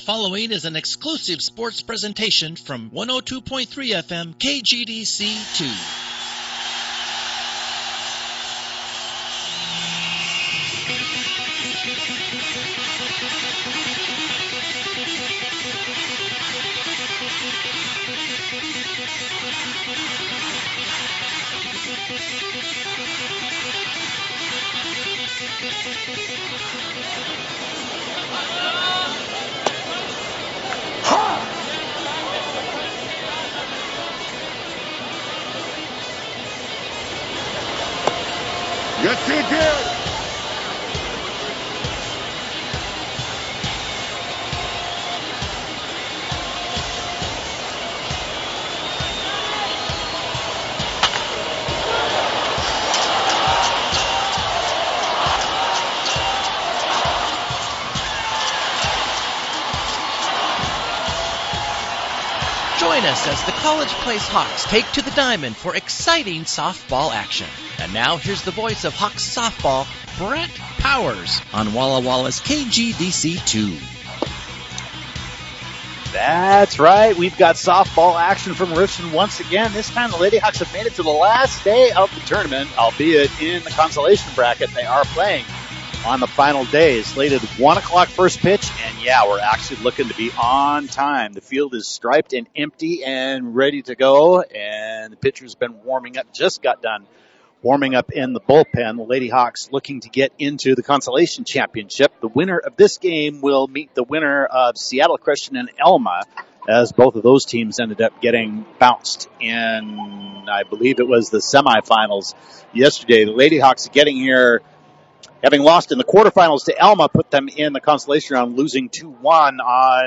following is an exclusive sports presentation from 102.3 FM KGDC2. Yes, he did. Join us as the College Place Hawks take to the diamond for exciting softball action. And now here's the voice of Hawks softball, Brett Powers, on Walla Walla's KGDC2. That's right. We've got softball action from Richmond once again. This time the Lady Hawks have made it to the last day of the tournament, albeit in the consolation bracket. They are playing on the final day. Slated 1 o'clock first pitch, and yeah, we're actually looking to be on time. The field is striped and empty and ready to go, and the pitcher's been warming up, just got done warming up in the bullpen. The Lady Hawks looking to get into the consolation championship. The winner of this game will meet the winner of Seattle Christian and Elma, as both of those teams ended up getting bounced in, I believe it was the semifinals yesterday. The Lady Hawks getting here, having lost in the quarterfinals to Elma, put them in the consolation round, losing 2-1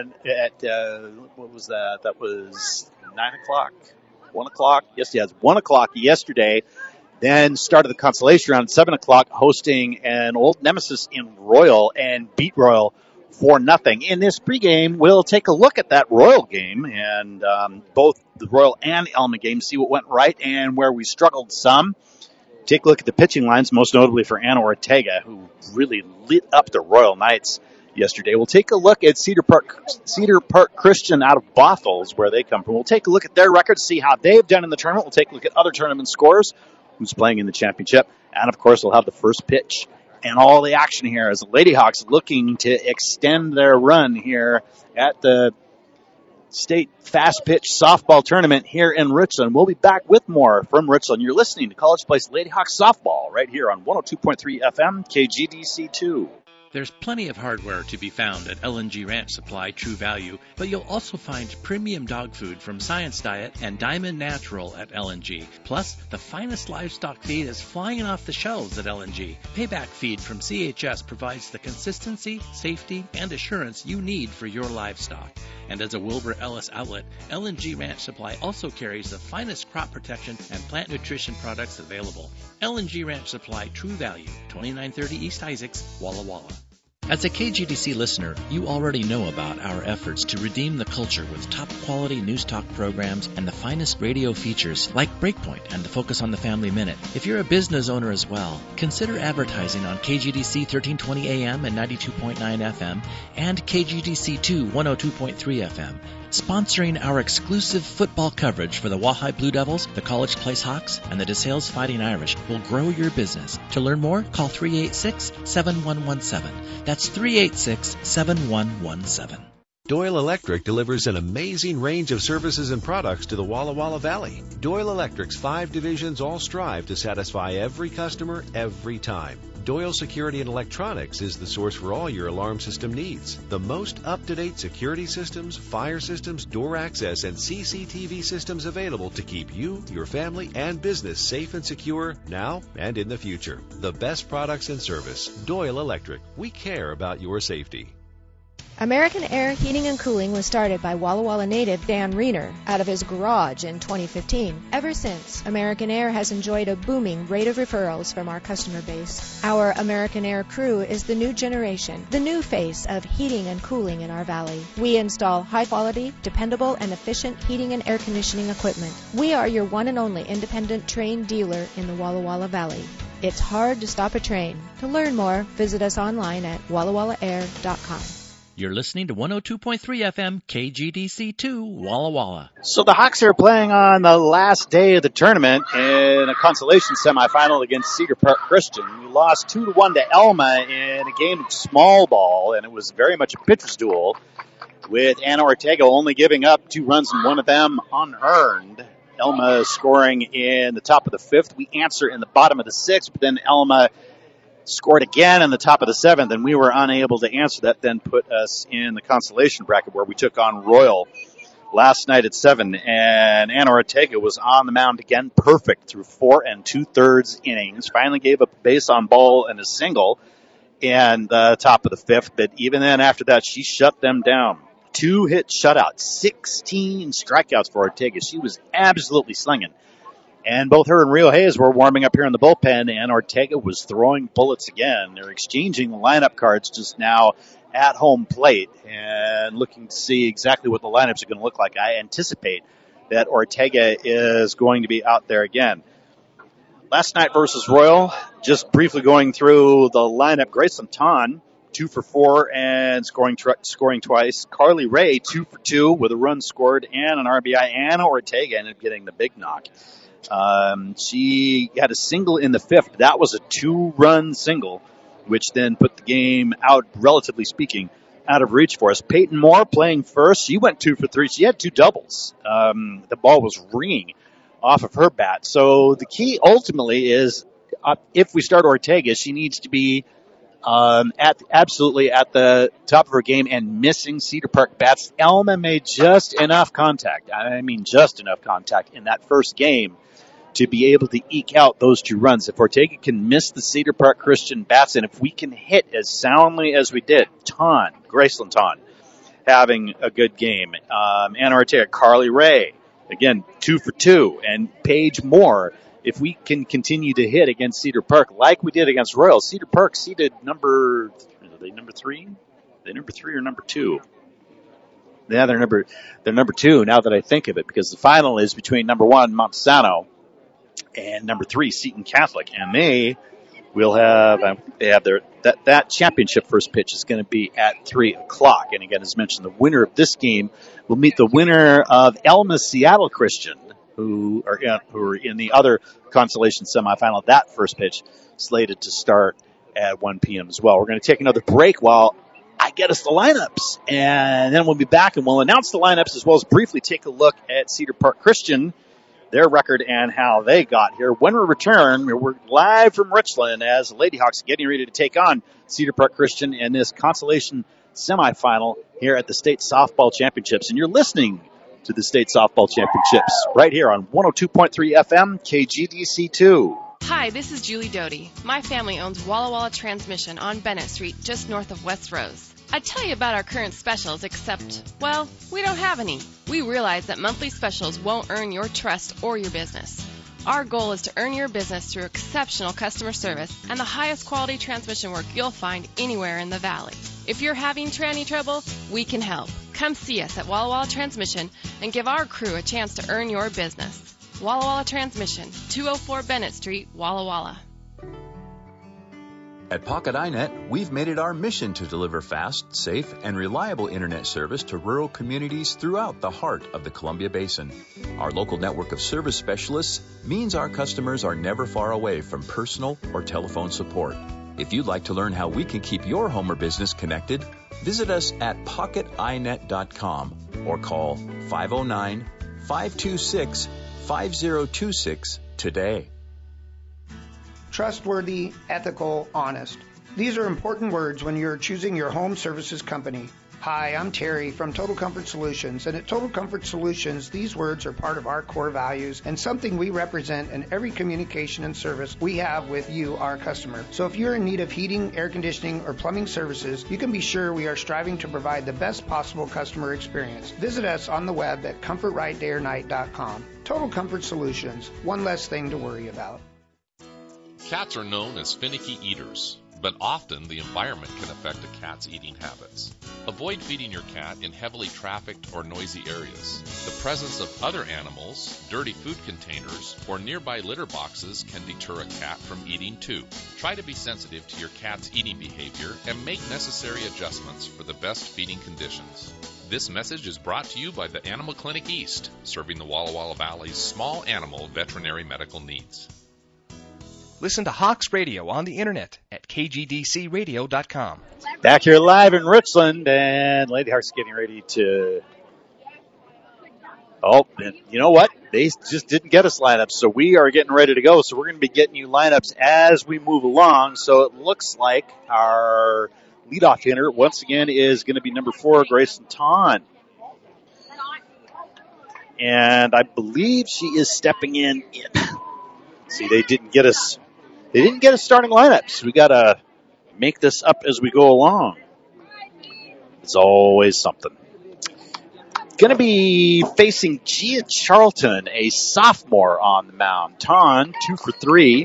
what was that? That was 9 o'clock, 1 o'clock. Yes, 1 o'clock yesterday. Then started the consolation round at 7 o'clock, hosting an old nemesis in Royal and beat Royal 4-0. In this pregame, we'll take a look at that Royal game and both the Royal and Elma games, see what went right and where we struggled some. Take a look at the pitching lines, most notably for Anna Ortega, who really lit up the Royal Knights yesterday. We'll take a look at Cedar Park Christian out of Bothels, where they come from. We'll take a look at their records, see how they've done in the tournament. We'll take a look at other tournament scores, who's playing in the championship. And, of course, we'll have the first pitch and all the action here as the Lady Hawks looking to extend their run here at the State Fast Pitch Softball Tournament here in Richland. We'll be back with more from Richland. You're listening to College Place Lady Hawks Softball right here on 102.3 FM KGDC2. There's plenty of hardware to be found at L&G Ranch Supply True Value, but you'll also find premium dog food from Science Diet and Diamond Natural at L&G. Plus, the finest livestock feed is flying off the shelves at L&G. Payback feed from CHS provides the consistency, safety, and assurance you need for your livestock. And as a Wilbur Ellis outlet, L&G Ranch Supply also carries the finest crop protection and plant nutrition products available. L&G Ranch Supply True Value, 2930 East Isaacs, Walla Walla. As a KGDC listener, you already know about our efforts to redeem the culture with top-quality news talk programs and the finest radio features like Breakpoint and the Focus on the Family Minute. If you're a business owner as well, consider advertising on KGDC 1320 AM and 92.9 FM and KGDC2 102.3 FM. Sponsoring our exclusive football coverage for the Wahai Blue Devils, the College Place Hawks, and the DeSales Fighting Irish will grow your business. To learn more, call 386-7117. That's 386-7117. Doyle Electric delivers an amazing range of services and products to the Walla Walla Valley. Doyle Electric's 5 divisions all strive to satisfy every customer every time. Doyle Security and Electronics is the source for all your alarm system needs. The most up-to-date security systems, fire systems, door access, and CCTV systems available to keep you, your family, and business safe and secure now and in the future. The best products and service. Doyle Electric. We care about your safety. American Air Heating and Cooling was started by Walla Walla native Dan Reiner out of his garage in 2015. Ever since, American Air has enjoyed a booming rate of referrals from our customer base. Our American Air crew is the new generation, the new face of heating and cooling in our valley. We install high-quality, dependable, and efficient heating and air conditioning equipment. We are your one and only independent train dealer in the Walla Walla Valley. It's hard to stop a train. To learn more, visit us online at wallawallaair.com. You're listening to 102.3 FM KGDC2 Walla Walla. So the Hawks are playing on the last day of the tournament in a consolation semifinal against Cedar Park Christian. We lost 2-1 to Elma in a game of small ball, and it was very much a pitcher's duel, with Anna Ortega only giving up 2 runs and one of them unearned. Elma scoring in the top of the 5th. We answer in the bottom of the 6th, but then Elma scored again in the top of the 7th, and we were unable to answer that, then put us in the consolation bracket where we took on Royal last night at 7, and Anna Ortega was on the mound again, perfect through 4 2/3 innings, finally gave up a base on ball and a single in the top of the 5th, but even then after that, she shut them down. 2-hit shutout, 16 strikeouts for Ortega. She was absolutely slinging. And both her and Rio Hayes were warming up here in the bullpen, and Ortega was throwing bullets again. They're exchanging the lineup cards just now at home plate and looking to see exactly what the lineups are going to look like. I anticipate that Ortega is going to be out there again. Last night versus Royal, just briefly going through the lineup, Graceland Ton, 2 for 4 and scoring twice. Carly Ray, 2 for 2 with a run scored and an RBI. Anna Ortega ended up getting the big knock. She had a single in the 5th. That was a 2-run single, which then put the game out, relatively speaking, out of reach for us. Peyton Moore playing first. She went 2 for 3. She had 2 doubles. The ball was ringing off of her bat. So the key ultimately is if we start Ortega, she needs to be absolutely at the top of her game and missing Cedar Park bats. Elma made just enough contact. I mean, just enough contact in that first game to be able to eke out those 2 runs. If Ortega can miss the Cedar Park Christian bats, and if we can hit as soundly as we did, Graceland Ton, having a good game. Anna Ortega, Carly Ray, again, 2 for 2, and Paige Moore. If we can continue to hit against Cedar Park like we did against Royal, Cedar Park seeded number 3? They number 3 or number 2? Yeah, they're number 2 now that I think of it, because the final is between number 1, Montesano, and number 3, Seton Catholic, and they have that championship first pitch is going to be at 3:00. And again, as mentioned, the winner of this game will meet the winner of Elma Seattle Christian, who are in the other consolation semifinal. That first pitch slated to start at 1 p.m. as well. We're going to take another break while I get us the lineups, and then we'll be back and we'll announce the lineups as well as briefly take a look at Cedar Park Christian, their record, and how they got here. When we return, we're live from Richland as the Lady Hawks getting ready to take on Cedar Park Christian in this consolation semifinal here at the State Softball Championships. And you're listening to the State Softball Championships right here on 102.3 FM KGDC2. Hi, this is Julie Doty. My family owns Walla Walla Transmission on Bennett Street, just north of West Rose. I'd tell you about our current specials, except, well, we don't have any. We realize that monthly specials won't earn your trust or your business. Our goal is to earn your business through exceptional customer service and the highest quality transmission work you'll find anywhere in the valley. If you're having tranny trouble, we can help. Come see us at Walla Walla Transmission and give our crew a chance to earn your business. Walla Walla Transmission, 204 Bennett Street, Walla Walla. At Pocket iNet, we've made it our mission to deliver fast, safe, and reliable internet service to rural communities throughout the heart of the Columbia Basin. Our local network of service specialists means our customers are never far away from personal or telephone support. If you'd like to learn how we can keep your home or business connected, visit us at pocketinet.com or call 509-526-5026 today. Trustworthy, ethical, honest. These are important words when you're choosing your home services company. Hi, I'm Terry from Total Comfort Solutions, and at Total Comfort Solutions, these words are part of our core values and something we represent in every communication and service we have with you, our customer. So if you're in need of heating, air conditioning, or plumbing services, you can be sure we are striving to provide the best possible customer experience. Visit us on the web at comfortrightdayornight.com. Total Comfort Solutions, one less thing to worry about. Cats are known as finicky eaters. but often the environment can affect a cat's eating habits. Avoid feeding your cat in heavily trafficked or noisy areas. The presence of other animals, dirty food containers, or nearby litter boxes can deter a cat from eating too. Try to be sensitive to your cat's eating behavior and make necessary adjustments for the best feeding conditions. This message is brought to you by the Animal Clinic East, serving the Walla Walla Valley's small animal veterinary medical needs. Listen to Hawks Radio on the internet at kgdcradio.com. Back here live in Richland, and Lady Hawks getting ready to... Oh, you know what? They just didn't get us lineups, so we are getting ready to go. So we're going to be getting you lineups as we move along. So it looks like our leadoff hitter, once again, is going to be number 4, Grayson Ton. And I believe she is stepping in. See, they didn't get us starting lineups. We got to make this up as we go along. It's always something. Going to be facing Gia Charlton, a sophomore on the mound. Ton, 2 for 3.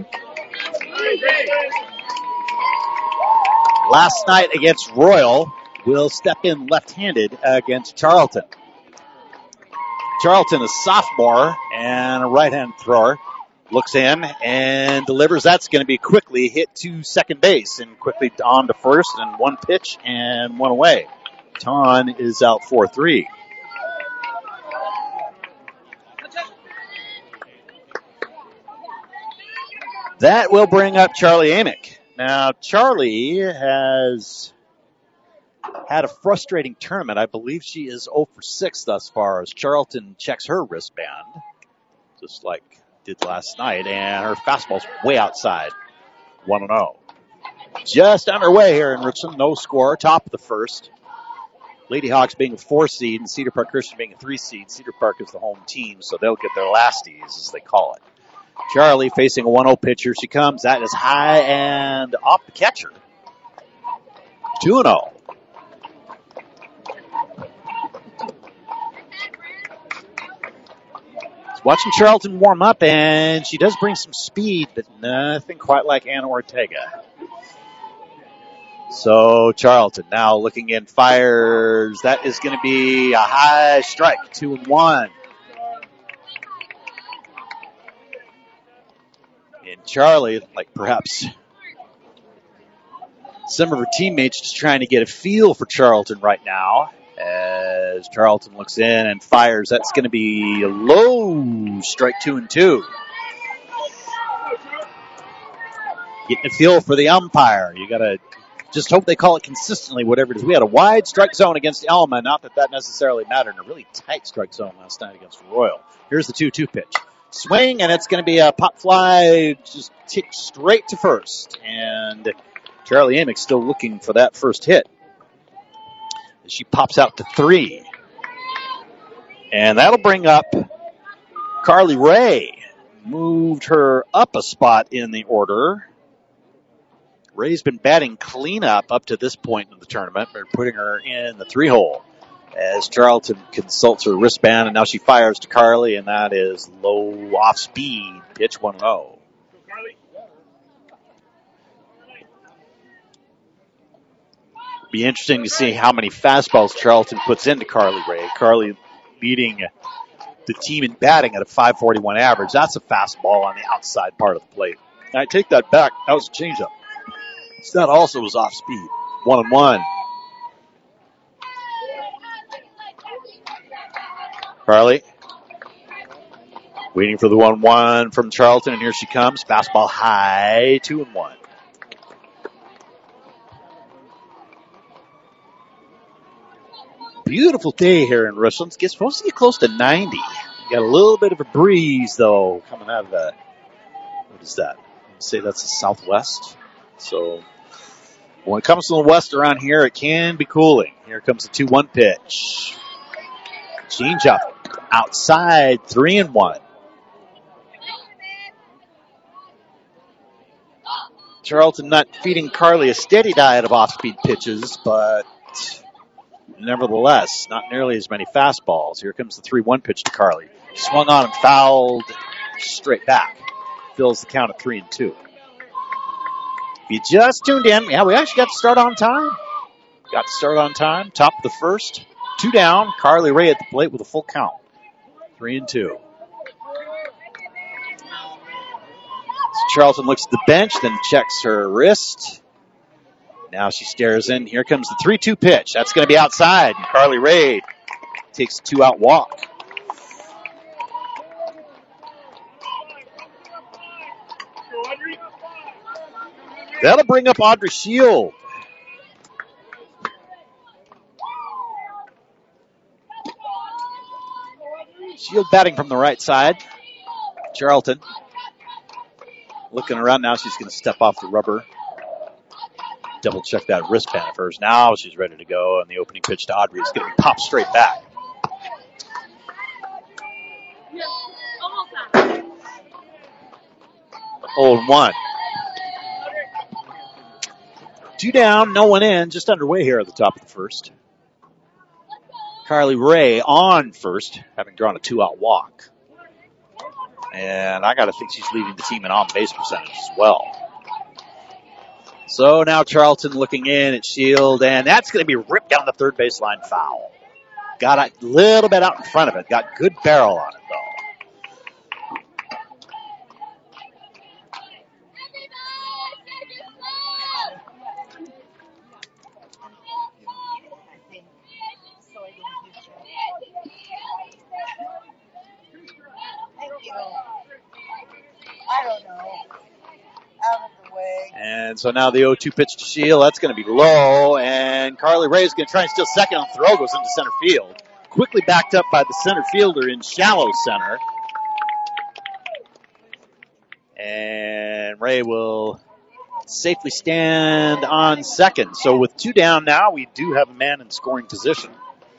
Last night against Royal, will step in left-handed against Charlton. Charlton, a sophomore and a right-hand thrower, looks in and delivers. That's going to be quickly hit to second base and quickly on to first, and 1 pitch and 1 away. Ton is out 4-3. That will bring up Charlie Amick. Now, Charlie has had a frustrating tournament. I believe she is 0 for 6 thus far as Charlton checks her wristband, just like did last night, and her fastball's way outside. 1-0. Just underway here in Richland. No score. Top of the first. Lady Hawks being a 4 seed and Cedar Park Christian being a 3 seed. Cedar Park is the home team, so they'll get their lasties, as they call it. Charlie facing a 1-0 pitcher. She comes. That is high and off the catcher. 2-0. Watching Charlton warm up, and she does bring some speed, but nothing quite like Anna Ortega. So Charlton now looking in, fires. That is going to be a high strike, 2-1. And Charlie, like perhaps some of her teammates, just trying to get a feel for Charlton right now. As Charlton looks in and fires, that's going to be a low strike, 2-2. Getting a feel for the umpire. You got to just hope they call it consistently, whatever it is. We had a wide strike zone against Elma. Not that necessarily mattered. And a really tight strike zone last night against Royal. Here's the 2-2 pitch. Swing, and it's going to be a pop fly, just tick straight to first. And Charlie Amick still looking for that first hit. She pops out to 3. And that'll bring up Carly Ray. Moved her up a spot in the order. Ray's been batting cleanup up to this point in the tournament. They're putting her in the 3-hole as Charlton consults her wristband, and now she fires to Carly, and that is low off speed. Pitch 1-0. Be interesting to see how many fastballs Charlton puts into Carly Ray. Carly leading the team in batting at a .541 average. That's a fastball on the outside part of the plate. And I take that back. That was a changeup. That also was off speed. 1-1. Carly waiting for the 1-1 from Charlton, and here she comes. Fastball high, 2-1. Beautiful day here in Richland. It's supposed to get close to 90. You got a little bit of a breeze, though, coming out of the, what is that? I'd say that's the southwest. So when it comes to the west around here, it can be cooling. Here comes the 2-1 pitch. Change up outside, 3-1. Charlton not feeding Carly a steady diet of off-speed pitches, but nevertheless, not nearly as many fastballs. Here comes the 3-1 pitch to Carly. Swung on and fouled straight back. Fills the count at 3-2. If you just tuned in, we actually got to start on time. Top of the first. 2 down. Carly Ray at the plate with a full count. 3-2. So Charlton looks at the bench, then checks her wrist. Now she stares in. Here comes the 3-2 pitch. That's going to be outside. And Carly Ray takes a 2-out walk. That'll bring up Audrey Shield. Shield batting from the right side. Charlton looking around now. She's going to step off the rubber. Double check that wristband of hers. Now she's ready to go. And the opening pitch to Audrey is going to be popped straight back. Oh, 1. 2 down, no one in. Just underway here at the top of the first. Carly Ray on first, having drawn a 2-out walk. And I got to think she's leading the team in on-base percentage as well. So now Charlton looking in at Shield, and that's going to be ripped down the third baseline foul. Got a little bit out in front of it. Got good barrel on it, though. And so now the 0-2 pitch to Shield. That's going to be low. And Carly Ray is going to try and steal second. And throw goes into center field. Quickly backed up by the center fielder in shallow center. And Ray will safely stand on second. So with 2 down now, we do have a man in scoring position.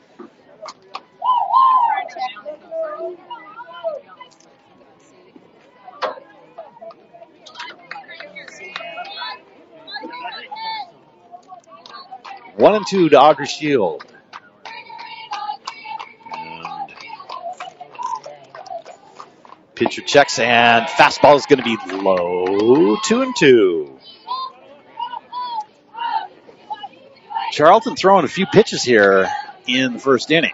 One and 2 to Audrey Shield. And pitcher checks, and fastball is going to be low. 2-2. Charlton throwing a few pitches here in the first inning.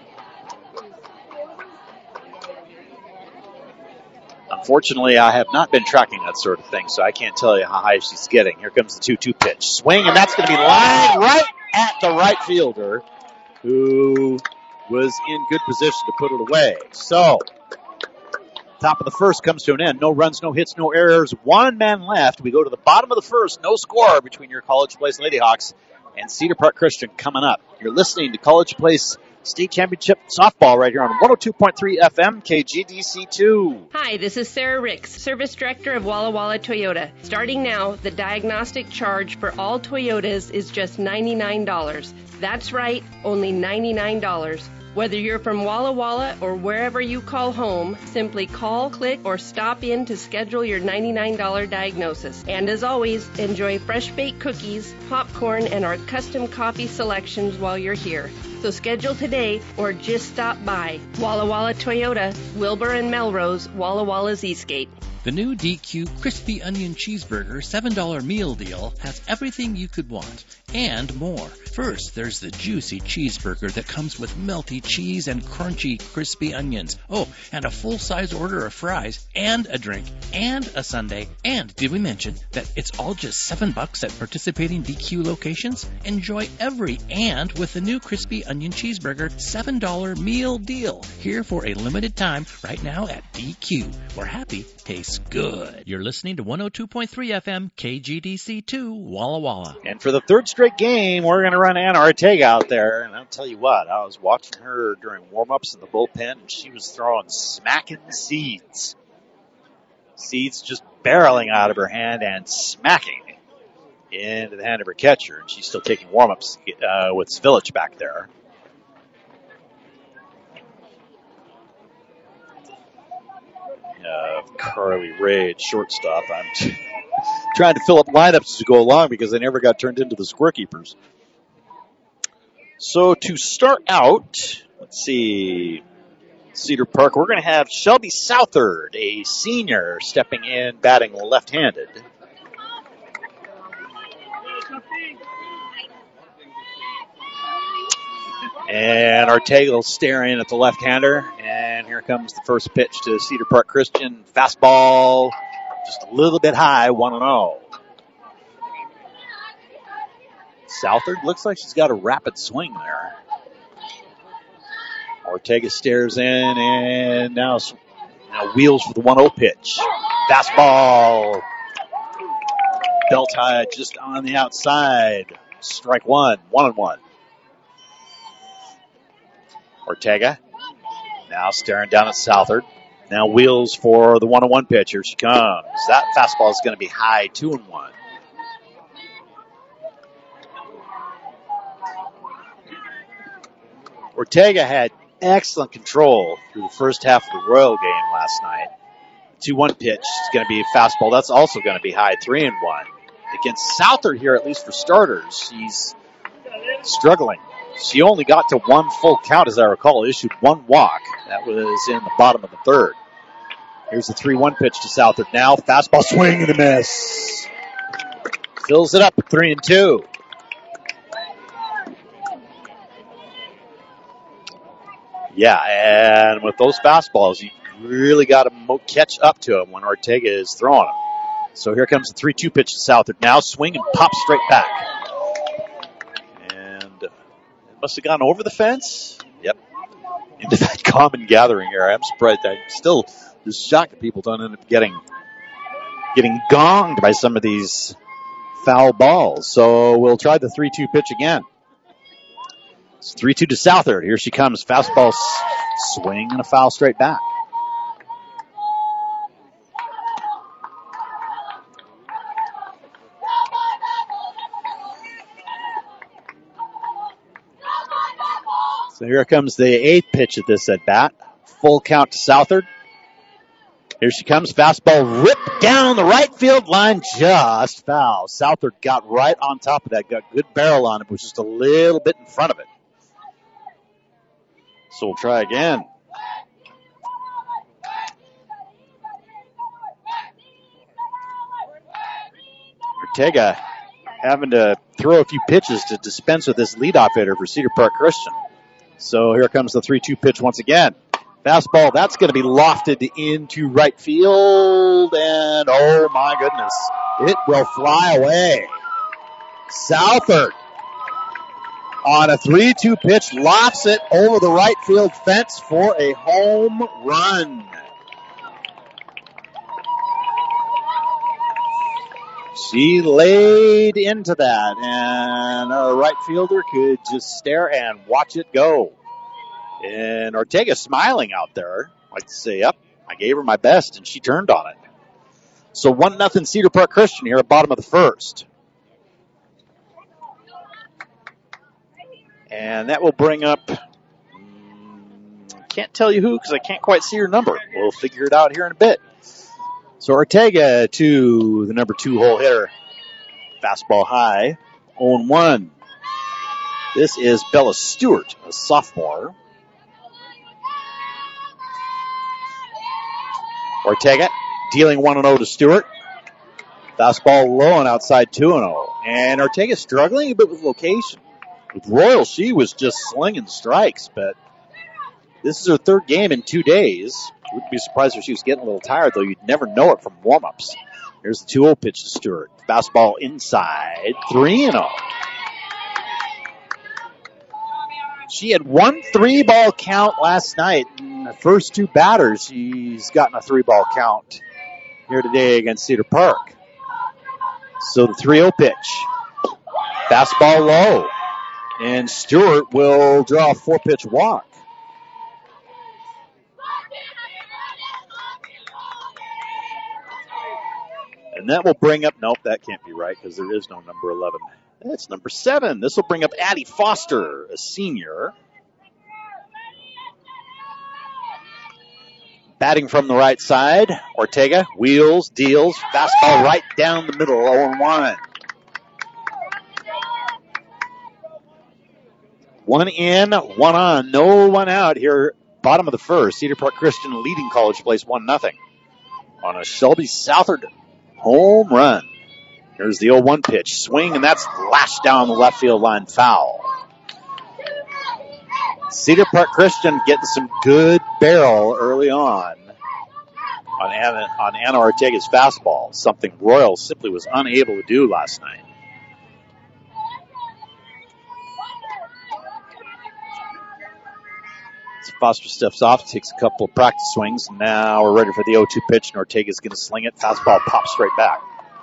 Unfortunately, I have not been tracking that sort of thing, so I can't tell you how high she's getting. Here comes the 2-2 pitch. Swing, and that's going to be lined right at the right fielder, who was in good position to put it away. So, top of the first comes to an end. No runs, no hits, no errors. 1 man left. We go to the bottom of the first. No score between your College Place Ladyhawks and Cedar Park Christian coming up. You're listening to College Place State Championship Softball right here on 102.3 FM, KGDC2. Hi, this is Sarah Ricks, Service Director of Walla Walla Toyota. Starting now, the diagnostic charge for all Toyotas is just $99. That's right, only $99. Whether you're from Walla Walla or wherever you call home, simply call, click, or stop in to schedule your $99 diagnosis. And as always, enjoy fresh baked cookies, popcorn, and our custom coffee selections while you're here. So schedule today or just stop by. Walla Walla Toyota, Wilbur and Melrose, Walla Walla's Eastgate. The new DQ Crispy Onion Cheeseburger $7 meal deal has everything you could want and more. First, there's the juicy cheeseburger that comes with melty cheese and crunchy crispy onions. Oh, and a full-size order of fries and a drink and a sundae. And did we mention that it's all just $7 at participating DQ locations? Enjoy every and with the new Crispy Onion Cheeseburger $7 meal deal. Here for a limited time right now at DQ, where happy tastes good. You're listening to 102.3 FM KGDC2 Walla Walla. And for the third straight game, we're going to run Anna Ortega out there. And I'll tell you what, I was watching her during warm-ups in the bullpen, and she was throwing smacking seeds. Seeds just barreling out of her hand and smacking into the hand of her catcher. And she's still taking warm-ups with Svilich back there. Carly Ray at shortstop. I'm trying to fill up lineups as we go along because they never got turned into the square keepers. So to start out, let's see, Cedar Park, we're going to have Shelby Southard, a senior, stepping in, batting left-handed. And Ortega will stare in at the left-hander. And here comes the first pitch to Cedar Park Christian. Fastball just a little bit high, 1-0. Southard looks like she's got a rapid swing there. Ortega stares in and now wheels for the 1-0 pitch. Fastball. Belt high just on the outside. Strike one, 1-1. Ortega now staring down at Southard. Now wheels for the 1-1 pitch. Here she comes. That fastball is going to be high, 2-1. Ortega had excellent control through the first half of the Royal game last night. 2-1 pitch is going to be a fastball. That's also going to be high, 3-1. Against Southard here, at least for starters, she's struggling. She only got to one full count, as I recall, issued one walk. That was in the bottom of the third. Here's the 3-1 pitch to Southard now. Fastball swing and a miss. Fills it up at 3-2. Yeah, and with those fastballs, you really got to catch up to them when Ortega is throwing them. So here comes the 3-2 pitch to Southard. Now swing and pop straight back. And it must have gone over the fence. Yep. Into that common gathering area. I'm surprised. I'm still just shocked that people don't end up getting gonged by some of these foul balls. So we'll try the 3-2 pitch again. It's 3-2 to Southard. Here she comes. Fastball swing and a foul straight back. So here comes the 8th pitch at this at bat. Full count to Southard. Here she comes. Fastball ripped down the right field line. Just foul. Southard got right on top of that. Got good barrel on it. Was just a little bit in front of it. So we'll try again. Ortega having to throw a few pitches to dispense with this leadoff hitter for Cedar Park Christian. So here comes the 3-2 pitch once again. Fastball, that's going to be lofted into right field. And oh my goodness, it will fly away. Southard on a 3-2 pitch lofts it over the right field fence for a home run. She laid into that, and a right fielder could just stare and watch it go. And Ortega smiling out there, like to say, yep, I gave her my best, and she turned on it. So 1-0 Cedar Park Christian here at bottom of the first. And that will bring up, can't tell you who because I can't quite see her number. We'll figure it out here in a bit. So Ortega to the number 2 hole hitter. Fastball high, 0-1. This is Bella Stewart, a sophomore. Ortega dealing 1-0 to Stewart. Fastball low and outside 2-0. And Ortega struggling a bit with location. With Royal, she was just slinging strikes, but this is her third game in 2 days. Wouldn't be surprised if she was getting a little tired, though you'd never know it from warm-ups. Here's the 2-0 pitch to Stewart. Fastball inside, 3-0. She had 1 3-ball count last night. In the first 2 batters, she's gotten a 3-ball count here today against Cedar Park. So the 3-0 pitch. Fastball low. And Stewart will draw a 4-pitch walk. And that will bring up, nope, that can't be right because there is no number 11. That's number 7. This will bring up Addie Foster, a senior. Batting from the right side, Ortega wheels, deals, fastball right down the middle, 0-1. 1 in, 1 on, no one out here, bottom of the first. Cedar Park Christian leading College Place 1-0 on a Shelby Southard home run. Here's the 0-1 pitch. Swing, and that's lashed down the left field line, foul. Cedar Park Christian getting some good barrel early on Anna Ortega's fastball, something Royal simply was unable to do last night. Foster steps off, takes a couple of practice swings. Now we're ready for the 0-2 pitch, and Ortega's going to sling it. Fastball pops straight back.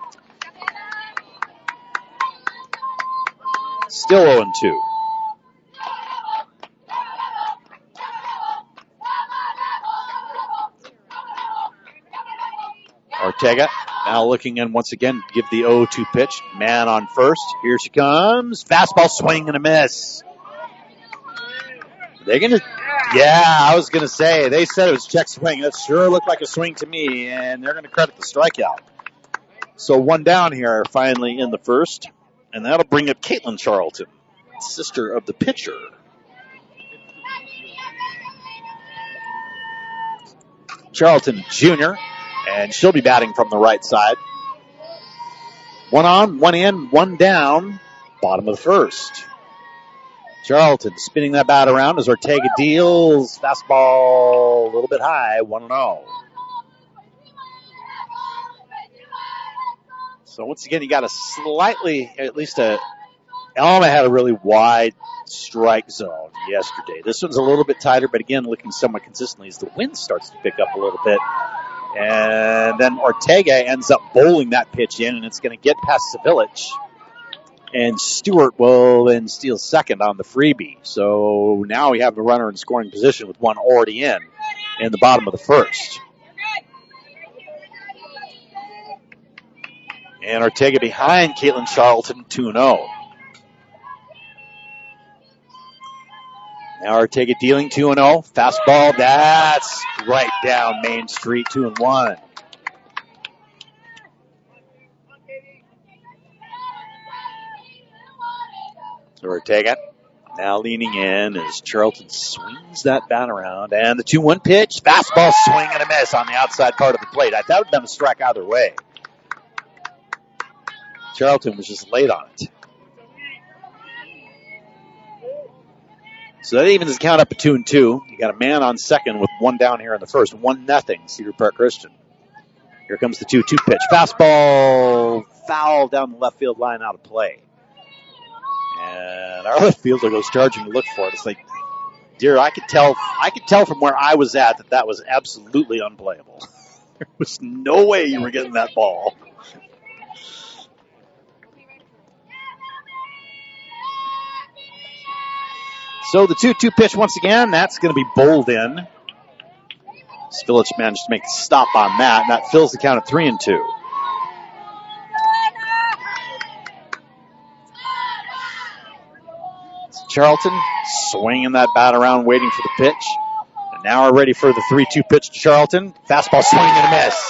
Still 0-2. Ortega now looking in once again, give the 0-2 pitch. Man on first. Here she comes. Fastball swing and a miss. They're going to... Yeah, I was going to say, they said it was check swing. That sure looked like a swing to me, and they're going to credit the strikeout. So one down here finally in the first, and that'll bring up Caitlin Charlton, sister of the pitcher. Charlton Jr., and she'll be batting from the right side. One on, one in, one down, bottom of the first. Charlton spinning that bat around as Ortega deals. Fastball a little bit high, 1-0. So once again, you got a slightly, at least Alma had a really wide strike zone yesterday. This one's a little bit tighter, but again, looking somewhat consistently as the wind starts to pick up a little bit. And then Ortega ends up bowling that pitch in, and it's going to get past Savilich. And Stewart will then steal second on the freebie. So now we have a runner in scoring position with one already in the bottom of the first. And Ortega behind Caitlin Charlton, 2-0. Now Ortega dealing 2-0. Fastball, that's right down Main Street, 2-1. So Ortega now leaning in as Charlton swings that bat around. And the 2-1 pitch. Fastball swing and a miss on the outside part of the plate. I thought it would have been a strike either way. Charlton was just late on it. So that evens the count up to 2-2. You got a man on second with one down here in the first. 1-0 Cedar Park Christian. Here comes the 2-2 pitch. Fastball foul down the left field line, out of play. And our left fielder goes charging to look for it. It's like, dear, I could tell from where I was at that was absolutely unplayable. There was no way you were getting that ball. So the 2-2 pitch once again, that's going to be bowled in. Savilich managed to make a stop on that, and that fills the count at 3-2. Charlton swinging that bat around, waiting for the pitch. And now we're ready for the 3-2 pitch to Charlton. Fastball swing and a miss.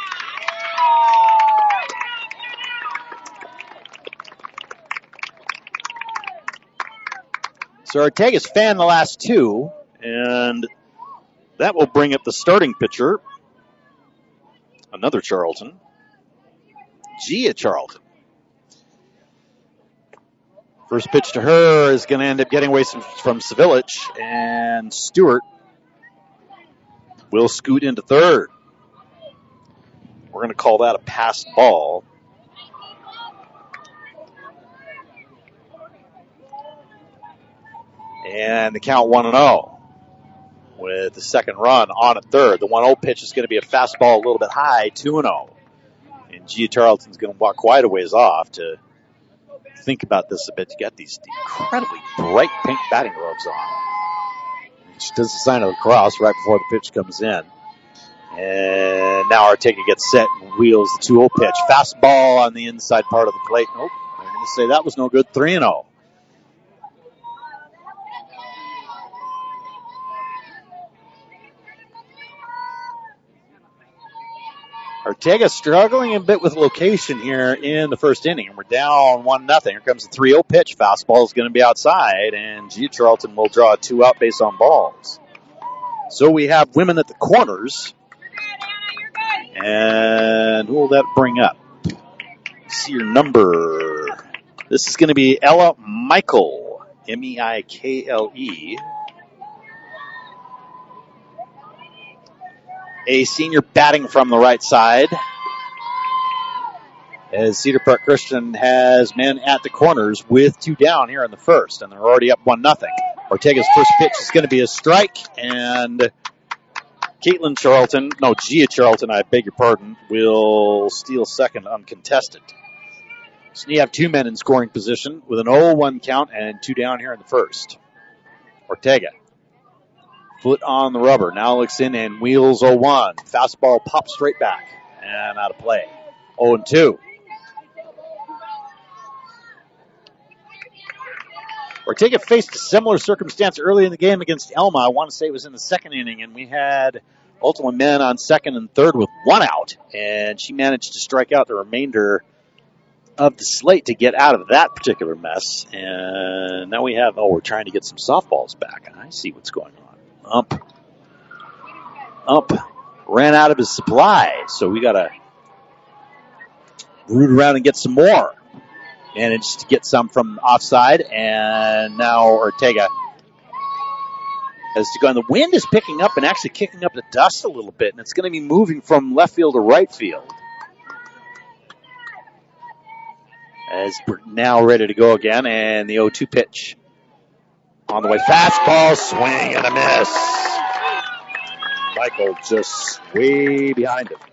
So Ortega's fanned the last two, and that will bring up the starting pitcher. Another Charlton. Gia Charlton. First pitch to her is going to end up getting away from Savilich, and Stewart will scoot into third. We're going to call that a passed ball. And the count 1-0 with the second run on at third. The 1-0 pitch is going to be a fastball a little bit high, 2-0. And Gia Charlton's going to walk quite a ways off to think about this a bit. You got these incredibly bright pink batting gloves on. She does the sign of the cross right before the pitch comes in. And now Ortega gets set and wheels the 2-0 pitch. Fastball on the inside part of the plate. Nope. I'm going to say that was no good. 3-0. Ortega struggling a bit with location here in the first inning, and we're down 1-0. Here comes the 3-0 pitch. Fastball is going to be outside, and Gia Charlton will draw a 2-out base on balls. So we have women at the corners, and who will that bring up? See your number. This is going to be Ella Michael, Meikle. A senior batting from the right side. As Cedar Park Christian has men at the corners with 2 down here in the first, and they're already up 1-0. Ortega's first pitch is going to be a strike, and Gia Charlton, I beg your pardon, will steal second uncontested. So you have 2 men in scoring position with an 0-1 count and 2 down here in the first. Ortega, foot on the rubber, now looks in and wheels 0-1. Fastball pops straight back and out of play. 0-2. Ortega faced a similar circumstance early in the game against Elma. I want to say it was in the second inning, and we had ultimate men on second and third with 1 out, and she managed to strike out the remainder of the slate to get out of that particular mess. And now we're trying to get some softballs back, and I see what's going on. Ump ran out of his supply, so we got to root around and get some more. Managed to get some from offside, and now Ortega has to go. And the wind is picking up and actually kicking up the dust a little bit, and it's going to be moving from left field to right field. As we're now ready to go again, and the 0-2 pitch on the way. Fastball, swing and a miss. Michael just way behind him.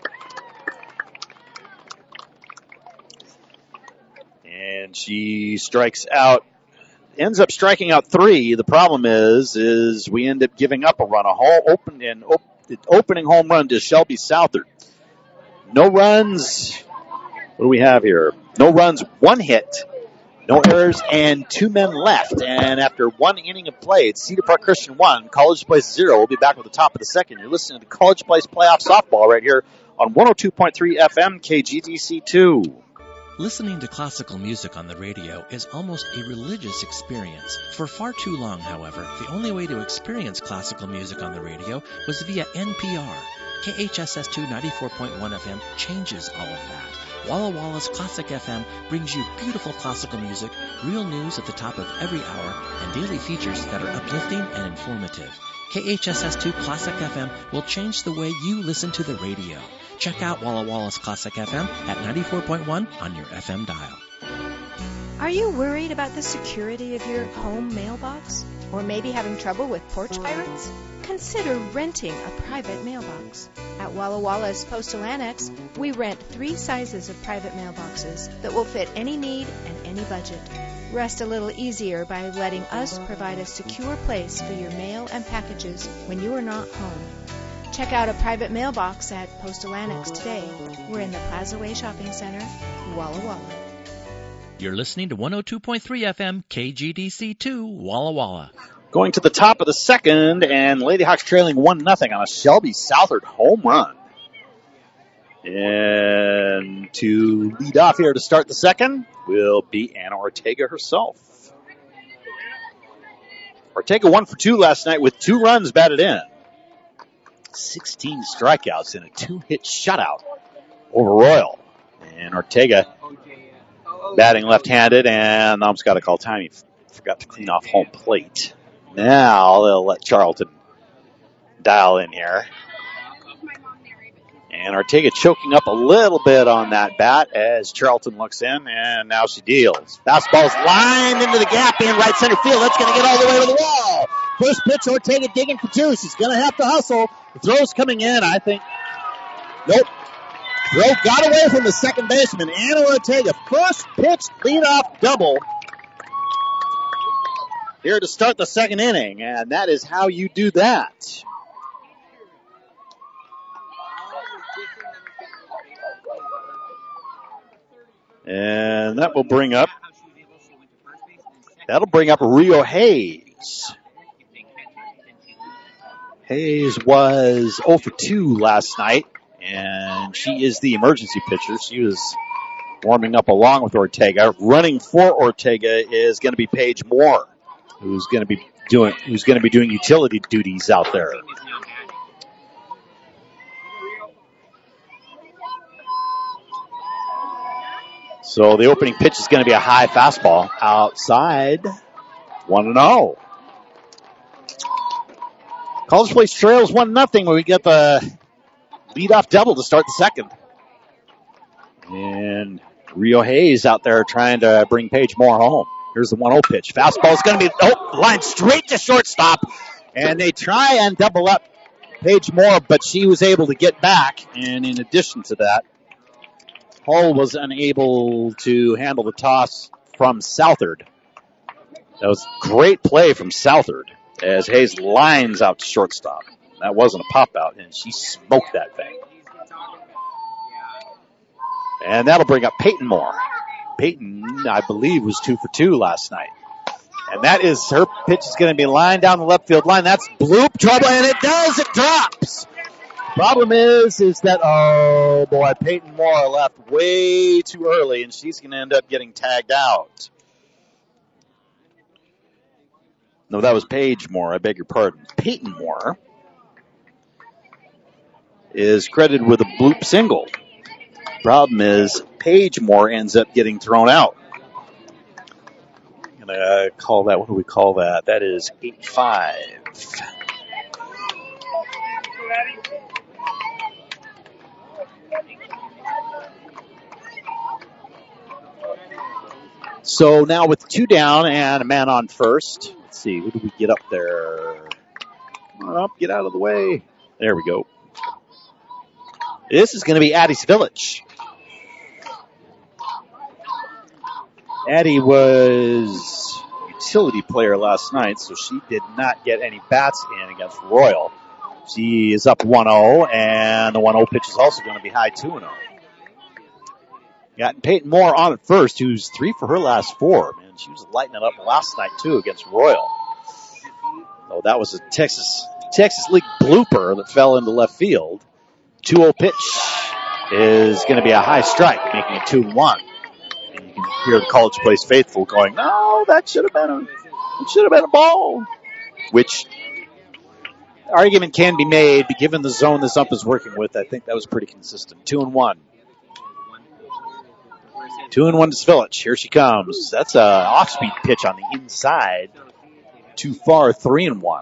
And she ends up striking out 3. The problem is we end up giving up a run, opening home run to Shelby Southard. No runs. What do we have here? No runs, 1 hit, no errors, and 2 men left. And after 1 inning of play, it's Cedar Park Christian 1, College Place 0. We'll be back with the top of the second. You're listening to College Place Playoff Softball right here on 102.3 FM KGDC 2. Listening to classical music on the radio is almost a religious experience. For far too long, however, the only way to experience classical music on the radio was via NPR. KHSS2 94.1 FM changes all of that. Walla Walla's Classic FM brings you beautiful classical music, real news at the top of every hour, and daily features that are uplifting and informative. KHSS2 Classic FM will change the way you listen to the radio. Check out Walla Walla's Classic FM at 94.1 on your FM dial. Are you worried about the security of your home mailbox? Or maybe having trouble with porch pirates? Consider renting a private mailbox. At Walla Walla's Postal Annex, we rent 3 sizes of private mailboxes that will fit any need and any budget. Rest a little easier by letting us provide a secure place for your mail and packages when you are not home. Check out a private mailbox at Postal Annex today. We're in the Plaza Way Shopping Center, Walla Walla. You're listening to 102.3 FM KGDC2 Walla Walla. Going to the top of the second, and Lady Hawks trailing 1-0 on a Shelby Southard home run. And to lead off here to start the second will be Anna Ortega herself. Ortega 1 for 2 last night with 2 runs batted in. 16 strikeouts and a 2-hit shutout over Royal. And Ortega batting left-handed, and Mom's got to call time. He forgot to clean off home plate. Now they'll let Charlton dial in here. And Ortega choking up a little bit on that bat as Charlton looks in, and now she deals. Fastball's lined into the gap in right center field. That's going to get all the way to the wall. First pitch, Ortega digging for 2. She's going to have to hustle. The throw's coming in, I think. Nope. Throw got away from the second baseman. Anna Ortega, first pitch leadoff double here to start the second inning, and that is how you do that. And that'll bring up Rio Hayes. Hayes was 0 for 2 last night, and she is the emergency pitcher. She was warming up along with Ortega. Running for Ortega is going to be Paige Moore, who's going to be doing utility duties out there. So the opening pitch is going to be a high fastball outside. 1-0. College Place trails 1-0 when we get the leadoff double to start the second. And Rio Hayes out there trying to bring Paige Moore home. Here's the 1-0 pitch. Fastball is going to be line straight to shortstop. And they try and double up Paige Moore, but she was able to get back. And in addition to that, Hull was unable to handle the toss from Southard. That was great play from Southard as Hayes lines out to shortstop. That wasn't a pop out, and she smoked that thing. And that'll bring up Peyton Moore. Peyton, I believe, was 2 for 2 last night. And that is, her pitch is going to be lined down the left field line. That's bloop trouble, and it does. It drops. Problem is that, oh boy, Peyton Moore left way too early, and she's going to end up getting tagged out. No, that was Paige Moore. I beg your pardon. Peyton Moore is credited with a bloop single. Problem is, Paige Moore ends up getting thrown out. I'm going to call that, what do we call that? That is 8-5. So now with 2 down and a man on first. Let's see, who do we get up there? Come on up, get out of the way. There we go. This is going to be Addie Spillage. Addie was a utility player last night, so she did not get any bats in against Royal. She is up 1-0, and the 1-0 pitch is also going to be high 2-0. Got Peyton Moore on at first, who's 3 for her last 4. Man, she was lighting it up last night, too, against Royal. Oh, that was a Texas League blooper that fell into left field. 2-0 pitch is going to be a high strike, making it 2-1. And you can hear the College Place faithful going, no, that should have been a ball. Which argument can be made, but given the zone this ump is working with, I think that was pretty consistent. 2-1. 2-1 to Spillage. Here she comes. That's an off-speed pitch on the inside. Too far, 3-1.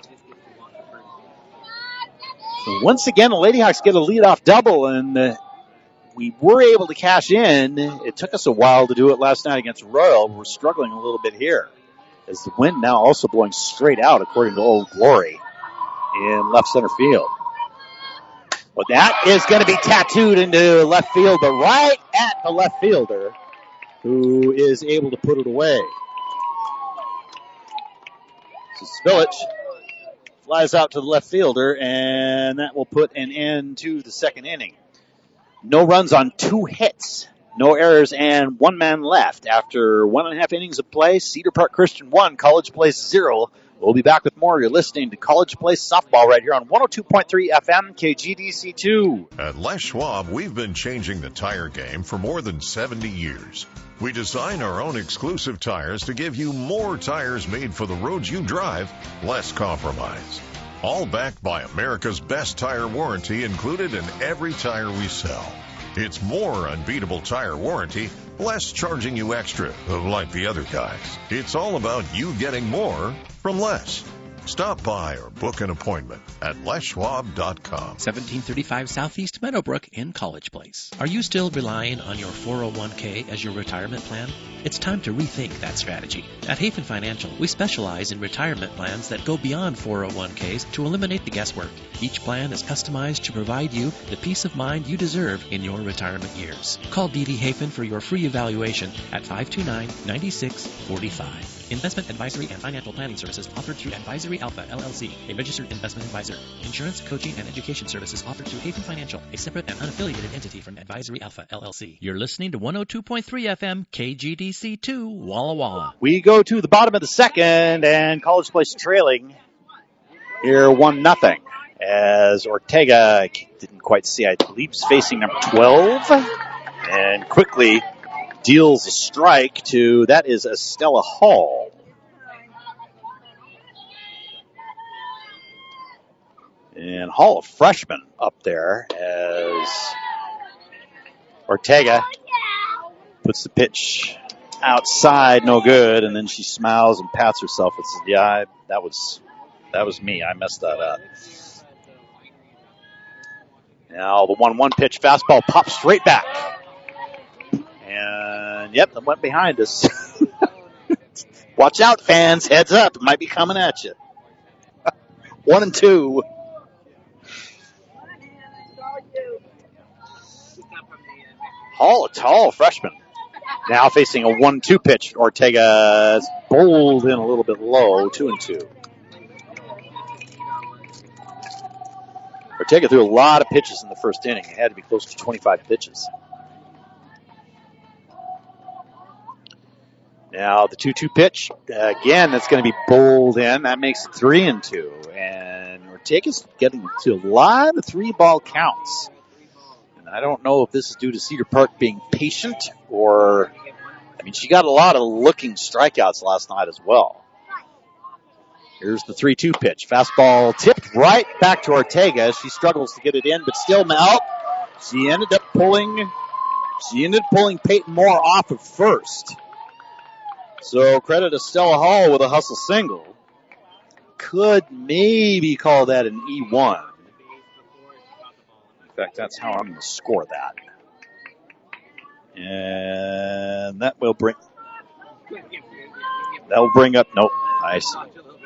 So once again, the Lady Hawks get a leadoff double, and we were able to cash in. It took us a while to do it last night against Royal. We're struggling a little bit here, as the wind now also blowing straight out, according to Old Glory, in left center field. Well, that is going to be tattooed into left field, but right at the left fielder, who is able to put it away. So Spillage flies out to the left fielder, and that will put an end to the second inning. No runs on 2 hits, no errors, and 1 man left. After 1.5 innings of play, Cedar Park Christian 1, College Place 0. We'll be back with more. You're listening to College Place Softball right here on 102.3 FM, KGDC2. At Les Schwab, we've been changing the tire game for more than 70 years. We design our own exclusive tires to give you more tires made for the roads you drive, less compromise. All backed by America's best tire warranty included in every tire we sell. It's more unbeatable tire warranty, less charging you extra, like the other guys. It's all about you getting more from less. Stop by or book an appointment at leschwab.com. 1735 Southeast Meadowbrook in College Place. Are you still relying on your 401k as your retirement plan? It's time to rethink that strategy. At Hafen Financial, we specialize in retirement plans that go beyond 401ks to eliminate the guesswork. Each plan is customized to provide you the peace of mind you deserve in your retirement years. Call D.D. Hafen for your free evaluation at 529-9645. Investment advisory and financial planning services offered through Advisory Alpha, LLC, a registered investment advisor. Insurance, coaching, and education services offered through Hafen Financial, a separate and unaffiliated entity from Advisory Alpha, LLC. You're listening to 102.3 FM, KGDC2, Walla Walla. We go to the bottom of the second, and College Place trailing here 1-0. As Ortega didn't quite see, I believe, is facing number 12, and quickly deals a strike to, that is Estella Hall. And Hall, a freshman up there, as Ortega Puts the pitch outside, no good, and then she smiles and pats herself and says, yeah, that was me. I messed that up. Now the 1-1 pitch, fastball pops straight back. And, yep, it went behind us. Watch out, fans. Heads up. It might be coming at you. 1-2. Hall, a tall freshman. Now facing a 1-2 pitch. Ortega's bowled in a little bit low. 2-2. Ortega threw a lot of pitches in the first inning. It had to be close to 25 pitches. Now the 2-2 pitch. Again, that's going to be bowled in. That makes it 3-2. And Ortega's getting to a lot of 3-ball counts. And I don't know if this is due to Cedar Park being patient or, I mean, she got a lot of looking strikeouts last night as well. Here's the 3-2 pitch. Fastball tipped right back to Ortega. She struggles to get it in, but still Mel. She ended up pulling Peyton Moore off of first. So credit to Stella Hall with a hustle single. Could maybe call that an E1. In fact, that's how I'm going to score that. And that will bring up, nope, I see.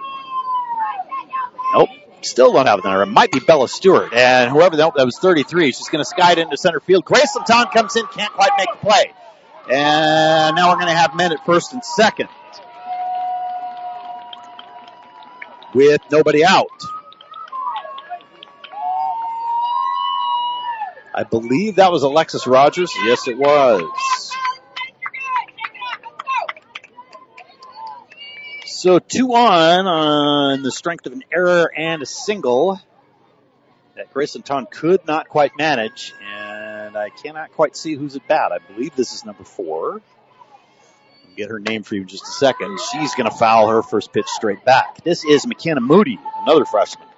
Nope, still don't have the number. It might be Bella Stewart. And whoever that was 33, she's going to skide into center field. Grace Laton comes in, can't quite make the play. And now we're going to have men at first and second with nobody out. I believe that was Alexis Rogers. Yes, it was. So 2-on the strength of an error and a single that Grace Laton could not quite manage. And I cannot quite see who's at bat. I believe this is number 4. I'll get her name for you in just a second. She's going to foul her first pitch straight back. This is McKenna Moody, another freshman.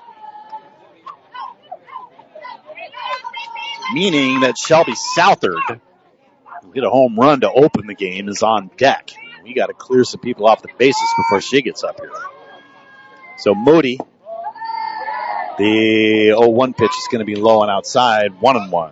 Meaning that Shelby Southard, who hit a home run to open the game, is on deck. We got to clear some people off the bases before she gets up here. So Moody, the 0-1 pitch is going to be low and outside, 1-1.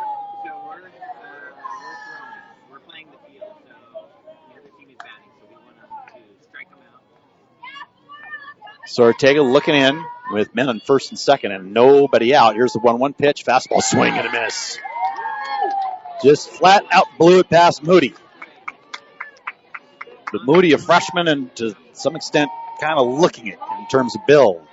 So Ortega looking in with men on first and second and nobody out. Here's the 1-1 pitch. Fastball swing and a miss. Just flat out blew it past Moody. But Moody, a freshman, and to some extent kind of looking it in terms of build.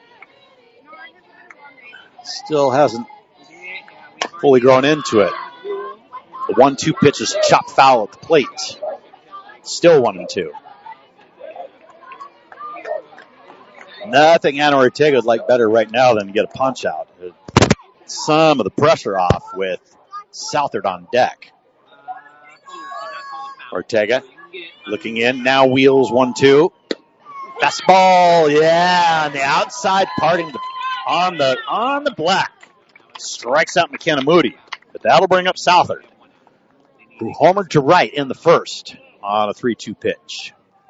Still hasn't fully grown into it. The 1-2 pitch is chopped foul at the plate. Still 1-2. Nothing Anna Ortega would like better right now than to get a punch out. Some of the pressure off with Southard on deck. Ortega looking in, now wheels 1-2. Fastball, yeah, on the outside parting on the black. Strikes out McKenna Moody. But that'll bring up Southard, who homered to right in the first on a 3-2 pitch.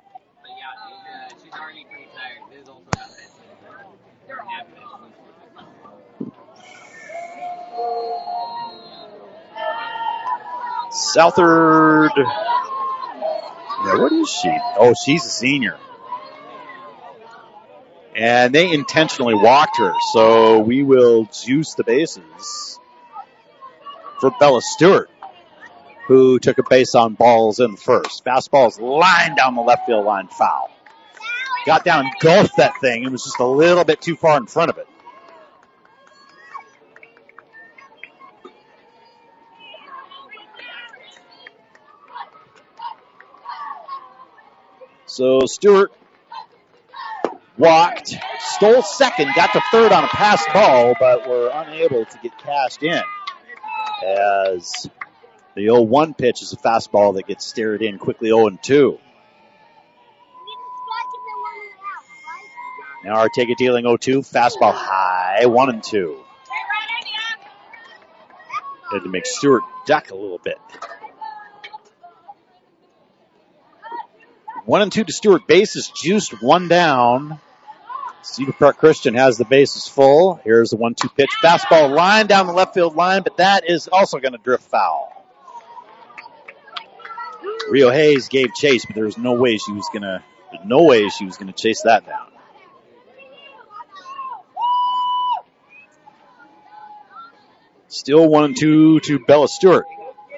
Southard, yeah, what is she? Oh, she's a senior. And they intentionally walked her, so we will juice the bases for Bella Stewart, who took a base on balls in the first. Fastball's lined down the left field line, foul. Got down and gulfed that thing. It was just a little bit too far in front of it. So Stewart walked, stole second, got to third on a passed ball, but were unable to get cashed in. As the 0-1 pitch is a fastball that gets stared in quickly, 0-2. Now Ortega dealing 0-2, fastball high, 1-2. Had to make Stewart duck a little bit. 1-2 to Stewart. Bases juiced, one down. Cedar Park Christian has the bases full. Here's the 1-2 pitch. Fastball line down the left field line, but that is also going to drift foul. Rio Hayes gave chase, but there's no way she was going to chase that down. Still 1-2 to Bella Stewart.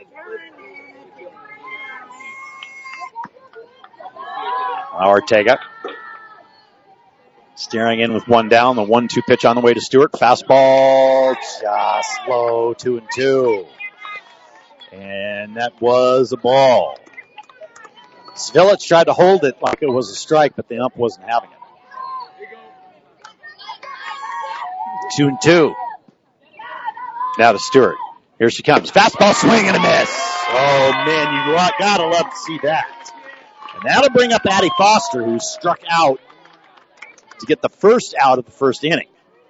Ortega staring in with one down. The 1-2 pitch on the way to Stewart. Fastball just low, 2-2. And that was a ball. Svilic tried to hold it like it was a strike, but the ump wasn't having it. 2-2. Now to Stewart. Here she comes. Fastball swing and a miss. Oh, man, you gotta love to see that. And that'll bring up Addie Foster, who struck out to get the first out of the first inning.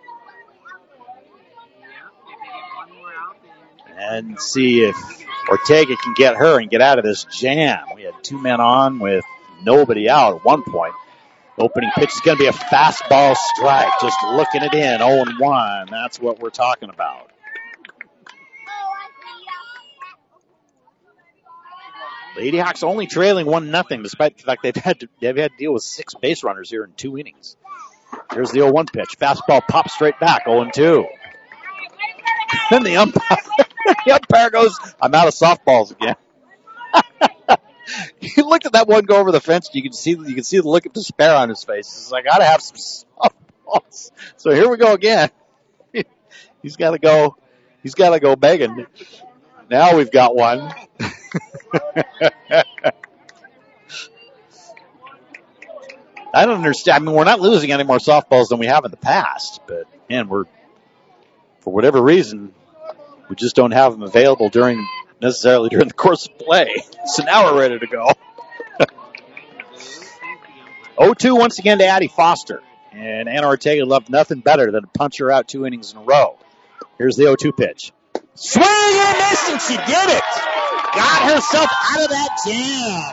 And see if Ortega can get her and get out of this jam. We had two men on with nobody out at one point. Opening pitch is going to be a fastball strike. Just looking it in, 0-1. That's what we're talking about. Lady Hawks only trailing 1-0, despite the fact they've had to deal with 6 base runners here in 2 innings. Here's the 0-1 pitch. Fastball pops straight back, 0-2. Then the umpire goes, I'm out of softballs again. He looked at that one go over the fence. You can see the look of despair on his face. He's like, I gotta have some softballs. So here we go again. He's got to go begging. Now we've got one. I don't understand. I mean, we're not losing any more softballs than we have in the past, but man, for whatever reason, we just don't have them available necessarily during the course of play. So now we're ready to go. 0-2 once again to Addie Foster. And Anna Ortega loved nothing better than to punch her out 2 innings in a row. Here's the 0-2 pitch. Swing and a miss, and she did it. Got herself out of that jam.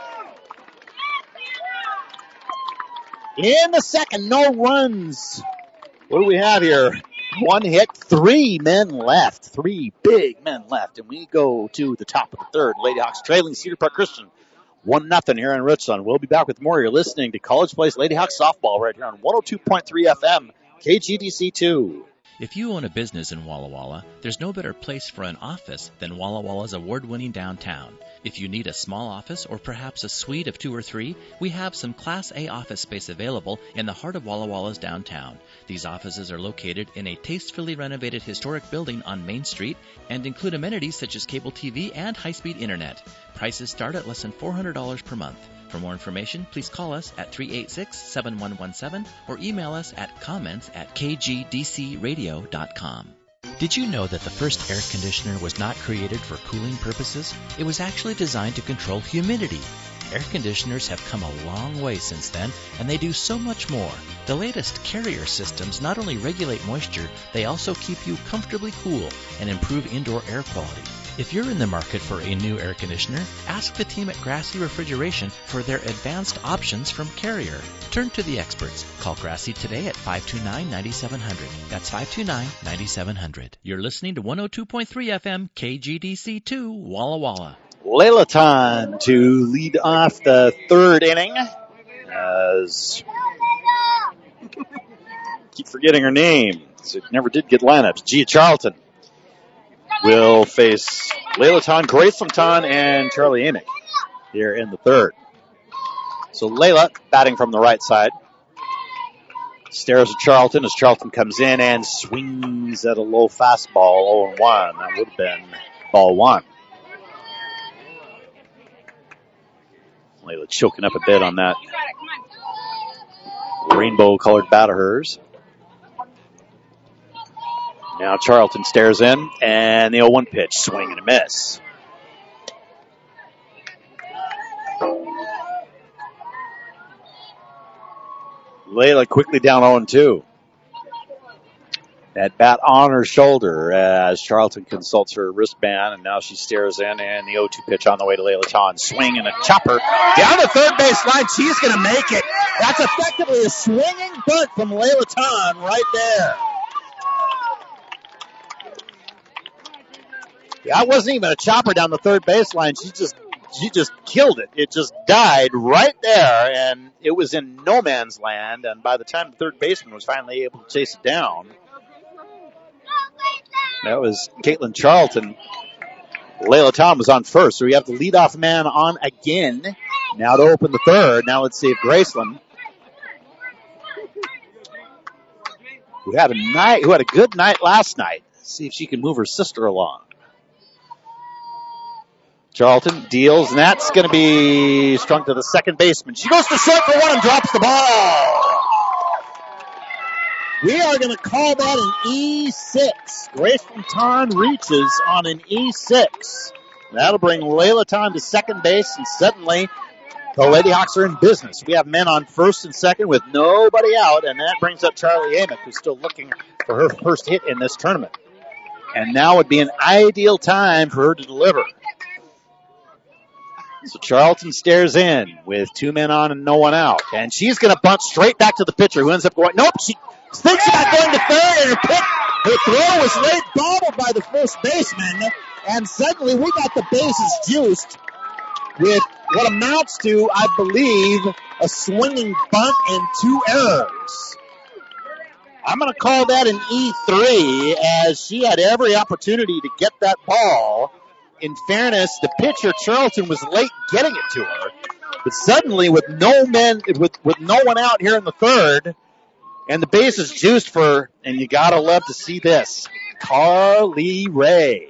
In the second, no runs. What do we have here? 1 hit, 3 men left. 3 big men left. And we go to the top of the third. Lady Hawks trailing Cedar Park Christian 1-0 here in Richland. We'll be back with more. You're listening to College Place Lady Hawks softball right here on 102.3 FM, KGDC2. If you own a business in Walla Walla, there's no better place for an office than Walla Walla's award-winning downtown. If you need a small office or perhaps a suite of 2 or 3, we have some Class A office space available in the heart of Walla Walla's downtown. These offices are located in a tastefully renovated historic building on Main Street and include amenities such as cable TV and high-speed internet. Prices start at less than $400 per month. For more information, please call us at 386-7117 or email us at comments@kgdcradio.com. Did you know that the first air conditioner was not created for cooling purposes? It was actually designed to control humidity. Air conditioners have come a long way since then, and they do so much more. The latest Carrier systems not only regulate moisture, they also keep you comfortably cool and improve indoor air quality. If you're in the market for a new air conditioner, ask the team at Grassy Refrigeration for their advanced options from Carrier. Turn to the experts. Call Grassy today at 529-9700. That's 529-9700. You're listening to 102.3 FM KGDC2 Walla Walla. Layla Tan to lead off the third inning. As keep forgetting her name. So it never did get lineups. Gia Charlton will face Layla Tan, Graceland Tan, and Charlie Amick here in the third. So Layla batting from the right side. Stares at Charlton as Charlton comes in and swings at a low fastball, 0-1. That would have been ball 1. Layla choking up a bit on that rainbow-colored bat of hers. Now Charlton stares in, and the 0-1 pitch, swing and a miss. Layla quickly down 0-2. That bat on her shoulder as Charlton consults her wristband, and now she stares in, and the 0-2 pitch on the way to Layla Tan. Swing and a chopper down the third base line. She's going to make it. That's effectively a swinging bunt from Layla Tan right there. That wasn't even a chopper down the third baseline. She just killed it. It just died right there, and it was in no man's land. And by the time the third baseman was finally able to chase it down, that was Caitlin Charlton. Layla Tom was on first, so we have the leadoff man on again. Now to open the third. Now let's see if Graceland, who had a good night last night, see if she can move her sister along. Charlton deals, and that's going to be strung to the second baseman. She goes to short for one and drops the ball. We are going to call that an E6. Graceland Tan reaches on an E6. That'll bring Layla Tan to second base, and suddenly the Lady Hawks are in business. We have men on first and second with nobody out, and that brings up Charlie Amick, who's still looking for her first hit in this tournament. And now would be an ideal time for her to deliver. So Charlton stares in with two men on and no one out. And she's going to bunt straight back to the pitcher, who ends up going, nope, she thinks about going to third, and her throw was late bobbled by the first baseman. And suddenly we got the bases juiced with what amounts to, I believe, a swinging bunt and 2 errors. I'm going to call that an E3, as she had every opportunity to get that ball. In fairness, the pitcher, Charlton, was late getting it to her. But suddenly, with no one out here in the third, and the bases juiced for, and you got to love to see this, Carly Ray.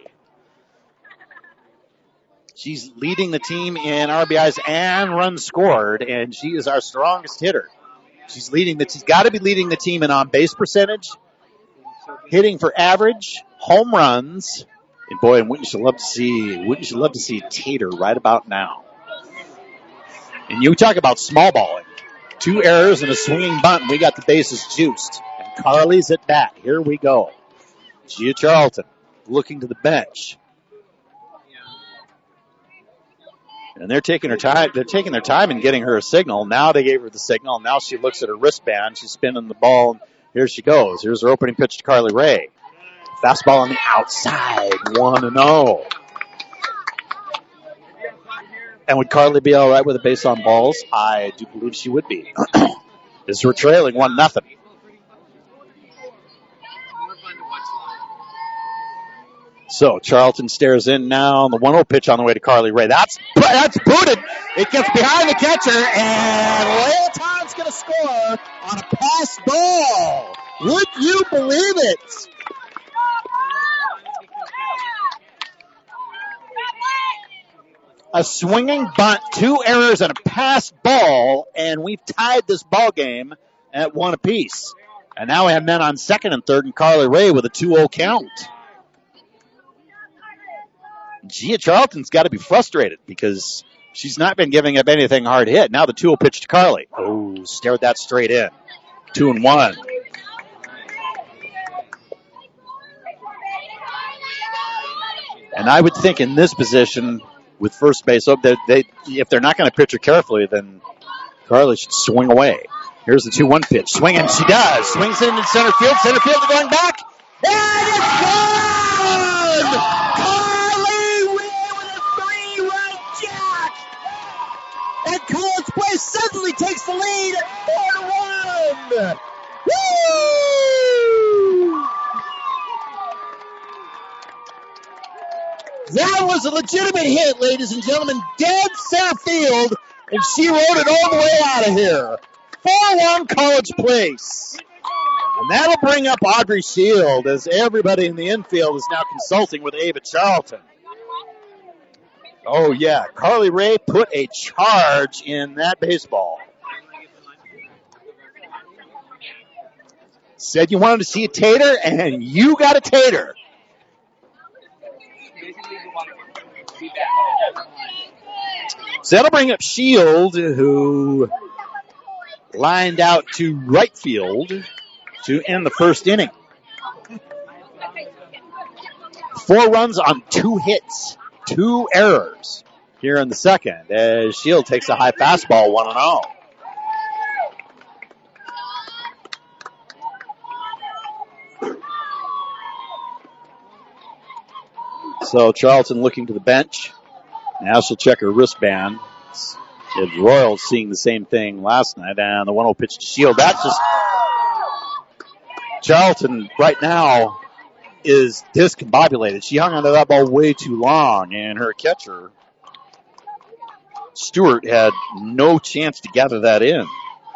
She's leading the team in RBIs and runs scored, and she is our strongest hitter. She's got to be leading the team in on-base percentage, hitting for average, home runs. And boy, and wouldn't you love to see Tater right about now? And you talk about small balling. 2 errors and a swinging bunt, and we got the bases juiced. And Carly's at bat. Here we go. Gia Charlton looking to the bench. And they're taking their time in getting her a signal. Now they gave her the signal. Now she looks at her wristband. She's spinning the ball. Here she goes. Here's her opening pitch to Carly Ray. Fastball on the outside, 1-0. And would Carly be all right with a base on balls? I do believe she would be. As we're trailing 1-0. So Charlton stares in now on the 1-0 pitch on the way to Carly Ray. That's booted. It gets behind the catcher, and Layla Tan's going to score on a pass ball. Would you believe it? A swinging bunt, 2 errors, and a pass ball, and we've tied this ball game at 1 apiece. And now we have men on second and third, and Carly Ray with a 2-0 count. Gia Charlton's got to be frustrated because she's not been giving up anything hard hit. Now the 2-0 pitch to Carly. Oh, stared that straight in. 2-1. And I would think in this position, with first base up, if they're not going to pitch her carefully, then Carly should swing away. Here's the 2-1 pitch. Swing, and she does. Swings it into center field. Center field going back. And it's gone! Carly Ray with a 3-run jack! And College Place suddenly takes the lead at 4-1! Woo! That was a legitimate hit, ladies and gentlemen. Dead center field, and she rode it all the way out of here. 4-1 College Place. And that'll bring up Audrey Shield as everybody in the infield is now consulting with Ava Charlton. Oh, yeah. Carly Ray put a charge in that baseball. Said you wanted to see a tater, and you got a tater. So that'll bring up Shield, who lined out to right field to end the first inning. 4 runs on 2 hits, 2 errors here in the second as Shield takes a high fastball 1-0. So Charlton looking to the bench. Now she'll check her wristband. The Royals seeing the same thing last night, and the 1-0 pitch to Shield. That's just Charlton right now is discombobulated. She hung onto that ball way too long, and her catcher, Stewart, had no chance to gather that in.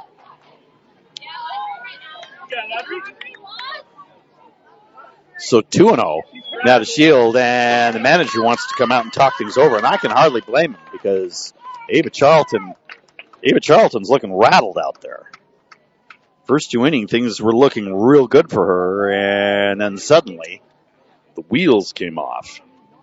So 2-0 now to Shield, and the manager wants to come out and talk things over, and I can hardly blame him because Ava Charlton's looking rattled out there. First 2 innings, things were looking real good for her, and then suddenly the wheels came off.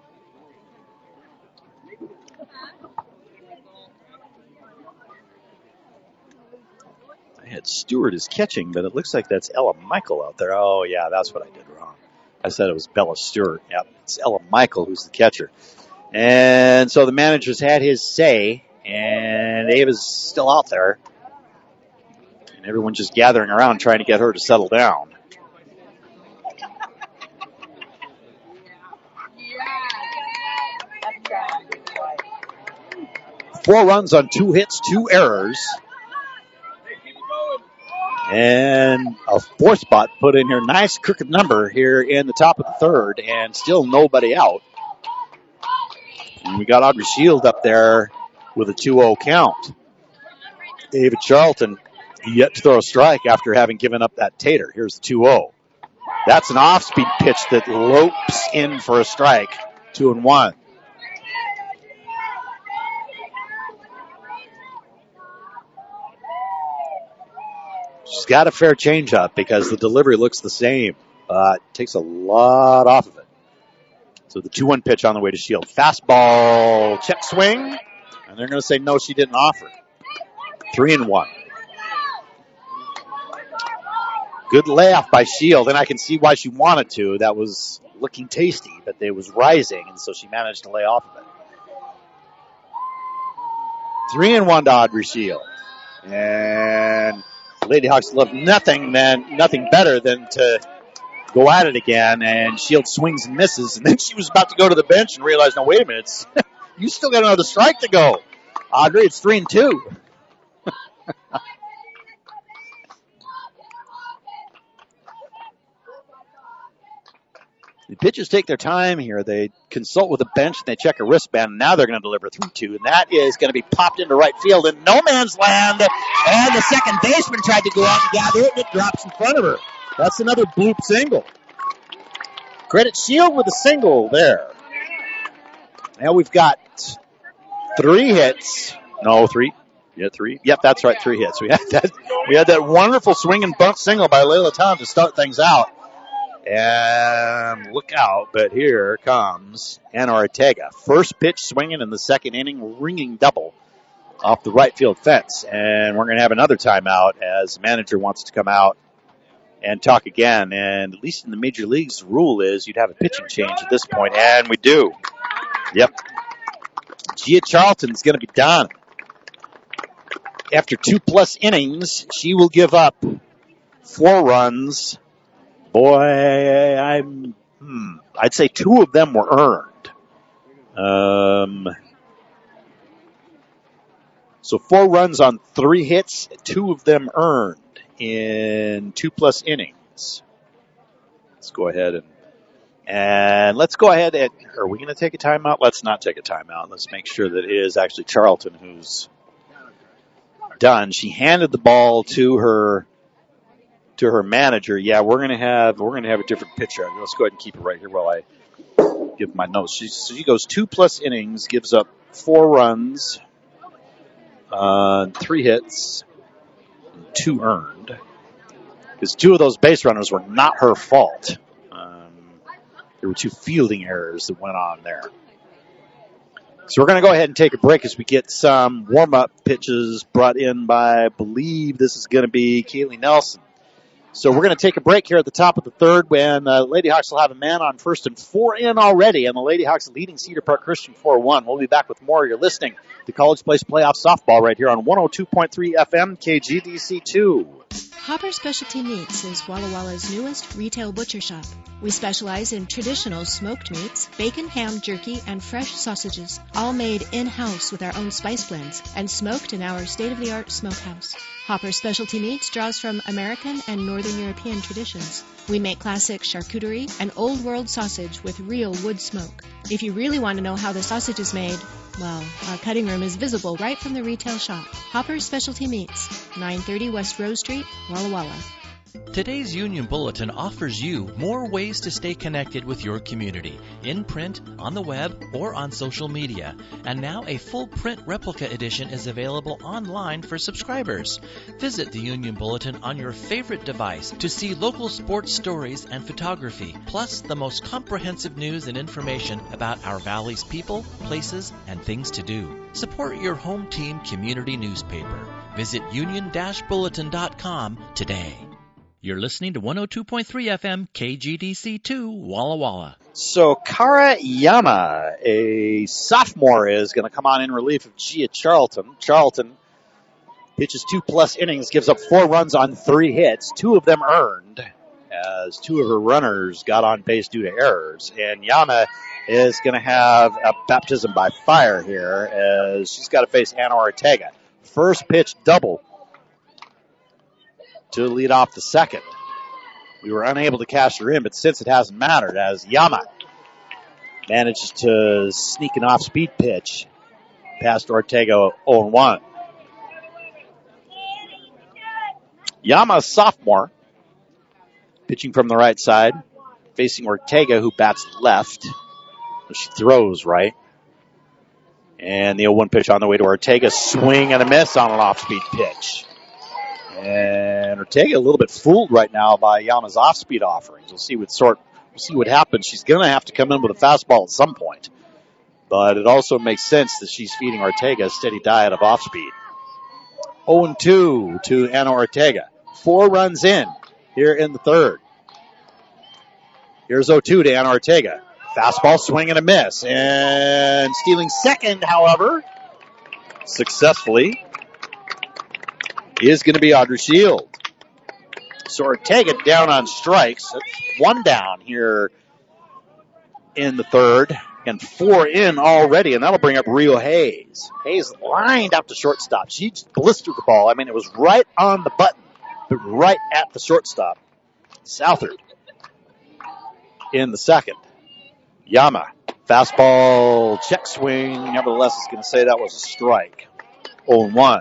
I had Stewart as catching, but it looks like that's Ella Michael out there. Oh, yeah, that's what I did wrong. I said it was Bella Stewart. Yep, it's Ella Michael who's the catcher. And so the manager's had his say, and Ava's still out there. And everyone's just gathering around trying to get her to settle down. Four runs on 2 hits, 2 errors. And a 4th spot put in here. Nice crooked number here in the top of the 3rd, and still nobody out. And we got Audrey Shield up there with a 2-0 count. Ava Charlton yet to throw a strike after having given up that tater. Here's the 2-0. That's an off-speed pitch that lopes in for a strike. 2-1. She's got a fair changeup because the delivery looks the same. Takes a lot off of it. So the 2-1 pitch on the way to Shield. Fastball, check swing. And they're going to say no, she didn't offer. 3-1. Good layoff by Shield, and I can see why she wanted to. That was looking tasty, but it was rising, and so she managed to lay off of it. 3-1 to Audrey Shield. And Lady Hawks love nothing better than to go at it again, and Shield swings and misses, and then she was about to go to the bench and realized, no, wait a minute, you still got another strike to go. Audrey, it's 3-2. The pitchers take their time here. They consult with the bench, and they check a wristband, and now they're going to deliver 3-2, and that is going to be popped into right field in no man's land, and the second baseman tried to go out and gather it, and it drops in front of her. That's another bloop single. Credit Shield with a single there. Now we've got 3 hits. No, 3. Yeah, 3. Yep, that's right, 3 hits. We had that wonderful swing and bunt single by Layla Tom to start things out. And look out, but here comes Anna Ortega. First pitch swinging in the second inning, ringing double off the right field fence. And we're going to have another timeout as the manager wants to come out and talk again. And at least in the major leagues, the rule is you'd have a pitching change at this point, and we do. Yep. Gia Charlton's going to be done. After 2+ innings, she will give up 4 runs. Boy, I'd say 2 of them were earned. So 4 runs on 3 hits, 2 of them earned in 2+ innings. Let's go ahead and let's go ahead and, are we going to take a timeout? Let's not take a timeout. Let's make sure that it is actually Charlton who's done. She handed the ball to her manager. Yeah, we're gonna have a different pitcher. Let's go ahead and keep it right here while I give my notes. She goes 2+ innings, gives up 4 runs, 3 hits, 2 earned. Because 2 of those base runners were not her fault. There were 2 fielding errors that went on there. So we're going to go ahead and take a break as we get some warm-up pitches brought in by, I believe this is going to be Kaylee Nelson. So we're going to take a break here at the top of the third when Lady Hawks will have a man on first and 4 in already, and the Lady Hawks leading Cedar Park Christian 4-1. We'll be back with more. You're listening to College Place Playoff Softball right here on 102.3 FM KGDC2. Hopper Specialty Meats is Walla Walla's newest retail butcher shop. We specialize in traditional smoked meats, bacon, ham, jerky, and fresh sausages, all made in-house with our own spice blends and smoked in our state-of-the-art smokehouse. Hopper Specialty Meats draws from American and Northern European traditions. We make classic charcuterie and old-world sausage with real wood smoke. If you really want to know how the sausage is made, well, our cutting room is visible right from the retail shop. Hopper Specialty Meats, 930 West Rose Street, Walla Walla. Today's Union Bulletin offers you more ways to stay connected with your community, in print, on the web, or on social media. And now a full print replica edition is available online for subscribers. Visit the Union Bulletin on your favorite device to see local sports stories and photography, plus the most comprehensive news and information about our valley's people, places, and things to do. Support your home team community newspaper. Visit union-bulletin.com today. You're listening to 102.3 FM KGDC2 Walla Walla. So Kara Yama, a sophomore, is going to come on in relief of Gia Charlton. Charlton pitches 2+ innings, gives up 4 runs on 3 hits, 2 of them earned, as 2 of her runners got on base due to errors. And Yama is going to have a baptism by fire here, as she's got to face Anna Ortega. First pitch double to lead off the second. We were unable to cash her in, but since it hasn't mattered, as Yama manages to sneak an off-speed pitch past Ortega 0-1. Yama, sophomore, pitching from the right side, facing Ortega, who bats left. She throws right. And the 0-1 pitch on the way to Ortega. Swing and a miss on an off-speed pitch. And Ortega a little bit fooled right now by Yama's off-speed offerings. We'll see what happens. She's going to have to come in with a fastball at some point. But it also makes sense that she's feeding Ortega a steady diet of off-speed. 0-2 to Anna Ortega. 4 runs in here in the third. Here's 0-2 to Anna Ortega. Fastball, swing and a miss. And stealing second, however, successfully, is going to be Audrey Shield. So Ortega down on strikes. That's 1 down here in the third. And 4 in already, and that'll bring up Rio Hayes. Hayes lined out to shortstop. She just blistered the ball. I mean, it was right on the button, but right at the shortstop. Southard in the second. Yama, fastball, check swing. Nevertheless, is going to say that was a strike. 0-1.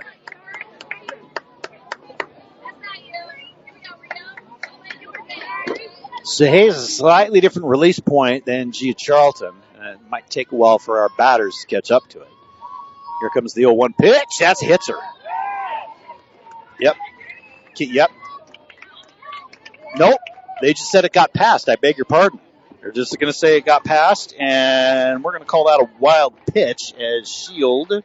So Hayes is a slightly different release point than Gia Charlton. It might take a while for our batters to catch up to it. Here comes the 0-1 pitch. That's a hitzer. Yep. Nope. They just said it got passed. I beg your pardon. They're just going to say it got passed, and we're going to call that a wild pitch as Shield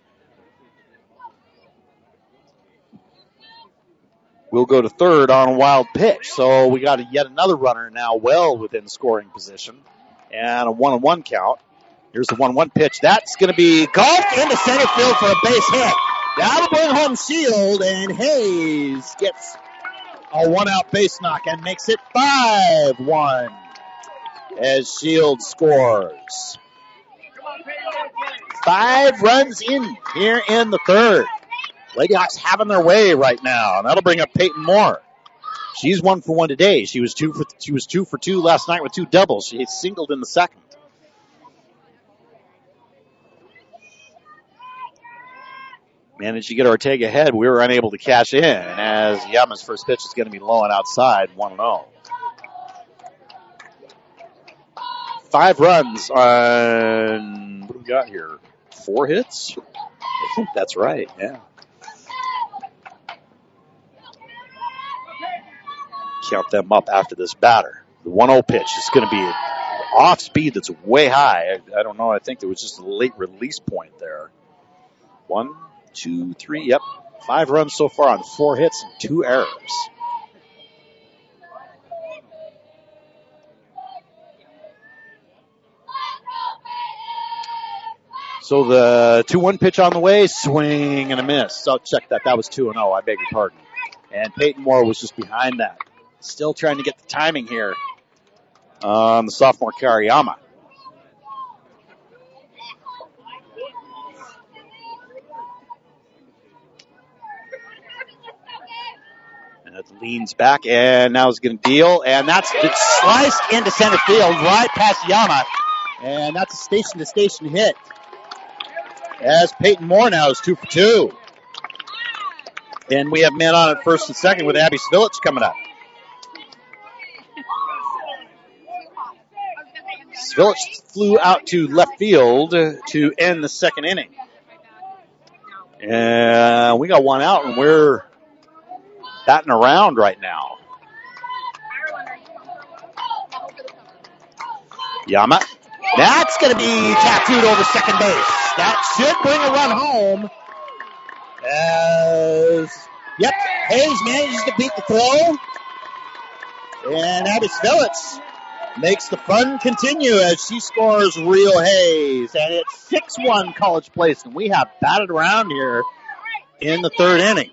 will go to third on a wild pitch. So we got yet another runner now well within scoring position, and a 1-1 count. Here's the 1-1 pitch. That's going to be golfed into center field for a base hit. That'll bring home Shield, and Hayes gets a 1-out base knock and makes it 5-1 as Shield scores. 5 runs in here in the third. Lady Hawks having their way right now, and that'll bring up Peyton Moore. She's 1 for 1 today. She was 2 for 2 last night with 2 doubles. She singled in the second. Managed to get Ortega ahead. We were unable to cash in, as Yama's first pitch is going to be low and outside, 1-0. 5 runs on, what do we got here? 4 hits? I think that's right, yeah. Count them up after this batter. The 1-0 pitch is going to be off speed that's way high. I don't know. I think there was just a late release point there. 1, 2, 3, yep. 5 runs so far on 4 hits and 2 errors. So the 2-1 pitch on the way, swing and a miss. So check that. That was 2-0. I beg your pardon. And Peyton Moore was just behind that. Still trying to get the timing here on the sophomore Kariyama. And it leans back, and now it's going to deal. And that's sliced into center field, right past Yama. And that's a station-to-station hit. As Peyton Moore now is 2 for 2. And we have men on at first and second with Abby Svilich coming up. Svilich flew out to left field to end the second inning. And we got one out, and we're batting around right now. Yama. That's going to be tattooed over second base. That should bring a run home. Yep, Hayes manages to beat the throw. And Abby Svilich makes the fun continue as she scores Real Hayes. And it's 6-1 College Place. And we have batted around here in the third inning.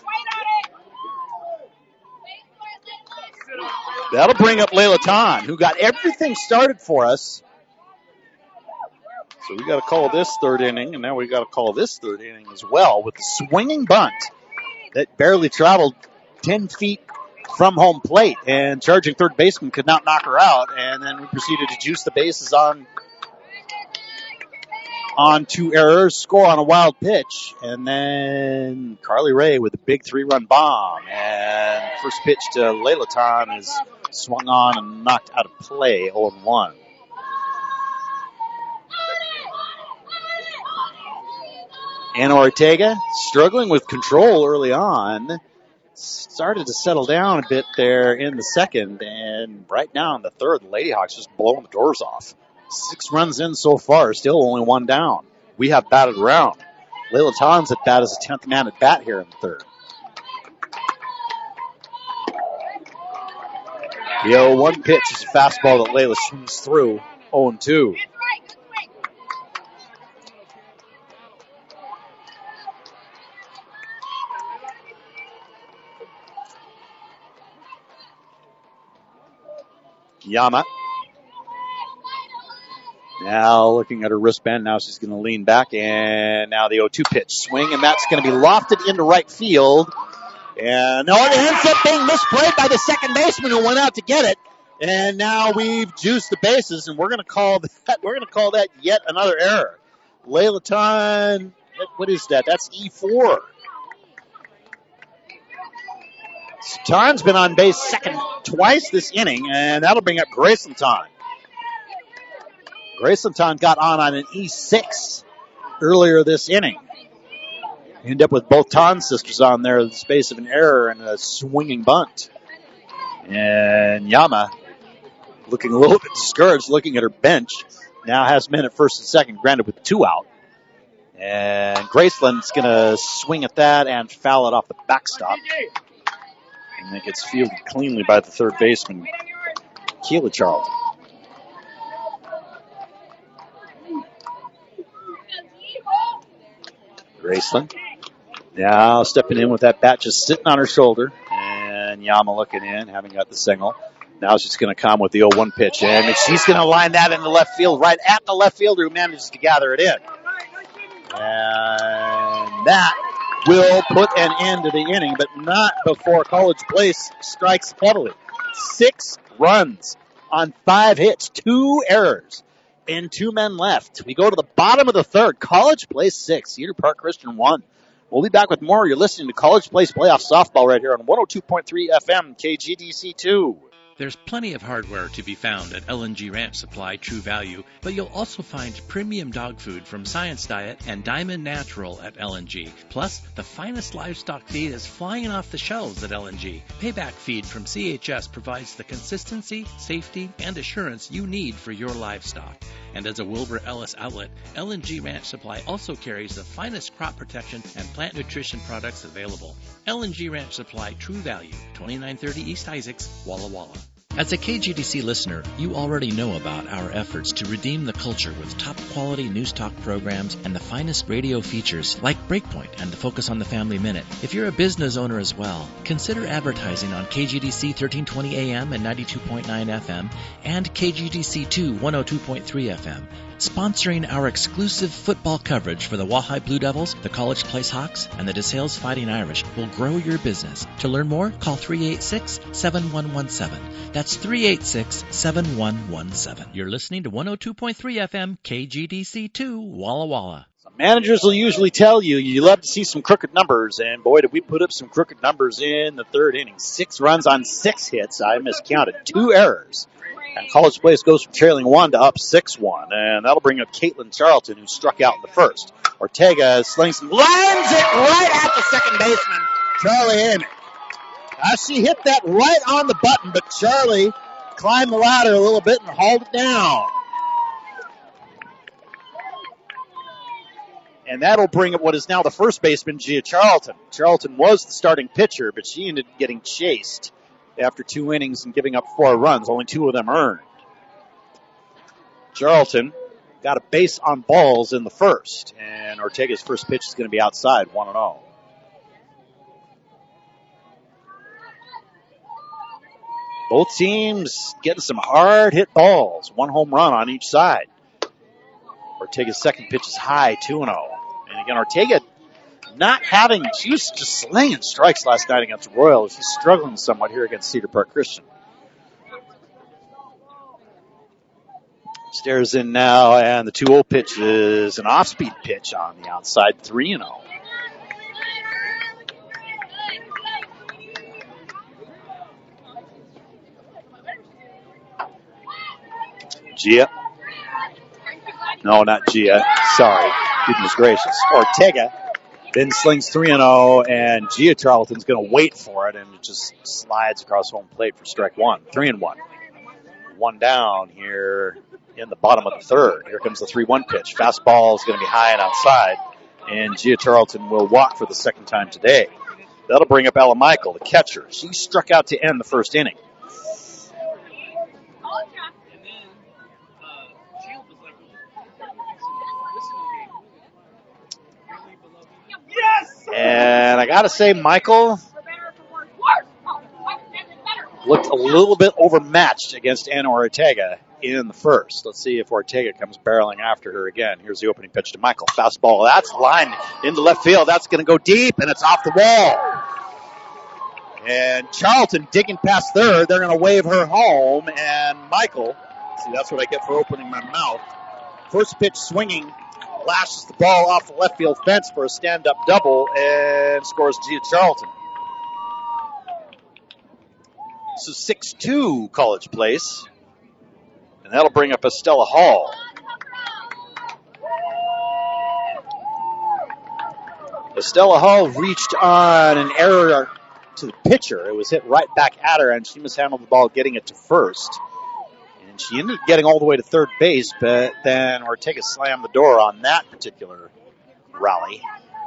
That'll bring up Layla Tan, who got everything started for us. So we got to call this third inning, and now we got to call this third inning as well with the swinging bunt that barely traveled 10 feet from home plate, and charging third baseman could not knock her out, and then we proceeded to juice the bases on 2 errors, score on a wild pitch, and then Carly Ray with a big 3-run bomb, and first pitch to Layla Tan is swung on and knocked out of play, 0-1. Anna Ortega struggling with control early on. Started to settle down a bit there in the second. And right now in the third, the Lady Hawks just blowing the doors off. 6 runs in so far, still only 1 down. We have batted around. Layla Tan's at bat as a 10th man at bat here in the third. The 0-1 pitch is a fastball that Layla swings through. 0-2. Yama. Now looking at her wristband. Now she's going to lean back. And now the 0-2 pitch. Swing, and that's going to be lofted into right field. And no, it ends up being misplayed by the second baseman who went out to get it. And now we've juiced the bases, and we're going to call that yet another error. Layla Tan, what is that? That's E4. Tan's been on base second twice this inning, and that'll bring up Graceland Tan. Graceland Tan got on an E6 earlier this inning. End up with both Tan sisters on there in the space of an error and a swinging bunt. And Yama, looking a little bit discouraged, looking at her bench, now has men at first and second, granted with 2 out. And Graceland's going to swing at that and foul it off the backstop. And it gets fielded cleanly by the third baseman, Keela Charlton. Graceland now stepping in with that bat just sitting on her shoulder. And Yama looking in, having got the single. Now she's going to come with the 0-1 pitch. And she's going to line that into left field, right at the left fielder who manages to gather it in. And that will put an end to the inning, but not before College Place strikes heavily. 6 runs on 5 hits, 2 errors, and 2 men left. We go to the bottom of the third. College Place 6, Cedar Park Christian 1. We'll be back with more. You're listening to College Place Playoff Softball right here on 102.3 FM, KGDC 2. There's plenty of hardware to be found at L&G Ranch Supply True Value, but you'll also find premium dog food from Science Diet and Diamond Natural at L&G. Plus, the finest livestock feed is flying off the shelves at L&G. Payback Feed from CHS provides the consistency, safety, and assurance you need for your livestock. And as a Wilbur Ellis outlet, L&G Ranch Supply also carries the finest crop protection and plant nutrition products available. L&G Ranch Supply True Value, 2930 East Isaacs, Walla Walla. As a KGDC listener, you already know about our efforts to redeem the culture with top-quality news talk programs and the finest radio features like Breakpoint and the Focus on the Family Minute. If you're a business owner as well, consider advertising on KGDC 1320 AM and 92.9 FM and KGDC 102.3 FM. Sponsoring our exclusive football coverage for the Wahai Blue Devils, the College Place Hawks, and the DeSales Fighting Irish will grow your business. To learn more, call 386-7117. That's 386-7117. You're listening to 102.3 FM KGDC2 Walla Walla. Managers will usually tell you love to see some crooked numbers, and boy, did we put up some crooked numbers in the third inning. 6 runs on 6 hits. I miscounted 2 errors. And College Place goes from trailing 1 to up 6-1, and that'll bring up Caitlin Charlton, who struck out in the first. Ortega slings and lands it right at the second baseman, Charlie Amick. She hit that right on the button, but Charlie climbed the ladder a little bit and hauled it down. And that'll bring up what is now the first baseman, Gia Charlton. Charlton was the starting pitcher, but she ended up getting chased after 2 innings and giving up 4 runs, only 2 of them earned. Charlton got a base on balls in the first, and Ortega's first pitch is going to be outside, 1-0. Both teams getting some hard hit balls, 1 home run on each side. Ortega's second pitch is high, 2-0. And again, Ortega she was just slinging strikes last night against Royals. She's struggling somewhat here against Cedar Park Christian. Stares in now, and the 2-0 pitch is an off-speed pitch on the outside, 3-0. Gia. No, not Gia. Sorry. Goodness gracious. Ortega then slings 3-0, and Gia Charlton's going to wait for it, and it just slides across home plate for strike 1. 3-1. 1 down here in the bottom of the third. Here comes the 3-1 pitch. Fastball is going to be high and outside, and Gia Charlton will walk for the second time today. That'll bring up Ella Michael, the catcher. She struck out to end the first inning. And I got to say, Michael looked a little bit overmatched against Anna Ortega in the first. Let's see if Ortega comes barreling after her again. Here's the opening pitch to Michael. Fastball. That's lined into left field. That's going to go deep, and it's off the wall. And Charlton digging past third. They're going to wave her home. And Michael, see, that's what I get for opening my mouth. First pitch swinging. Lashes the ball off the left field fence for a stand-up double and scores Gia Charlton. So 6-2 College Place. And that'll bring up Estella Hall. Estella Hall reached on an error to the pitcher. It was hit right back at her, and she mishandled the ball getting it to first. She ended up getting all the way to third base, but then Ortega slammed the door on that particular rally.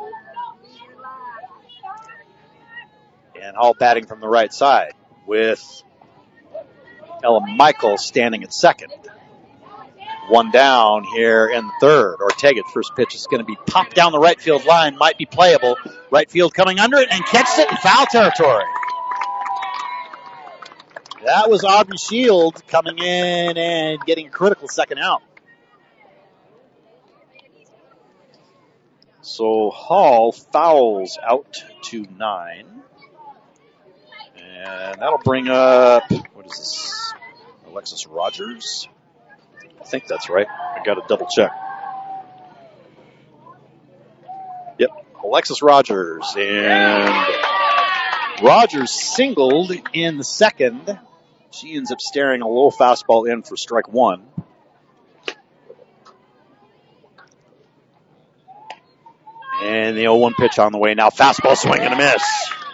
And Hall batting from the right side with Ella Michael standing at second. 1 down here in the third. Ortega's first pitch is going to be popped down the right field line, might be playable. Right field coming under it and catches it in foul territory. That was Aubrey Shield coming in and getting a critical second out. So Hall fouls out to 9. And that'll bring up, what is this, Alexis Rogers? I think that's right. I got to double check. Yep, Alexis Rogers. And Rogers singled in the second. She ends up staring a low fastball in for strike 1. And the 0-1 pitch on the way now. Fastball swing and a miss.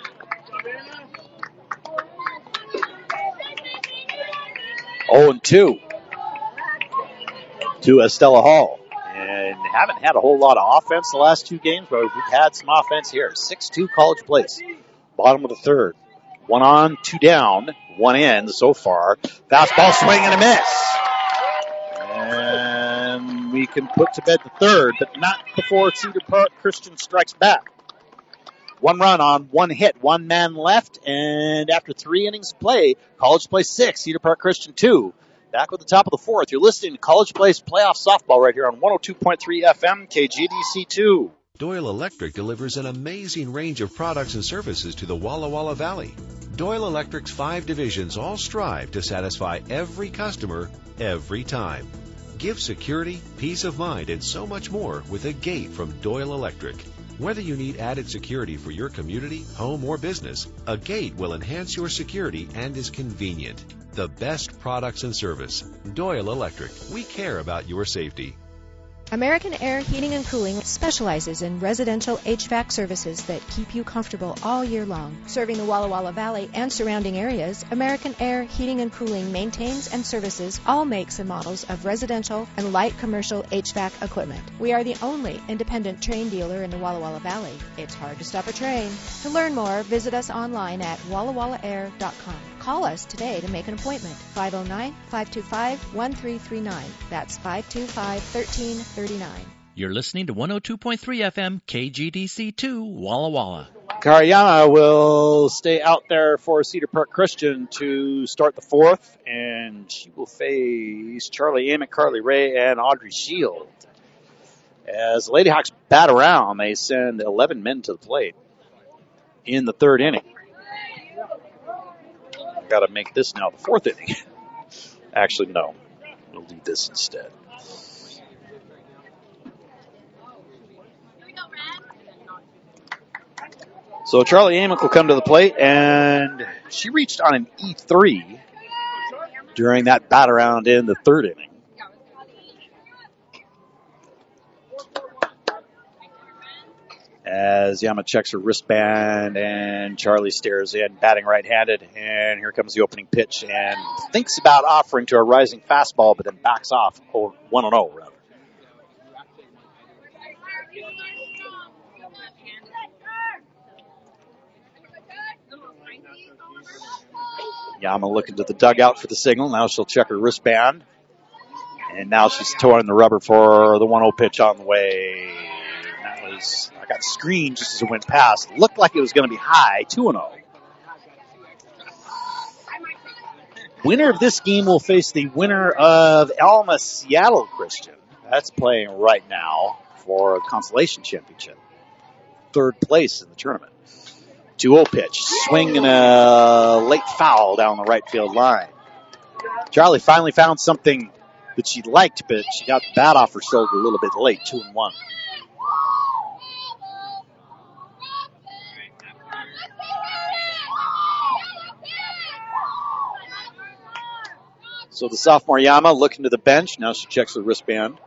Oh, and 2 to Estella Hall. And haven't had a whole lot of offense the last 2 games, but we've had some offense here. 6-2 College Place. Bottom of the third. 1 on, 2 down, 1 in so far. Fastball swing and a miss. And we can put to bed the third, but not before Cedar Park Christian strikes back. 1 run on 1 hit, 1 man left, and after 3 innings of play, College Place 6, Cedar Park Christian 2. Back with the top of the 4th. You're listening to College Place Playoff Softball right here on 102.3 FM, KGDC2. Doyle Electric delivers an amazing range of products and services to the Walla Walla Valley. Doyle Electric's 5 divisions all strive to satisfy every customer, every time. Give security, peace of mind, and so much more with a gate from Doyle Electric. Whether you need added security for your community, home, or business, a gate will enhance your security and is convenient. The best products and service. Doyle Electric. We care about your safety. American Air Heating and Cooling specializes in residential HVAC services that keep you comfortable all year long. Serving the Walla Walla Valley and surrounding areas, American Air Heating and Cooling maintains and services all makes and models of residential and light commercial HVAC equipment. We are the only independent train dealer in the Walla Walla Valley. It's hard to stop a train. To learn more, visit us online at wallawallaair.com. Call us today to make an appointment. 509-525-1339. That's 525-1339. You're listening to 102.3 FM KGDC2 Walla Walla. Kariyama will stay out there for Cedar Park Christian to start the 4th, and she will face Charlie Amick, Carly Ray, and Audrey Shield. As the Lady Hawks bat around, they send 11 men to the plate in the 3rd inning. Got to make this now the 4th inning. Actually, no. We'll do this instead. So Charlie Amick will come to the plate, and she reached on an E3 during that bat around in the 3rd inning. As Yama checks her wristband and Charlie stares in, batting right-handed, and here comes the opening pitch and thinks about offering to a rising fastball, but then backs off 1-0 rather. Yama looking to the dugout for the signal. Now she'll check her wristband. And now she's toeing the rubber for the 1-0 pitch on the way. I got screened just as it went past. It looked like it was going to be high, 2-0. Winner of this game will face the winner of Alma Seattle Christian. That's playing right now for a consolation championship. 3rd place in the tournament. 2-0 pitch. Swing and a late foul down the right field line. Charlie finally found something that she liked, but she got the bat off her shoulder a little bit late, 2-1. So the sophomore Yama looking to the bench. Now she checks her wristband.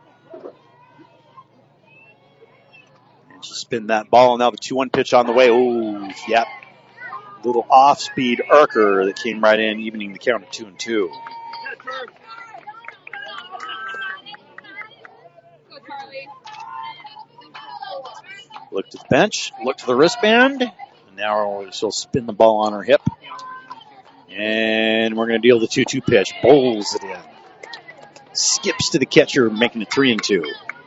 And she'll spin that ball. Now the 2-1 pitch on the way. Ooh, yep. Little off-speed erker that came right in, evening the count at 2-2. Look to the bench. Look to the wristband. And now she'll spin the ball on her hip. And we're going to deal the 2-2 pitch. Bowls it in. Skips to the catcher, making it 3-2.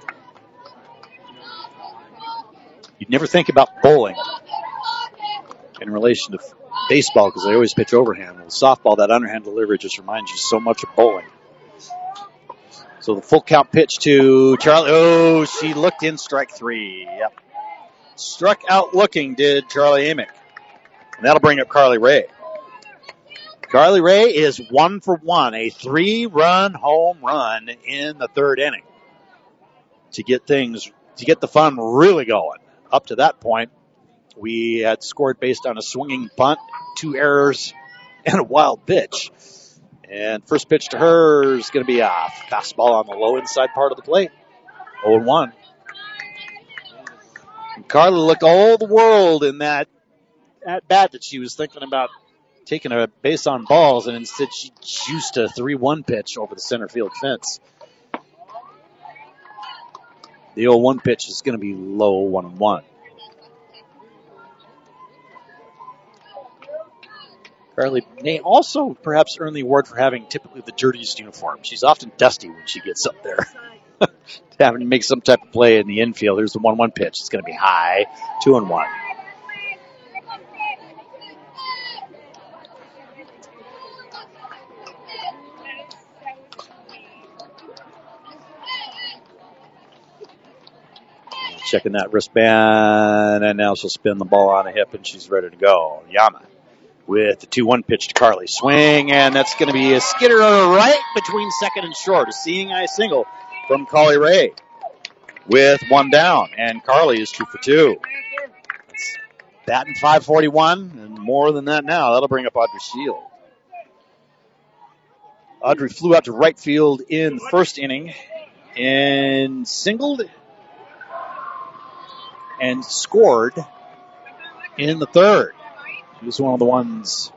You'd never think about bowling in relation to baseball because they always pitch overhand. With softball, that underhand delivery just reminds you so much of bowling. So the full count pitch to Charlie. Oh, she looked in, strike 3. Yep. Struck out looking, did Charlie Amick. And that'll bring up Carly Ray. Carly Ray is 1 for 1, a 3-run home run in the 3rd inning to get the fun really going. Up to that point, we had scored based on a swinging bunt, 2 errors, and a wild pitch. And first pitch to her is going to be a fastball on the low inside part of the plate. 0-1. And Carly looked all the world in that at bat that she was thinking about taking a base on balls, and instead she juiced a 3-1 pitch over the center field fence. The 0-1 pitch is going to be low, 1-1. Carly may also perhaps earn the award for having typically the dirtiest uniform. She's often dusty when she gets up there. Having to make some type of play in the infield. Here's the 1-1 pitch. It's going to be high. 2-1. Checking that wristband, and now she'll spin the ball on a hip, and she's ready to go. Yama with the 2-1 pitch to Carly. Swing, and that's going to be a skidder right between second and short. A seeing eye single from Carly Ray with one down, and Carly is 2 for 2. That's batting .541, and more than that now. That'll bring up Audrey Shield. Audrey flew out to right field in the first inning and singled and scored in the third. He was one of the ones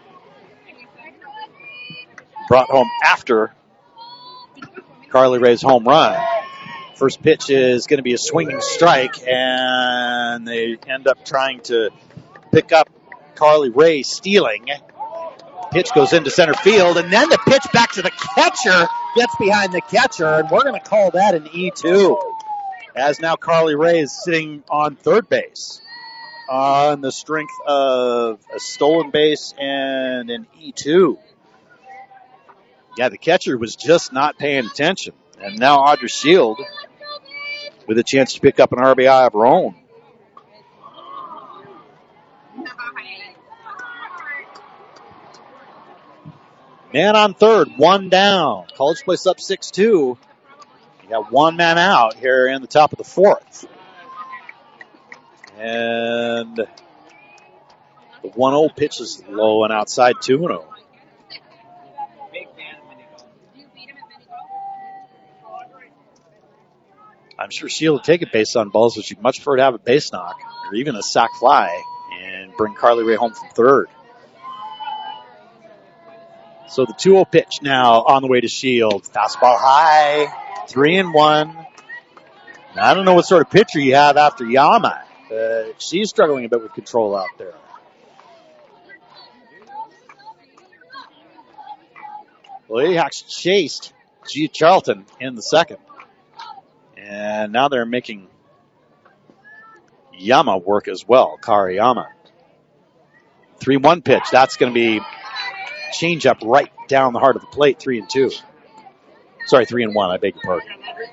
brought home after Carly Ray's home run. First pitch is going to be a swinging strike, and they end up trying to pick up Carly Ray stealing. Pitch goes into center field, and then the pitch back to the catcher gets behind the catcher, and we're going to call that an E2. As now Carly Ray is sitting on third base on the strength of a stolen base and an E2. Yeah, the catcher was just not paying attention. And now Audrey Shield with a chance to pick up an RBI of her own. Man on third, one down. College Place up 6-2. You got one man out here in the top of the fourth. And the 1-0 pitch is low and outside 2-0. I'm sure Shield would take it based on balls, but she'd much prefer to have a base knock or even a sac fly and bring Carly Ray home from third. So the 2-0 pitch now on the way to Shield. Fastball high, 3-1. Now, I don't know what sort of pitcher you have after Yama. She's struggling a bit with control out there. Well, Lady Hawks chased G. Charlton in the second. And now they're making Yama work as well, Kari Yama. 3-1 pitch. That's going to be change up right down the heart of the plate, 3-2. Sorry, 3-1. I beg your pardon.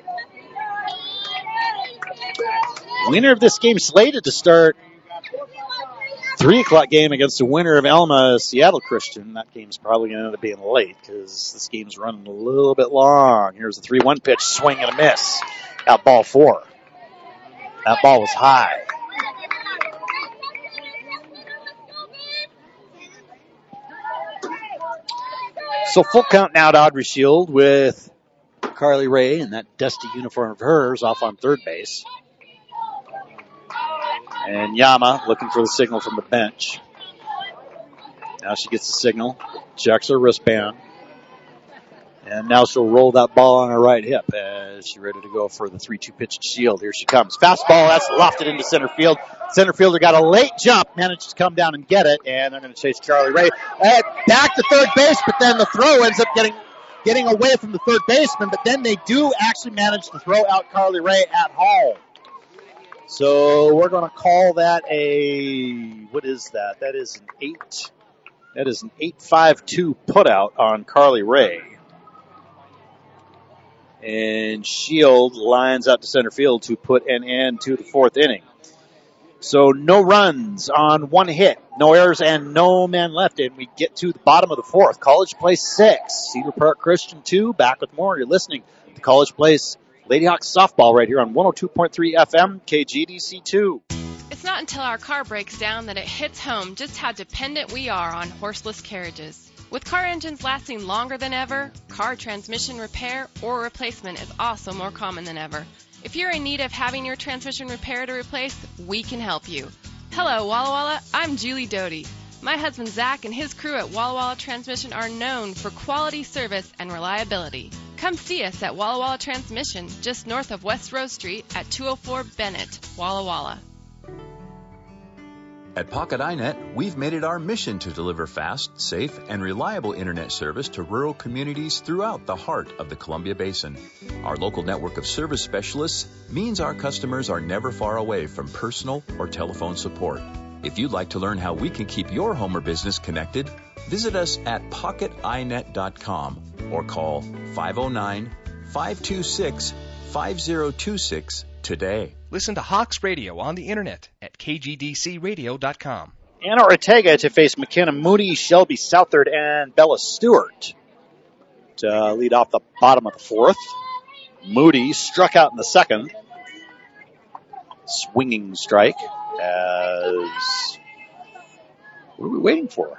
Winner of this game slated to start 3 o'clock game against the winner of Elma Seattle Christian. That game's probably going to end up being late because this game's running a little bit long. Here's a 3-1 pitch, swing and a miss. Out ball 4. That ball was high. So full count now to Audrey Shield with Carly Ray in that dusty uniform of hers off on third base. And Yama looking for the signal from the bench. Now she gets the signal, checks her wristband. And now she'll roll that ball on her right hip as she's ready to go for the 3-2 pitch to Shield. Here she comes. Fastball, that's lofted into center field. Center fielder got a late jump, managed to come down and get it, and they're going to chase Carly Ray. Back to third base, but then the throw ends up getting away from the third baseman, but then they do actually manage to throw out Carly Ray at home. So we're going to call that what is that? That is an 8-5-2 putout on Carly Ray. And Shield lines out to center field to put an end to the fourth inning. So no runs on one hit, no errors, and no men left. And we get to the bottom of the fourth. College Place 6, Cedar Park Christian 2. Back with more. You're listening to College Place Lady Hawks softball right here on 102.3 FM, KGDC 2. It's not until our car breaks down that it hits home just how dependent we are on horseless carriages. With car engines lasting longer than ever, car transmission repair or replacement is also more common than ever. If you're in need of having your transmission repaired or replaced, we can help you. Hello, Walla Walla. I'm Julie Doty. My husband Zach and his crew at Walla Walla Transmission are known for quality service and reliability. Come see us at Walla Walla Transmission, just north of West Rose Street at 204 Bennett, Walla Walla. At Pocket iNet, we've made it our mission to deliver fast, safe, and reliable internet service to rural communities throughout the heart of the Columbia Basin. Our local network of service specialists means our customers are never far away from personal or telephone support. If you'd like to learn how we can keep your home or business connected, visit us at pocketinet.com or call 509-526-5026 today. Listen to Hawks Radio on the internet at kgdcradio.com. Anna Ortega to face McKenna Moody, Shelby Southard, and Bella Stewart to lead off the bottom of the fourth. Moody struck out in the second. Swinging strike as... What are we waiting for?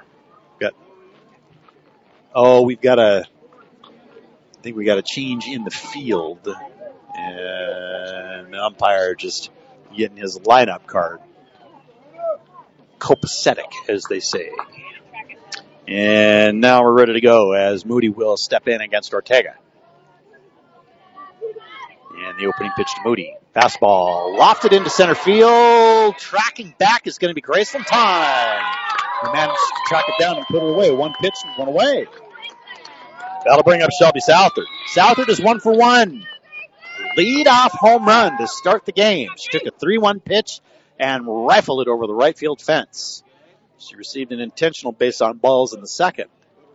I think we got a change in the field. And the umpire just getting his lineup card. Copacetic, as they say. And now we're ready to go as Moody will step in against Ortega. And the opening pitch to Moody. Fastball lofted into center field. Tracking back is going to be Graceland time. He managed to track it down and put it away. One pitch and one away. That'll bring up Shelby Southard. Southard is 1 for 1. Lead-off home run to start the game. She took a 3-1 pitch and rifled it over the right field fence. She received an intentional base on balls in the second.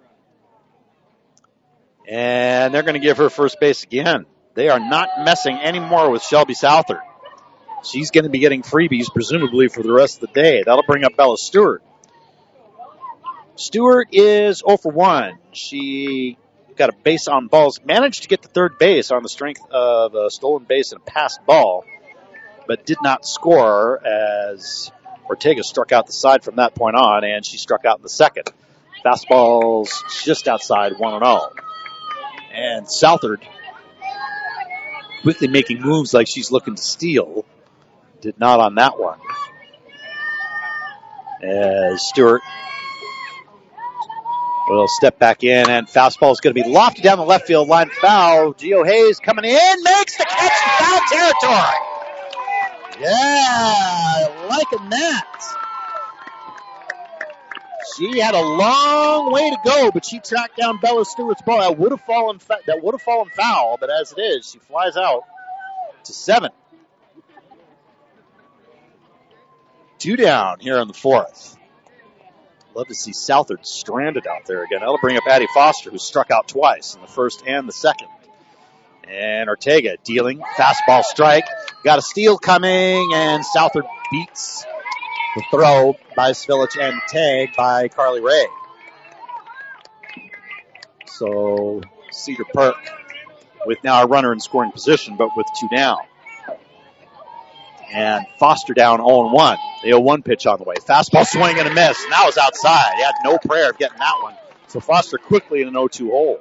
And they're going to give her first base again. They are not messing anymore with Shelby Southard. She's going to be getting freebies, presumably, for the rest of the day. That'll bring up Bella Stewart. Stewart is 0 for 1. She got a base on balls, managed to get to third base on the strength of a stolen base and a passed ball, but did not score as Ortega struck out the side from that point on, and she struck out in the second. Fastball's just outside 1-0. And Southard, quickly making moves like she's looking to steal, did not on that one. As Stewart will step back in, and fastball is going to be lofted down the left field line. Foul. Gio Hayes coming in, makes the catch in foul territory. Yeah, liking that. She had a long way to go, but she tracked down Bella Stewart's ball. That would have fallen foul, but as it is, she flies out to 7. 2 down here in the fourth. Love to see Southard stranded out there again. That'll bring up Addie Foster, who struck out twice in the first and the second. And Ortega dealing. Fastball strike. Got a steal coming, and Southard beats the throw by Svilich and tag by Carly Ray. So Cedar Park with now a runner in scoring position, but with 2 down. And Foster down 0-1. The 0-1 pitch on the way. Fastball swing and a miss. And that was outside. He had no prayer of getting that one. So Foster quickly in an 0-2 hole.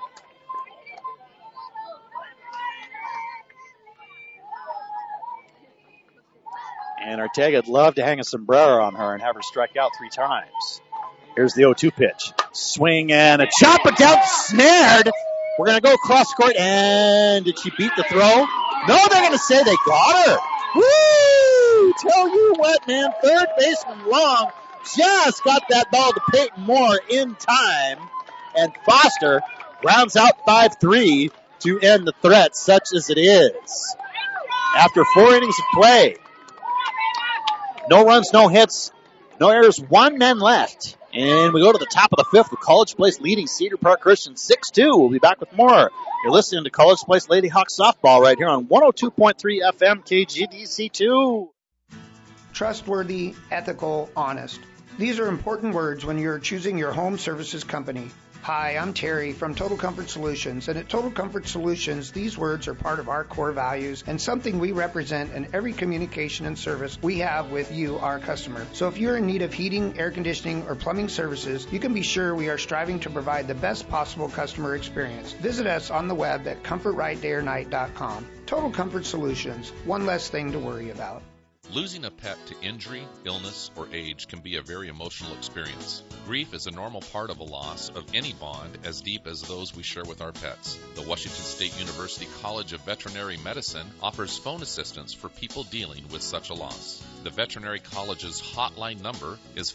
And Ortega'd love to hang a sombrero on her and have her strike out 3 times. Here's the 0-2 pitch. Swing and a chopper down, snared. We're going to go cross court. And did she beat the throw? No, they're going to say they got her. Woo! Tell you what, man, third baseman Long just got that ball to Peyton Moore in time. And Foster rounds out 5-3 to end the threat, such as it is. After 4 innings of play, no runs, no hits, no errors, 1 man left. And we go to the top of the 5th with College Place leading Cedar Park Christian 6-2. We'll be back with more. You're listening to College Place Lady Hawks softball right here on 102.3 FM KGDC2. Trustworthy, ethical, honest. These are important words when you're choosing your home services company. Hi, I'm Terry from Total Comfort Solutions, and at Total Comfort Solutions, these words are part of our core values and something we represent in every communication and service we have with you, our customer. So if you're in need of heating, air conditioning, or plumbing services, you can be sure we are striving to provide the best possible customer experience. Visit us on the web at comfortrightdayornight.com. Total Comfort Solutions, one less thing to worry about. Losing a pet to injury, illness, or age can be a very emotional experience. Grief is a normal part of a loss of any bond as deep as those we share with our pets. The Washington State University College of Veterinary Medicine offers phone assistance for people dealing with such a loss. The Veterinary College's hotline number is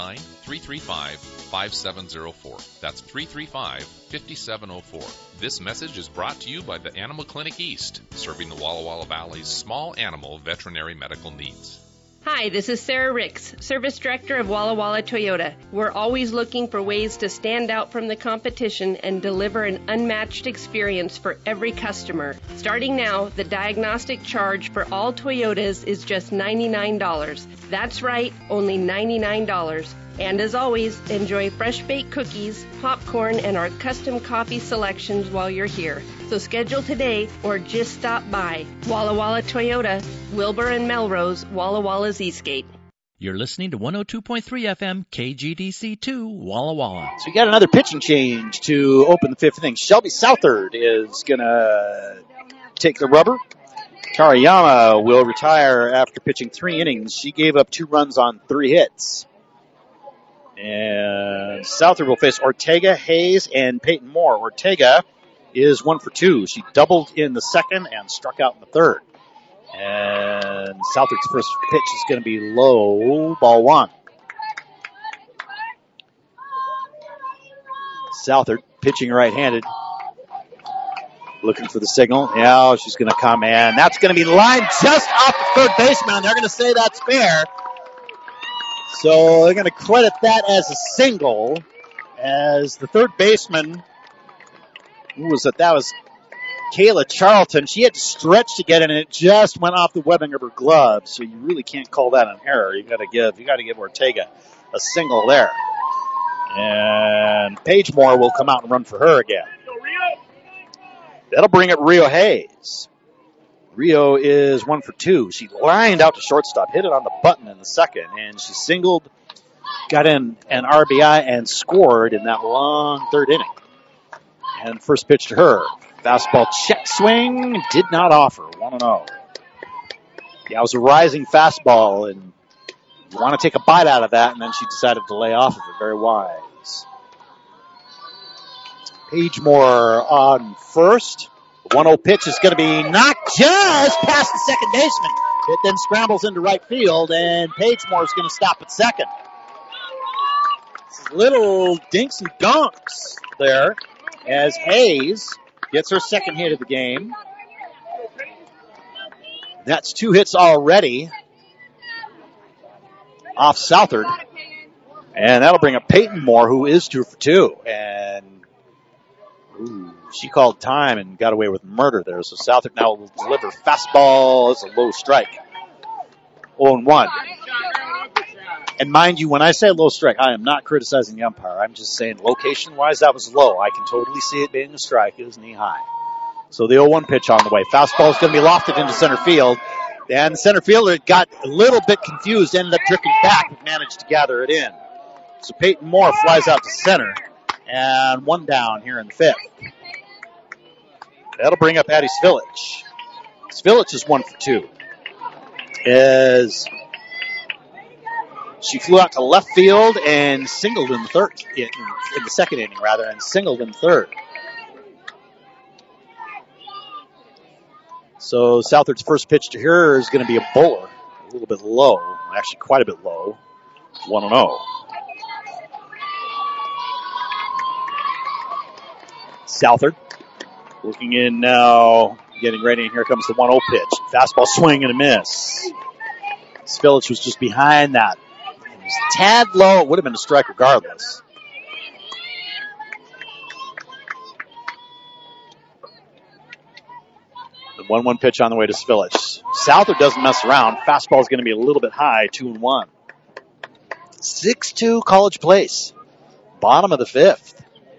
509-335-5704. That's 335-5704. This message is brought to you by the Animal Clinic East, serving the Walla Walla Valley's small animal veterinary medical needs. Hi, this is Sarah Ricks, Service Director of Walla Walla Toyota. We're always looking for ways to stand out from the competition and deliver an unmatched experience for every customer. Starting now, the diagnostic charge for all Toyotas is just $99. That's right, only $99. And as always, enjoy fresh baked cookies, popcorn, and our custom coffee selections while you're here. So schedule today or just stop by. Walla Walla Toyota, Wilbur and Melrose, Walla Walla's Eastgate. You're listening to 102.3 FM KGDC2 Walla Walla. So we got another pitching change to open the fifth inning. Shelby Southard is going to take the rubber. Kariyama will retire after pitching 3 innings. She gave up 2 runs on 3 hits. And Southard will face Ortega, Hayes, and Peyton Moore. Ortega is 1 for 2. She doubled in the second and struck out in the third. And Southard's first pitch is going to be low, ball 1. Southard pitching right-handed. Looking for the signal. Yeah, she's going to come in. That's going to be lined just off the third baseman, and they're going to say that's fair. So they're going to credit that as a single, as the third baseman, who was it? That was Kayla Charlton. She had to stretch to get it, and it just went off the webbing of her glove. So you really can't call that an error. You got to give Ortega a single there. And Paige Moore will come out and run for her again. That'll bring up Rio Hayes. Rio is 1 for 2. She lined out to shortstop, hit it on the button in the second, and she singled, got in an RBI, and scored in that long third inning. And first pitch to her. Fastball check swing, did not offer, 1-0. Yeah, it was a rising fastball, and you want to take a bite out of that, and then she decided to lay off of it. Very wise. Paige Moore on first. 1-0 pitch is going to be knocked just past the second baseman. It then scrambles into right field, and Paige Moore is going to stop at second. Little dinks and dunks there as Hayes gets her second hit of the game. That's 2 hits already off Southard. And that'll bring up Peyton Moore, who is 2 for 2. And she called time and got away with murder there. So Southard now will deliver fastball. It's a low strike. 0-1. And mind you, when I say low strike, I am not criticizing the umpire. I'm just saying location-wise, that was low. I can totally see it being a strike. It was knee-high. So the 0-1 pitch on the way. Fastball is going to be lofted into center field. And the center fielder got a little bit confused, ended up drifting back, but managed to gather it in. So Peyton Moore flies out to center. And 1 down here in the 5th. That'll bring up Addie Svilich. Svilich is 1 for 2. As she flew out to left field and singled in the third, in the second inning rather, and singled in the third. So Southard's first pitch to her is going to be a bowler, a little bit low, actually quite a bit low, 1-0. Southard looking in now, getting ready, and here comes the 1-0 pitch. Fastball swing and a miss. Svilich was just behind that. It was a tad low. It would have been a strike regardless. The 1-1 pitch on the way to Svilich. Southard doesn't mess around. Fastball is going to be a little bit high, 2-1. 6-2 College Place. Bottom of the 5th.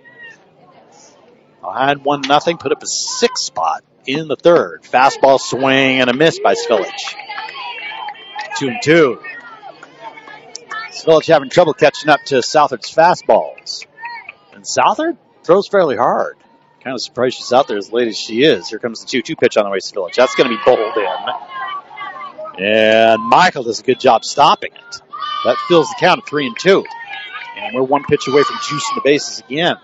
Behind 1-0, put up a 6th spot in the 3rd. Fastball swing and a miss by Svilich. 2-2. Svilich having trouble catching up to Southard's fastballs. And Southard throws fairly hard. Kind of surprised she's out there as late as she is. Here comes the 2-2 pitch on the way to Svilich. That's going to be bowled in. And Michael does a good job stopping it. That fills the count of 3-2. And we're 1 pitch away from juicing the bases again.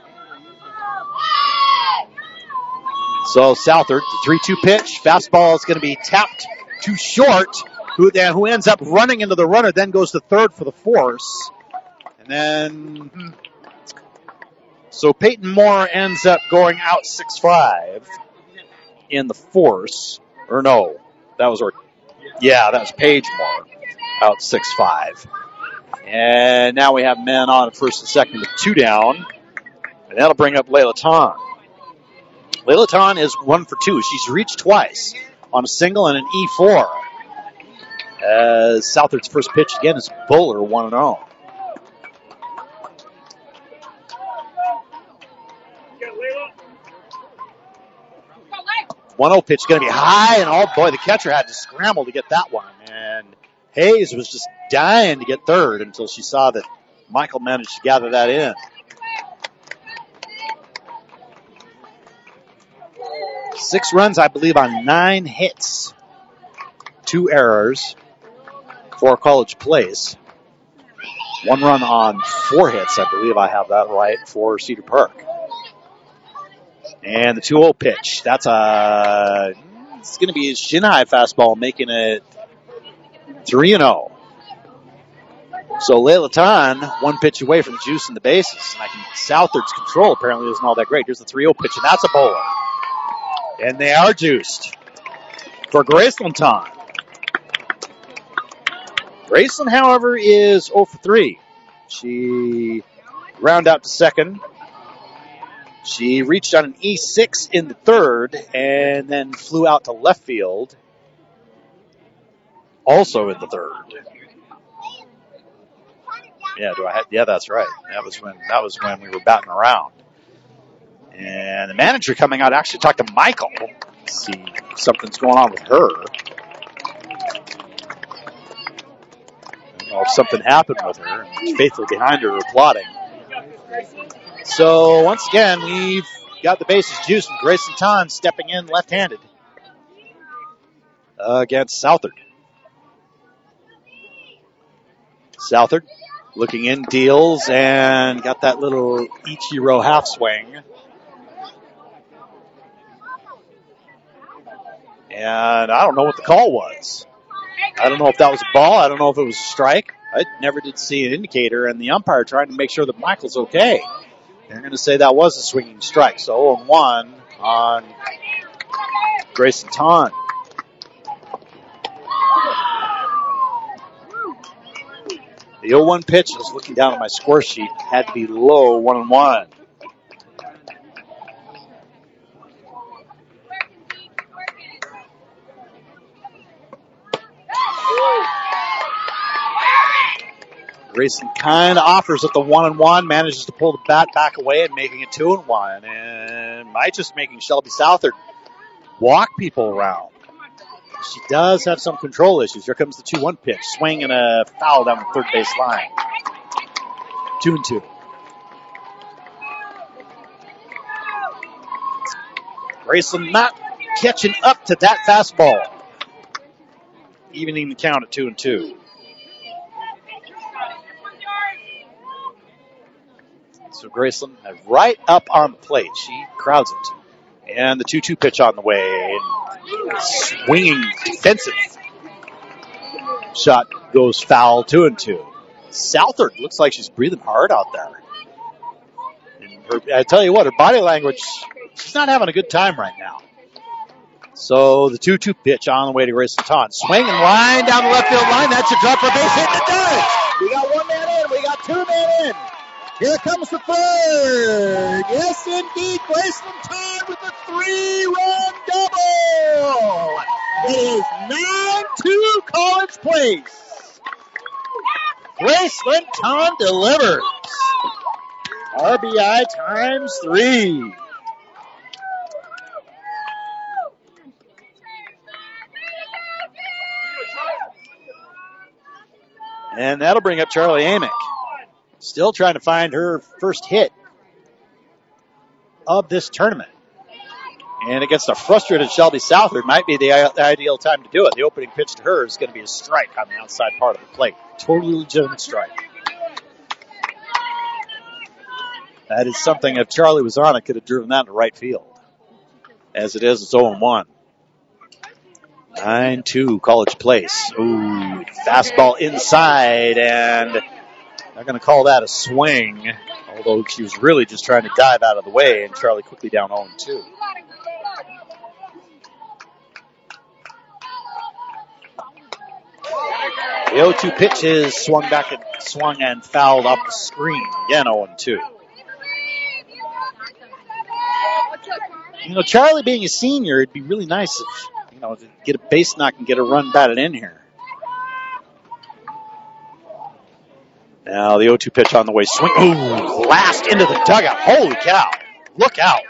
So Southard, the 3-2 pitch. Fastball is going to be tapped too short. who ends up running into the runner, then goes to third for the force. And then, so Peyton Moore ends up going out 6-5 in the force. Or no, that was Paige Moore out 6-5. And now we have men on first and second with 2 down. And that'll bring up Layla Ton. Layla Ton is 1 for 2. She's reached twice on a single and an E4. As Southard's first pitch again is Bowler 1-0. One 1-0 pitch going to be high, and oh boy, the catcher had to scramble to get that one. And Hayes was just dying to get third until she saw that Michael managed to gather that in. 6 runs, I believe, on 9 hits. 2 errors for College Place. 1 run on 4 hits, I believe I have that right, for Cedar Park. And the 2-0 pitch. It's going to be a shin-high fastball, making it 3-0. So Layla Ton, 1 pitch away from juicing the bases. And Southard's control apparently isn't all that great. Here's the 3-0 pitch, and that's a bowler. And they are juiced for Graceland Ton. Graceland, however, is 0 for 3. She ground out to second. She reached on an E6 in the third and then flew out to left field, also in the third. Yeah, that's right. That was when we were batting around. And the manager coming out actually talked to Michael. See if something's going on with her. I don't know if something happened with her. She's faithfully behind her applauding. So, once again, we've got the bases juiced, and Grayson Ton stepping in left-handed against Southard. Southard looking in, deals, and got that little Ichiro half swing. And I don't know what the call was. I don't know if that was a ball. I don't know if it was a strike. I never did see an indicator, and the umpire trying to make sure that Michael's okay. They're going to say that was a swinging strike. So 0-1 on Grayson Ton. The 0-1 pitch, I was looking down at my score sheet, had to be low, 1-1. Grayson kind of offers at the 1-1, manages to pull the bat back away and making it 2-1. And might just making Shelby Southard walk people around. She does have some control issues. Here comes the 2-1 pitch. Swing and a foul down the third base line. 2-2. Grayson not catching up to that fastball. Evening the count at 2-2. So Graceland right up on the plate. She crowds it. And the 2-2 pitch on the way. And swinging defensive shot goes foul, 2-2. Southard looks like she's breathing hard out there. And I tell you what, her body language, she's not having a good time right now. So the 2-2 pitch on the way to Grayson Ton. Swing and line down the left field line. That should drop for a base hit. It does. We got 1 man in. We got 2 men in. Here comes the third. Yes, indeed. Graceland Ton with a 3-run double. It is 9-2 College Place. Graceland Ton delivers. RBI times 3. And that'll bring up Charlie Amick. Still trying to find her first hit of this tournament. And against a frustrated Shelby Southard might be the ideal time to do it. The opening pitch to her is going to be a strike on the outside part of the plate. Totally legitimate strike. That is something, if Charlie was on it, could have driven that into right field. As it is, it's 0-1. 9-2 College Place. Ooh, fastball inside, and they're going to call that a swing, although she was really just trying to dive out of the way, and Charlie quickly down 0-2. The 0-2 pitch is swung and fouled off the screen. Again, 0-2. You know, Charlie being a senior, it'd be really nice if, you know, to get a base knock and get a run batted in here. Now the 0-2 pitch on the way. Swing. Ooh, blast into the dugout. Holy cow. Look out.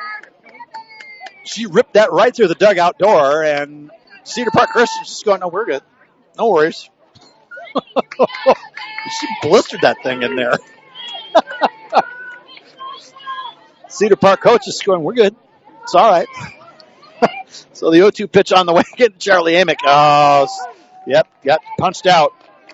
She ripped that right through the dugout door, and Cedar Park Christian's just going, no, we're good. No worries. She blistered that thing in there. Cedar Park coach is going, we're good. It's all right. So the 0-2 pitch on the way, getting Charlie Amick. Oh, yep, got punched out.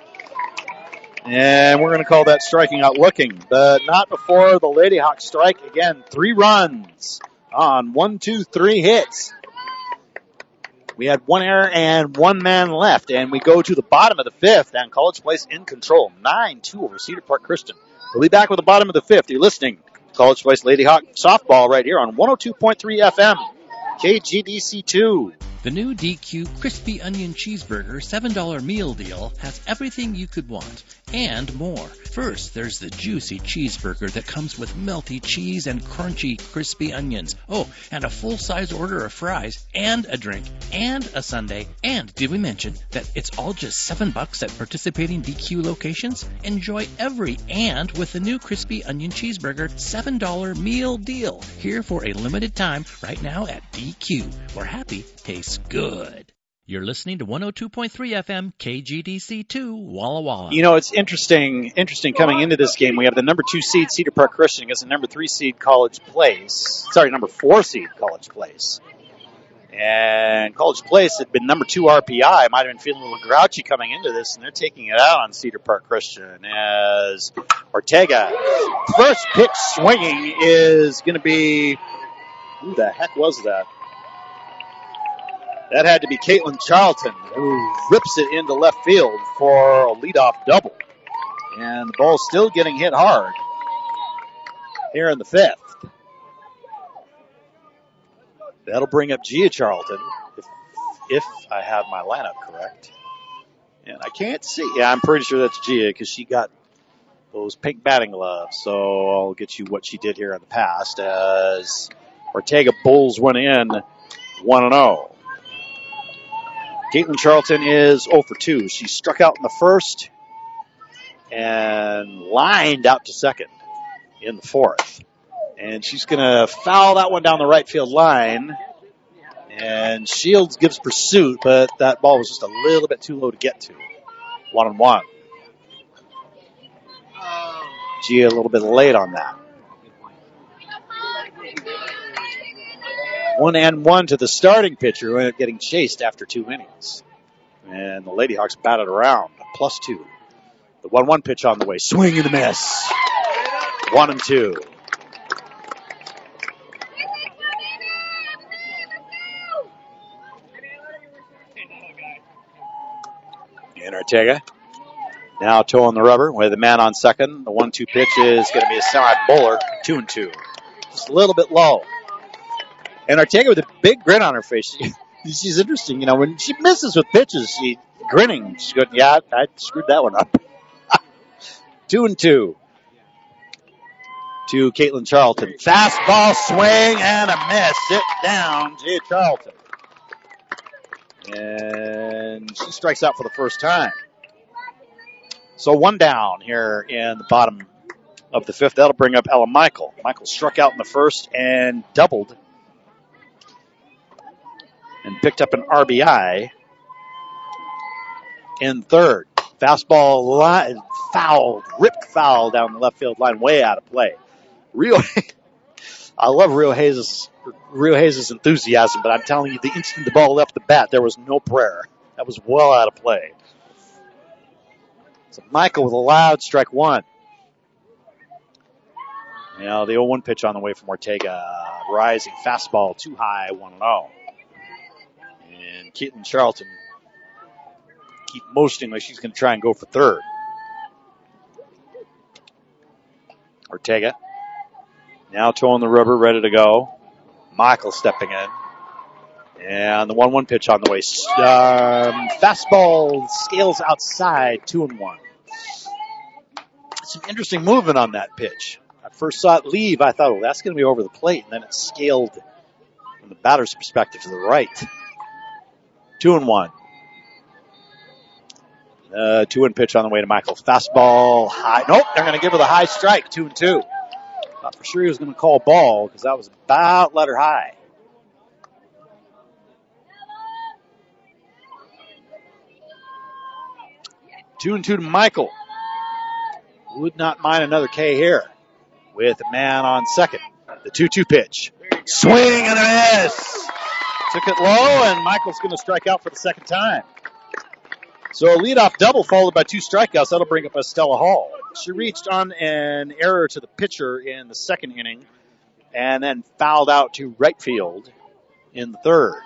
And we're going to call that striking out looking, but not before the Lady Hawks strike again. 3 runs on 1, 2, 3 hits. We had 1 error and 1 man left, and we go to the bottom of the 5th, and College Place in control, 9-2 over Cedar Park Christian. We'll be back with the bottom of the 5th. You're listening to College Place Lady Hawk softball right here on 102.3 FM, KGDC2. The new DQ Crispy Onion Cheeseburger $7 meal deal has everything you could want and more. First, there's the juicy cheeseburger that comes with melty cheese and crunchy crispy onions. Oh, and a full-size order of fries and a drink and a sundae. And did we mention that it's all just $7 at participating DQ locations? Enjoy every and with the new Crispy Onion Cheeseburger $7 meal deal. Here for a limited time right now at DQ, where happy tastes good. You're listening to 102.3 FM KGDC2 Walla Walla. You know, it's interesting coming into this game. We have the number 2 seed Cedar Park Christian against the number 3 seed College Place. Number 4 seed College Place. And College Place had been number 2 RPI. Might have been feeling a little grouchy coming into this, and they're taking it out on Cedar Park Christian as Ortega. First pitch swinging is going to be, who the heck was that? That had to be Caitlin Charlton, who rips it into left field for a leadoff double. And the ball's still getting hit hard here in the 5th. That'll bring up Gia Charlton, if I have my lineup correct. And I can't see. Yeah, I'm pretty sure that's Gia because she got those pink batting gloves. So I'll get you what she did here in the past as Ortega bowls one in 1-0. Caitlin Charlton is 0 for 2. She struck out in the 1st and lined out to 2nd in the 4th. And she's going to foul that one down the right field line. And Shields gives pursuit, but that ball was just a little bit too low to get to. 1-1. Gia a little bit late on that. 1-1 to the starting pitcher who ended up getting chased after 2 innings. And the Lady Hawks batted around, +2. The 1-1 pitch on the way. Swing and a miss. 1-2. And Ortega now toeing the rubber with a man on second. The 1-2 pitch is going to be a semi-bowler. 2-2. Just a little bit low. And Ortega with a big grin on her face. She's interesting. You know, when she misses with pitches, she's grinning. She's going, yeah, I screwed that one up. 2-2 to Caitlin Charlton. Fastball swing and a miss. Sit down, Gia Charlton. And she strikes out for the first time. So 1 down here in the bottom of the 5th. That'll bring up Ella Michael. Michael struck out in the 1st and doubled. And picked up an RBI in 3rd. Fastball line, ripped foul down the left field line, way out of play. I love Rio Hayes' enthusiasm, but I'm telling you, the instant the ball left the bat, there was no prayer. That was well out of play. So Michael with a loud strike 1. Now the 0-1 pitch on the way from Ortega. Rising fastball too high, 1-0. And Caitlin Charlton keep motioning like she's going to try and go for third. Ortega now toeing the rubber, ready to go. Michael stepping in. And the 1-1 pitch on the way. Fastball scales outside, 2-1. Some interesting movement on that pitch. I first saw it leave. I thought, well, that's going to be over the plate. And then it scaled from the batter's perspective to the right. 2-1. 2-1 pitch on the way to Michael. Fastball high. Nope, they're going to give her the high strike. 2-2. Thought for sure he was going to call ball because that was about letter high. 2-2 to Michael. Would not mind another K here with a man on second. The 2-2 pitch. Swing and a miss. Took it low, and Michael's going to strike out for the second time. So a leadoff double followed by 2 strikeouts. That'll bring up Estella Hall. She reached on an error to the pitcher in the second inning and then fouled out to right field in the third.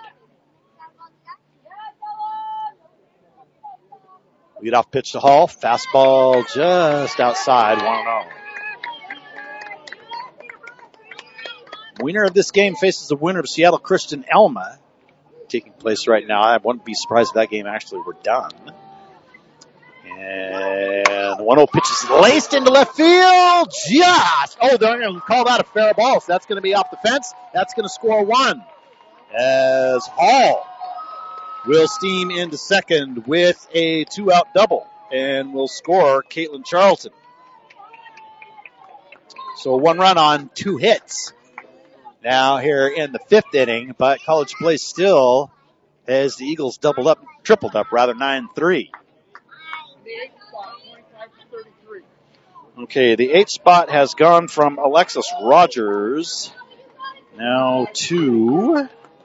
Leadoff pitch to Hall. Fastball just outside, 1-0. Winner of this game faces the winner of Seattle Christian Elma, taking place right now. I wouldn't be surprised if that game actually were done. And the 1-0 pitch is laced into left field. They're going to call that a fair ball, so that's going to be off the fence. That's going to score 1 as Hall will steam into second with a 2-out double and will score Caitlin Charlton. So 1 run on 2 hits. Now here in the 5th inning, but College Place still has the Eagles tripled up, 9-3. Okay, the 8th spot has gone from Alexis Rogers now to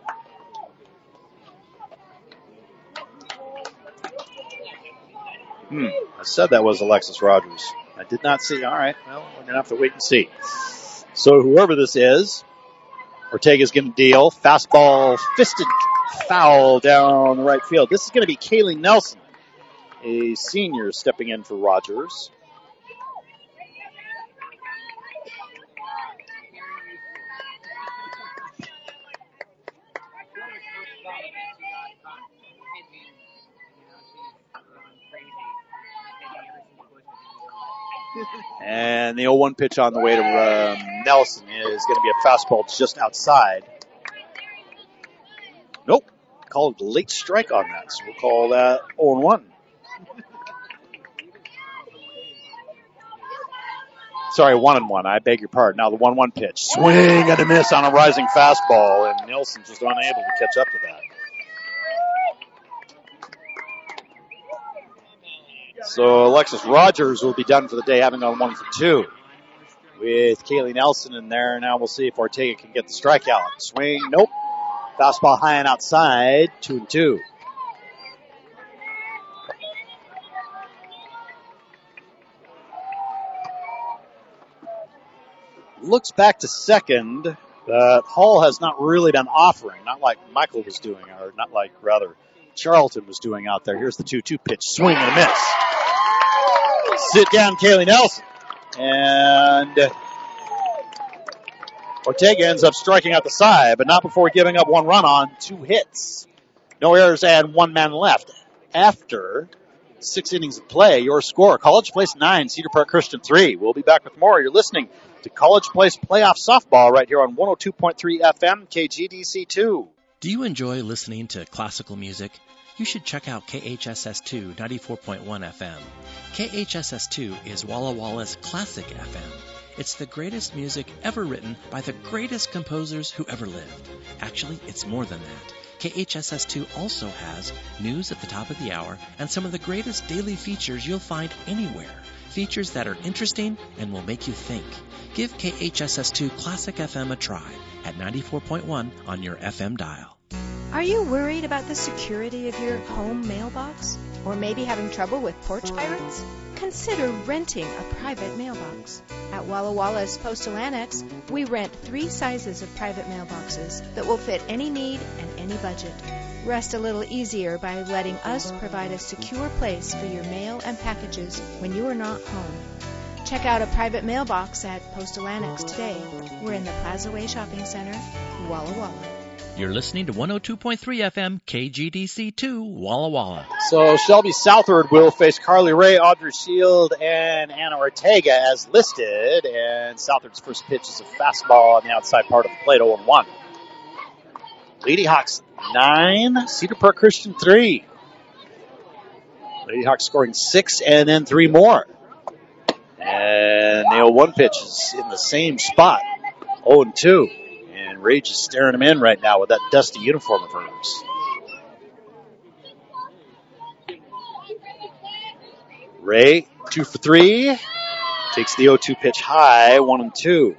I said that was Alexis Rogers. I did not see. All right, well, we're going to have to wait and see. So whoever this is, Ortega's going to deal. Fastball, fisted foul down the right field. This is going to be Kaylee Nelson, a senior, stepping in for Rogers. And the 0-1 pitch on the way to Nelson is going to be a fastball just outside. Nope. Called a late strike on that, so we'll call that 0-1. Sorry, 1-1. I beg your pardon. Now the 1-1 pitch. Swing and a miss on a rising fastball, and Nelson's just unable to catch up to that. So Alexis Rogers will be done for the day, having gone 1 for 2. With Kaylee Nelson in there, now we'll see if Ortega can get the strikeout. Swing, nope. Fastball high and outside, 2-2. Looks back to second, but Hall has not really been offering, not like Michael was doing, or not like, rather, Charlton was doing out there. Here's the 2-2 pitch, swing and a miss. Sit down, Kaylee Nelson. And Ortega ends up striking out the side, but not before giving up 1 run on 2 hits. No errors and 1 man left. After 6 innings of play, your score, College Place 9, Cedar Park Christian 3. We'll be back with more. You're listening to College Place Playoff Softball right here on 102.3 FM, KGDC2. Do you enjoy listening to classical music? You should check out KHSS2 94.1 FM. KHSS2 is Walla Walla's classic FM. It's the greatest music ever written by the greatest composers who ever lived. Actually, it's more than that. KHSS2 also has news at the top of the hour and some of the greatest daily features you'll find anywhere. Features that are interesting and will make you think. Give KHSS2 Classic FM a try at 94.1 on your FM dial. Are you worried about the security of your home mailbox? Or maybe having trouble with porch pirates? Consider renting a private mailbox. At Walla Walla's Postal Annex, we rent 3 sizes of private mailboxes that will fit any need and any budget. Rest a little easier by letting us provide a secure place for your mail and packages when you are not home. Check out a private mailbox at Postal Annex today. We're in the Plaza Way Shopping Center, Walla Walla. You're listening to 102.3 FM KGDC2 Walla Walla. So Shelby Southard will face Carly Ray, Audrey Shield, and Anna Ortega as listed. And Southard's first pitch is a fastball on the outside part of the plate, 0-1. Lady Hawks 9, Cedar Park Christian 3. Lady Hawks scoring 6 and then 3 more. And the 0-1 pitch is in the same spot, 0-2. And Rage is staring him in right now with that dusty uniform of hers. Ray, 2 for 3. Takes the 0-2 pitch high, 1-2.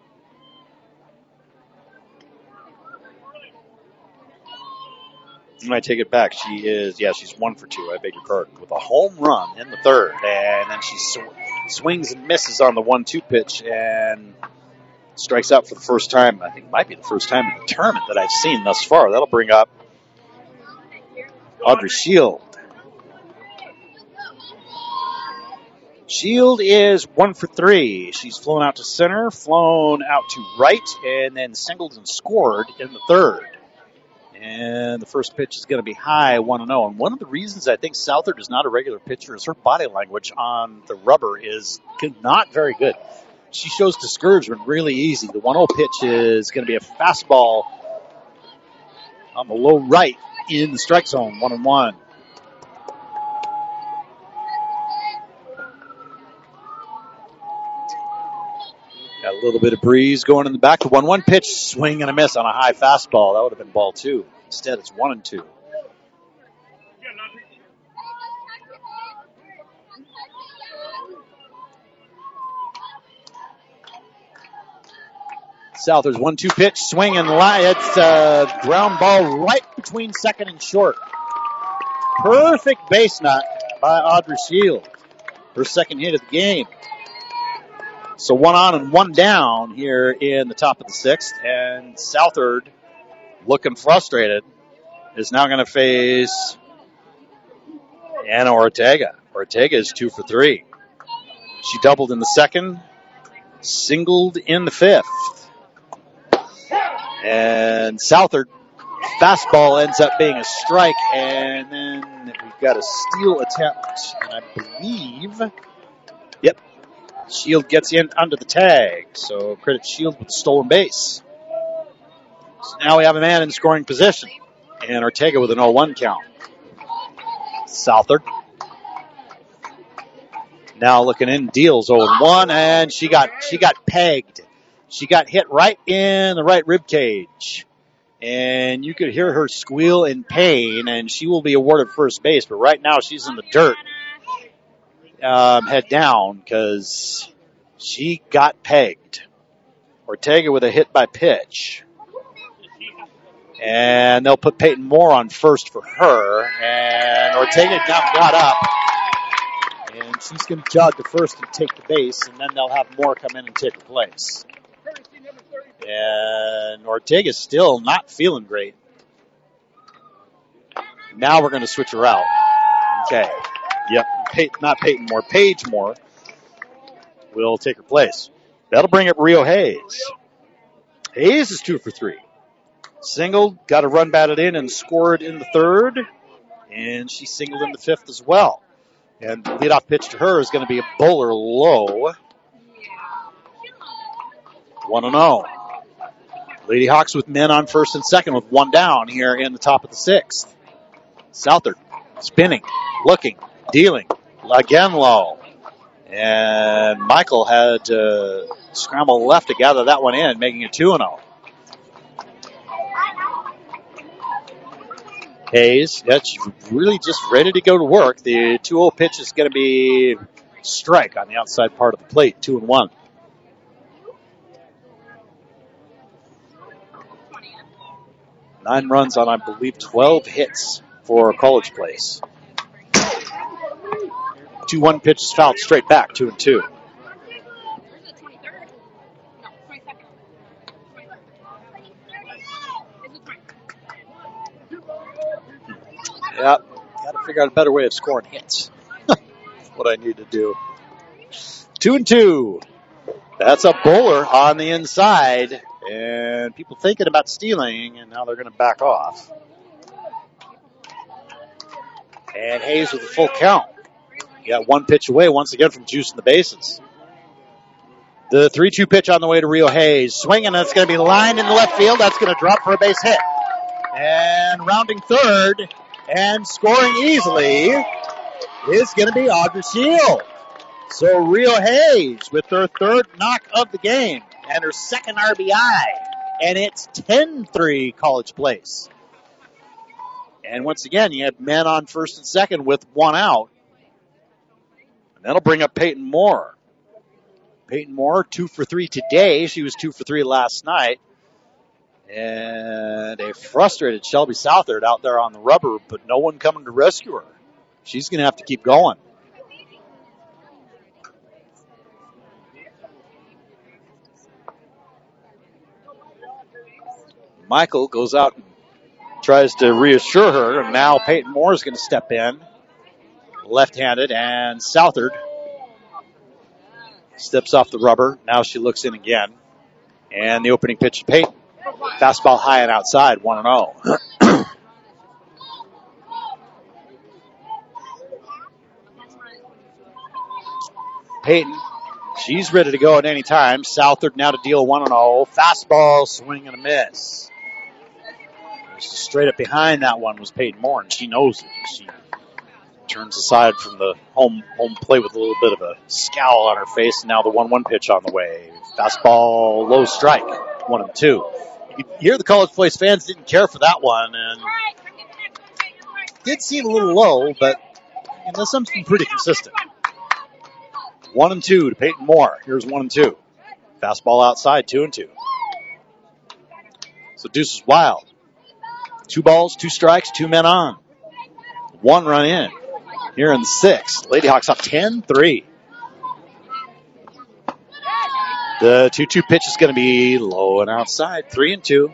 I take it back. She's 1 for 2. I beg your pardon. With a home run in the third. And then she swings and misses on the 1-2 pitch and strikes out for the first time. I think it might be the first time in the tournament that I've seen thus far. That'll bring up Audrey Shield. Shield is 1 for 3. She's flown out to center, flown out to right, and then singled and scored in the third. And the first pitch is going to be high, 1-0. And one of the reasons I think Southard is not a regular pitcher is her body language on the rubber is not very good. She shows discouragement really easy. The 1-0 pitch is going to be a fastball on the low right in the strike zone, 1-1. Got a little bit of breeze going in the back. The 1-1 pitch, swing and a miss on a high fastball. That would have been ball 2. Instead, it's 1-2. Southers 1-2 pitch, swing and line. It's a ground ball right between second and short. Perfect base nut by Audrey Shield. Her second hit of the game. So 1 on and 1 down here in the top of the 6th. And Southard, looking frustrated, is now going to face Anna Ortega. Ortega is 2 for 3. She doubled in the second, singled in the 5th. And Southard, fastball ends up being a strike, and then we've got a steal attempt, and I believe, Shield gets in under the tag, so credit Shield with the stolen base. So now we have a man in scoring position, and Ortega with an 0-1 count. Southard now looking in, deals 0-1, and she got pegged. She got hit right in the right rib cage, and you could hear her squeal in pain, and she will be awarded first base, but right now she's in the dirt. Head down because she got pegged. Ortega with a hit by pitch. And they'll put Peyton Moore on first for her. And Ortega now got up. And she's going to jog to first and take the base. And then they'll have Moore come in and take her place. And Ortega's still not feeling great. Now we're going to switch her out. Okay. Yep, not Peyton Moore, Paige Moore will take her place. That'll bring up Rio Hayes. Hayes is 2 for 3. Singled, got a run batted in and scored in the third. And she singled in the 5th as well. And the leadoff pitch to her is going to be a bowler low. 1-0. Lady Hawks with men on first and second with 1 down here in the top of the 6th. Southard spinning, looking, dealing, again low. And Michael had to scramble left to gather that one in, making it 2-0. Hayes, that's really just ready to go to work. The 2-0 pitch is going to be strike on the outside part of the plate, 2-1. Nine runs on, I believe, 12 hits for College Place. 2-1 pitch is fouled straight back, 2-2. Yep. Got to figure out a better way of scoring hits. That's what I need to do. 2-2. That's a bowler on the inside. And people thinking about stealing, and now they're going to back off. And Hayes with a full count. You got one pitch away once again from juicing the bases. The 3-2 pitch on the way to Rio Hayes. Swinging, that's going to be lined into left field. That's going to drop for a base hit. And rounding third and scoring easily is going to be Audrey Shield. So Rio Hayes with her third knock of the game and her second RBI. And it's 10-3 College Place. And once again, you have men on first and second with one out. And that'll bring up Peyton Moore. Peyton Moore, 2 for 3 today. She was 2 for 3 last night. And a frustrated Shelby Southard out there on the rubber, but no one coming to rescue her. She's going to have to keep going. Michael goes out and tries to reassure her, and now Peyton Moore is going to step in. Left-handed, and Southard steps off the rubber. Now she looks in again. And the opening pitch to Peyton. Fastball high and outside, 1-0. Peyton, she's ready to go at any time. Southard now to deal 1-0. Fastball, swing and a miss. Straight up behind that one was Peyton Moore, and she knows it. She turns aside from the home plate with a little bit of a scowl on her face, and now the 1-1 pitch on the way. Fastball, low strike, 1-2. You could hear the College Place fans didn't care for that one, and did seem a little low, but there's something pretty consistent. 1-2 to Peyton Moore. Here's 1-2. Fastball outside, 2-2. So Deuce is wild. 2 balls, 2 strikes, 2 men on. 1 run in. Here in the 6th. Lady Hawks up 10-3. The 2-2 pitch is going to be low and outside. 3-2.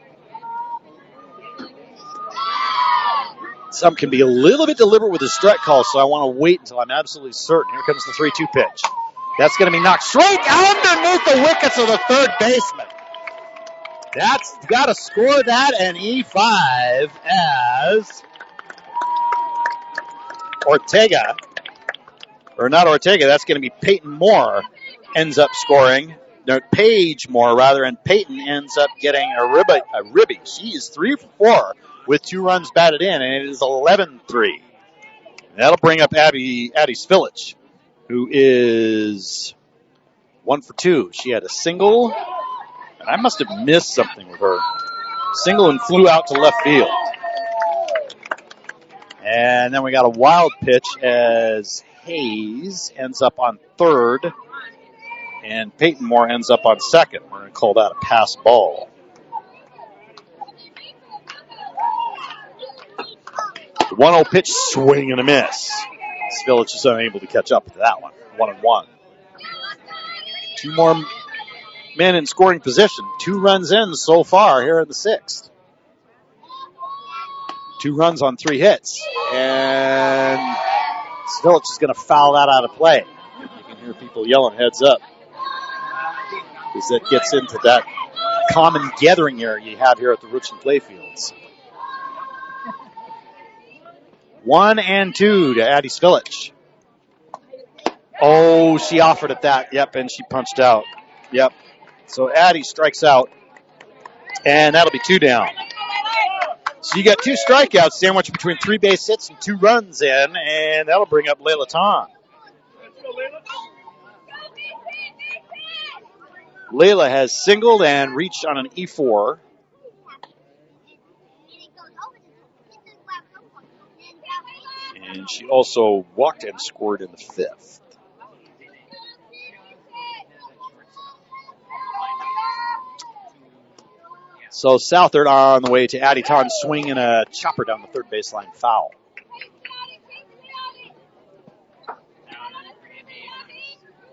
Some can be a little bit deliberate with the strike call, so I want to wait until I'm absolutely certain. Here comes the 3-2 pitch. That's going to be knocked straight underneath the wickets of the third baseman. That's got to score that an E5 as Ortega, or not Ortega, that's going to be Peyton Moore ends up scoring. No, Paige Moore, rather, and Peyton ends up getting a ribby. She is 3 for 4 with 2 runs batted in, and it is 11-3. That'll bring up Addie Svilich, who is 1 for 2. She had a single, and I must have missed something with her. Single and flew out to left field. And then we got a wild pitch as Hayes ends up on third, and Peyton Moore ends up on second. We're going to call that a pass ball. The 1-0 pitch, swing and a miss. Svilich is unable to catch up to that one. 1-1. 2 more men in scoring position. 2 runs in so far here in the 6th. 2 runs on 3 hits. And Svilich is going to foul that out of play. You can hear people yelling heads up, because that gets into that common gathering area you have here at the Richland Playfields. 1-2 to Addie Svilich. Oh, she offered at that. Yep, and she punched out. Yep. So Addie strikes out, and that'll be 2 down. So you got 2 strikeouts sandwiched between 3 base hits and 2 runs in, and that'll bring up Layla Ton. Layla has singled and reached on an E4. And she also walked and scored in the 5th. So Southard on the way to Addie Ton, swinging a chopper down the third baseline, foul.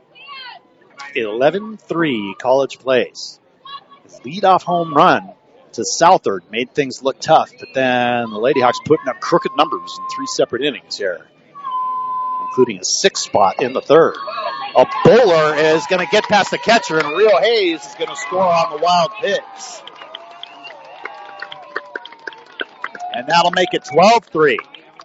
(11-3) College Place. His leadoff home run to Southard. Made things look tough, but then the Lady Hawks putting up crooked numbers in 3 separate innings here, including a 6th spot in the 3rd. A bowler is going to get past the catcher, and Rio Hayes is going to score on the wild pitch. And that'll make it 12-3.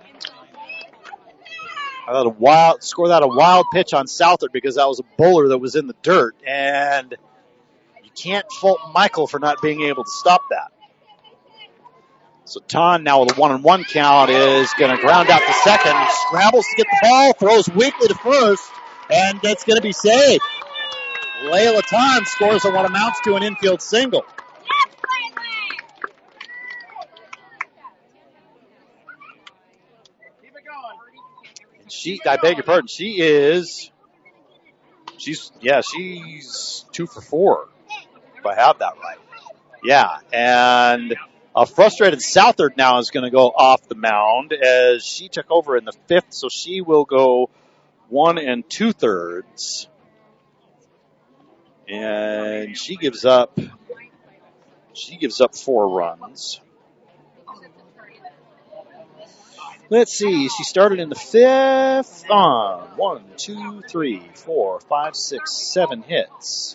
Score that a wild pitch on Southard because that was a bowler that was in the dirt, and you can't fault Michael for not being able to stop that. So Ton now with a 1-1 count is going to ground out to second, scrambles to get the ball, throws weakly to first, and it's going to be saved. Layla Ton scores on what amounts to an infield single. I beg your pardon. She's 2 for 4, if I have that right. Yeah, and a frustrated Southard now is going to go off the mound as she took over in the 5th, so she will go 1 2/3. And she gives up 4 runs. Let's see. She started in the 5th on 1, 2, 3, 4, 5, 6, 7 hits.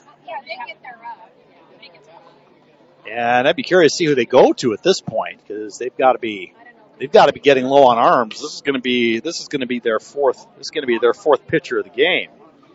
And I'd be curious to see who they go to at this point because they've got to be getting low on arms. This is going to be their fourth pitcher of the game.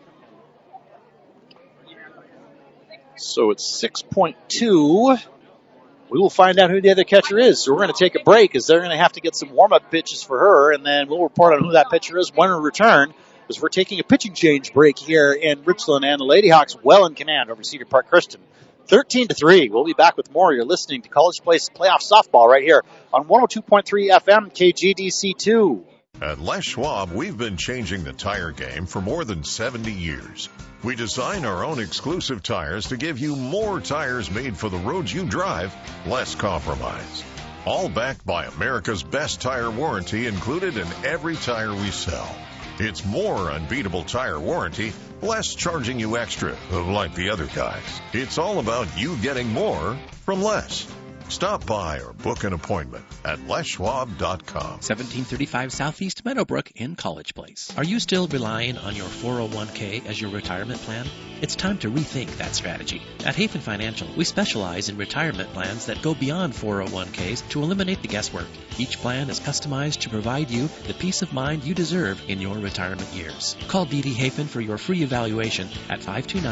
So it's 6.2. We will find out who the other catcher is. So we're going to take a break as they're going to have to get some warm-up pitches for her, and then we'll report on who that pitcher is when we return, as we're taking a pitching change break here in Richland, and the Lady Hawks well in command over Cedar Park Christian. 13-3. We'll be back with more. You're listening to College Place Playoff Softball right here on 102.3 FM KGDC2. At Les Schwab, we've been changing the tire game for more than 70 years. We design our own exclusive tires to give you more tires made for the roads you drive, less compromise. All backed by America's best tire warranty included in every tire we sell. It's more unbeatable tire warranty, less charging you extra, like the other guys. It's all about you getting more from less. Stop by or book an appointment at leschwab.com. 1735 Southeast Meadowbrook in College Place. Are you still relying on your 401k as your retirement plan? It's time to rethink that strategy. At Hafen Financial, we specialize in retirement plans that go beyond 401ks to eliminate the guesswork. Each plan is customized to provide you the peace of mind you deserve in your retirement years. Call BD Hafen for your free evaluation at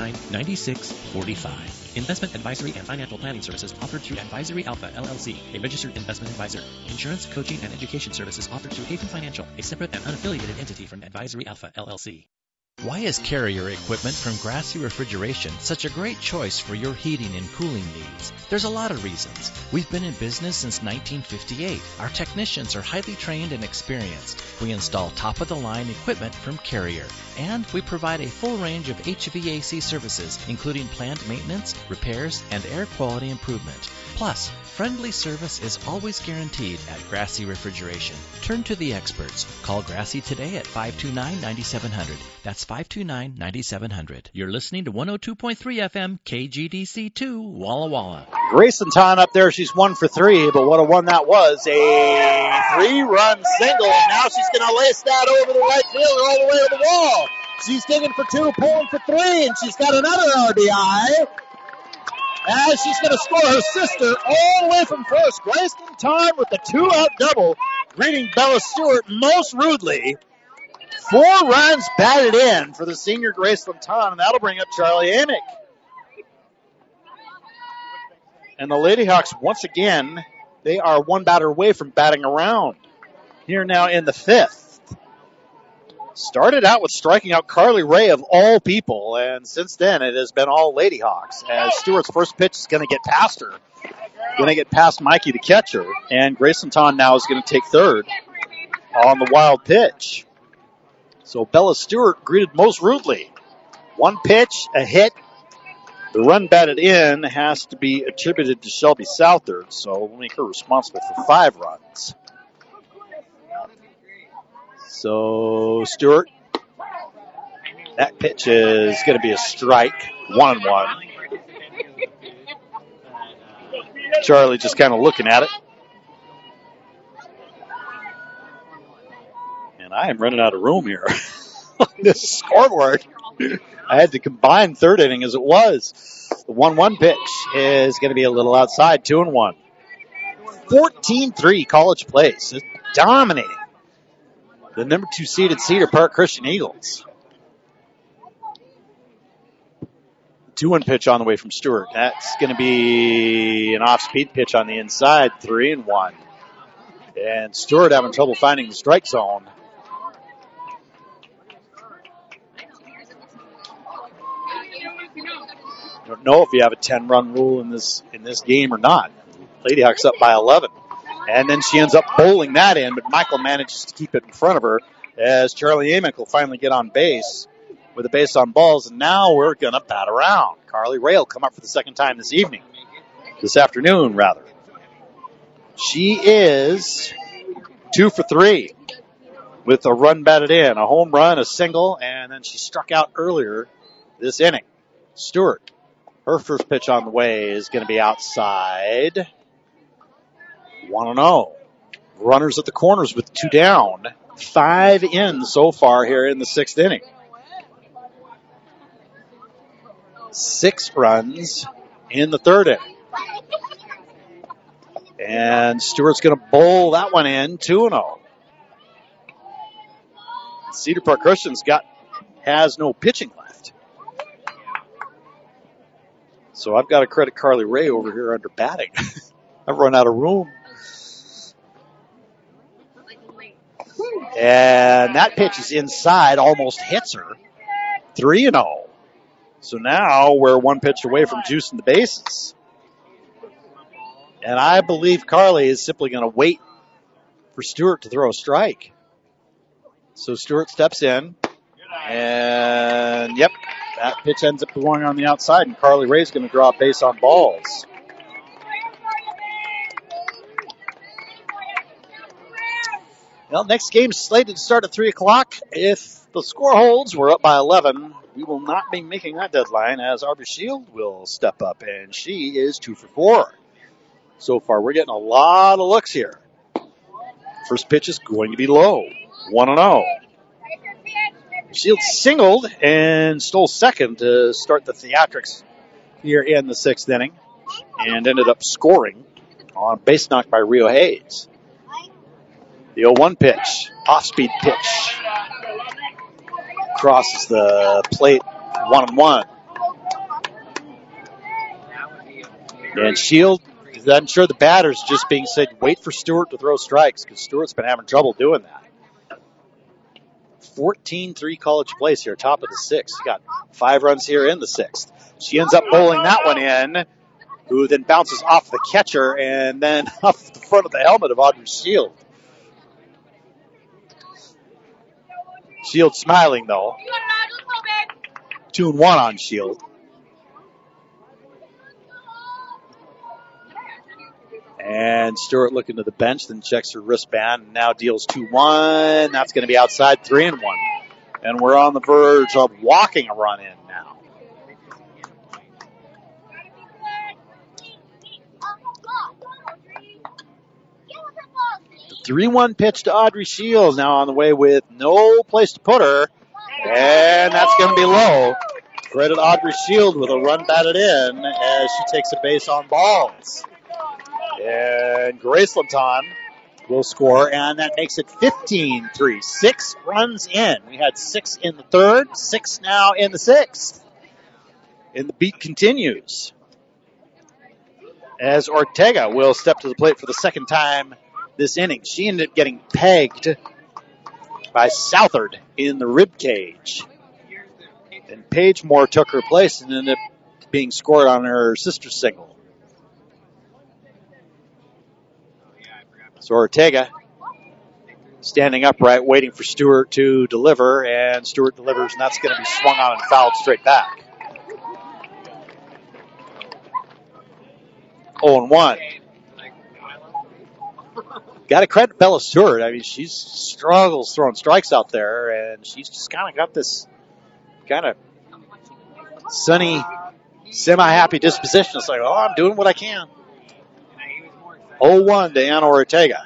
529-9645. Investment advisory and financial planning services offered through Advisory Alpha, LLC, a registered investment advisor. Insurance, coaching, and education services offered through Hafen Financial, a separate and unaffiliated entity from Advisory Alpha, LLC. Why is Carrier equipment from Grassy Refrigeration such a great choice for your heating and cooling needs? There's a lot of reasons. We've been in business since 1958. Our technicians are highly trained and experienced. We install top-of-the-line equipment from Carrier. And we provide a full range of HVAC services, including plant maintenance, repairs, and air quality improvement. Plus, friendly service is always guaranteed at Grassy Refrigeration. Turn to the experts. Call Grassy today at 529-9700. That's 529-9700. You're listening to 102.3 FM KGDC2 Walla Walla. Grayson Ton up there. She's 1 for 3, but what a one that was. A 3-run single, and now she's going to lace that over the right fielder all the way to the wall. She's digging for 2, pulling for 3, and she's got another RBI. As she's going to score her sister all the way from first. Grayson Ton with the 2-out double, greeting Bella Stewart most rudely. 4 runs batted in for the senior Graceland Ton, and that'll bring up Charlie Amick. And the Lady Hawks, once again, they are 1 batter away from batting around. Here now in the 5th. Started out with striking out Carly Ray of all people, and since then it has been all Lady Hawks, as Stewart's first pitch is going to get past her. Going to get past Mikey the catcher, and Graceland Ton now is going to take third on the wild pitch. So Bella Stewart greeted most rudely. 1 pitch, a hit. The run batted in has to be attributed to Shelby Southard, so we'll make her responsible for 5 runs. So Stewart, that pitch is going to be a strike, 1-1. Charlie just kind of looking at it. And I am running out of room here on this scoreboard. I had to combine third inning as it was. The 1-1 pitch is going to be a little outside, 2-1. 14-3 College Place is dominating the number 2 seeded Cedar Park Christian Eagles. 2-1 pitch on the way from Stewart. That's going to be an off-speed pitch on the inside, 3-1. And Stewart having trouble finding the strike zone. Don't know if you have a 10-run rule in this game or not. Lady Hawks up by 11. And then she ends up bowling that in, but Michael manages to keep it in front of her as Charlie Amick will finally get on base with a base on balls. And now we're going to bat around. Carly Ray will come up for the second time this afternoon. She is 2 for 3 with a run batted in, a home run, a single, and then she struck out earlier this inning. Stewart, her first pitch on the way is going to be outside. 1-0. Runners at the corners with 2 down. 5 in so far here in the 6th inning. 6 runs in the 3rd inning. And Stewart's going to bowl that one in, 2-0. Cedar Park Christian's has no pitching left. So I've got to credit Carly Ray over here under batting. I've run out of room. And that pitch is inside, almost hits her. 3-0. So now we're 1 pitch away from juicing the bases. And I believe Carly is simply going to wait for Stewart to throw a strike. So Stewart steps in. And, yep, that pitch ends up going on the outside. And Carly Ray's going to draw a base on balls. Well, next game's slated to start at 3 o'clock. If the score holds, we're up by 11. We will not be making that deadline as Aubrey Shield will step up, and she is 2 for 4. So far, we're getting a lot of looks here. First pitch is going to be low, 1-0. Shield singled and stole second to start the theatrics here in the 6th inning and ended up scoring on base knock by Rio Hayes. The 0-1 pitch, off-speed pitch, crosses the plate 1-1. And Shield, I'm sure the batter's just being said, wait for Stewart to throw strikes because Stewart's been having trouble doing that. 14-3 College Place here, top of the 6th. Got 5 runs here in the 6th. She ends up bowling that one in, who then bounces off the catcher and then off the front of the helmet of Audrey Shield. Shield smiling, though. 2-1 on Shield. And Stewart looking to the bench, then checks her wristband, and now deals 2-1. That's going to be outside, 3-1. And we're on the verge of walking a run in now. The 3-1 pitch to Audrey Shields now on the way with no place to put her. And that's going to be low. Credit Audrey Shield with a run batted in as she takes a base on balls. And Grace Lanton will score, and that makes it 15-3. 6 runs in. We had 6 in the 3rd, 6 now in the 6th. And the beat continues as Ortega will step to the plate for the second time this inning. She ended up getting pegged by Southard in the rib cage. And Paige Moore took her place and ended up being scored on her sister single. So Ortega standing upright, waiting for Stewart to deliver, and Stewart delivers, and that's going to be swung on and fouled straight back. 0-1. Got to credit Bella Stewart. I mean, she struggles throwing strikes out there, and she's just kind of got this kind of sunny, semi-happy disposition. It's like, oh, I'm doing what I can. 0-1 to Anna Ortega.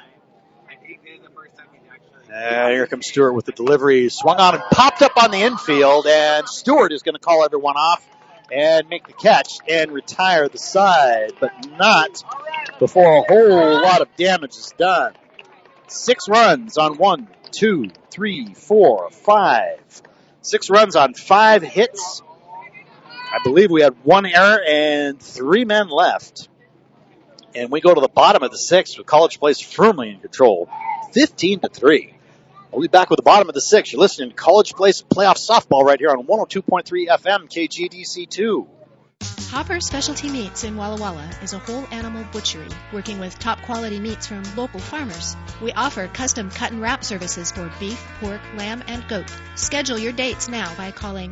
And here comes Stewart with the delivery. Swung on and popped up on the infield, and Stewart is going to call everyone off and make the catch and retire the side, but not before a whole lot of damage is done. 6 runs on 1, 2, 3, 4, 5. 6 runs on 5 hits. I believe we had 1 error and 3 men left. And we go to the bottom of the 6th with College Place firmly in control, 15-3. We'll be back with the bottom of the 6th. You're listening to College Place Playoff Softball right here on 102.3 FM KGDC2. Hopper Specialty Meats in Walla Walla is a whole animal butchery, working with top quality meats from local farmers. We offer custom cut and wrap services for beef, pork, lamb, and goat. Schedule your dates now by calling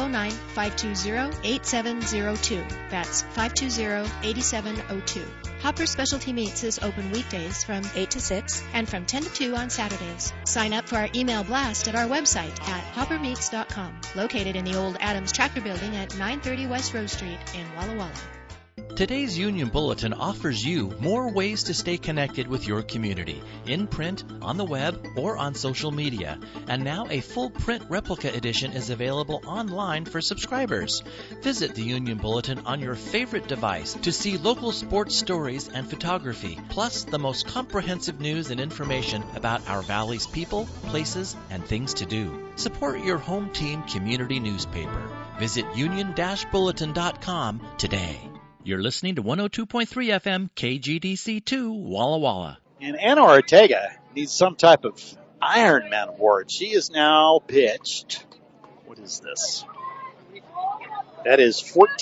509-520-8702. That's 520-8702. Hopper Specialty Meats is open weekdays from 8 to 6 and from 10 to 2 on Saturdays. Sign up for our email blast at our website at hoppermeats.com, located in the old Adams Tractor Building at 930 West Rose Street in Walla Walla. Today's Union Bulletin offers you more ways to stay connected with your community, in print, on the web, or on social media. And now a full print replica edition is available online for subscribers. Visit the Union Bulletin on your favorite device to see local sports stories and photography, plus the most comprehensive news and information about our valley's people, places, and things to do. Support your home team community newspaper. Visit union-bulletin.com today. You're listening to 102.3 FM KGDC2 Walla Walla. And Anna Ortega needs some type of Ironman award. She is now pitched. What is this? That is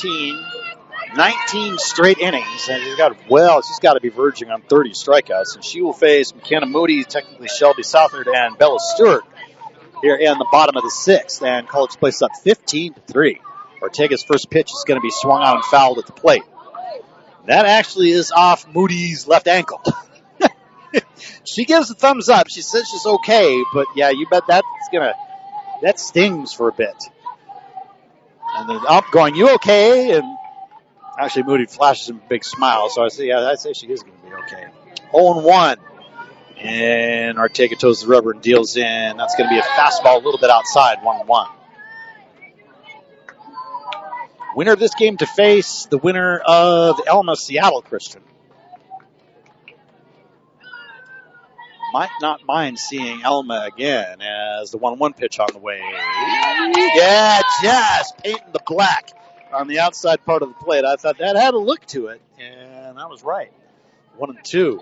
19 straight innings. And she's got to be verging on 30 strikeouts. And she will face McKenna Moody, technically Shelby Southard, and Bella Stewart here in the bottom of the 6th. And College Place up 15-3. Ortega's first pitch is going to be swung on and fouled at the plate. That actually is off Moody's left ankle. She gives a thumbs up. She says she's okay, but yeah, you bet that stings for a bit. And then up going, you okay? And actually Moody flashes him a big smile, so I'd say she is going to be okay. 0-1. And Ortega toes the rubber and deals in. That's going to be a fastball a little bit outside, 1-1. Winner of this game to face the winner of Elma Seattle Christian. Might not mind seeing Elma again as the 1-1 pitch on the way. Yeah, just painting the black on the outside part of the plate. I thought that had a look to it, and I was right. 1-2.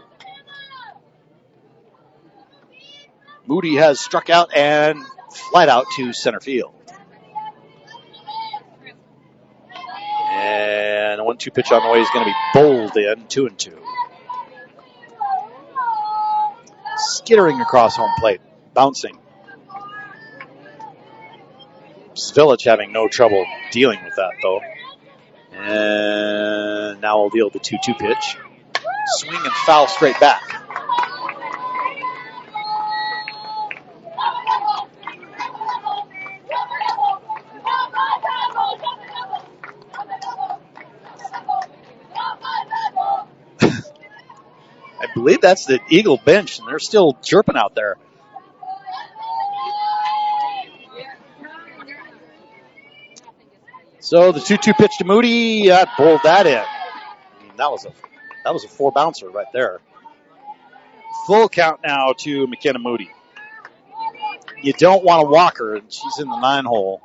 Moody has struck out and flied out to center field. And a 1-2 pitch on the way is going to be bowled in, 2-2. Skittering across home plate, bouncing. Village having no trouble dealing with that, though. And now we'll deal with the 2-2 pitch. Swing and foul straight back. I believe that's the Eagle bench, and they're still chirping out there. So the 2-2 pitch to Moody, bowled that in. I mean, that was a 4-bouncer right there. Full count now to McKenna Moody. You don't want to walk her, and she's in the 9-hole.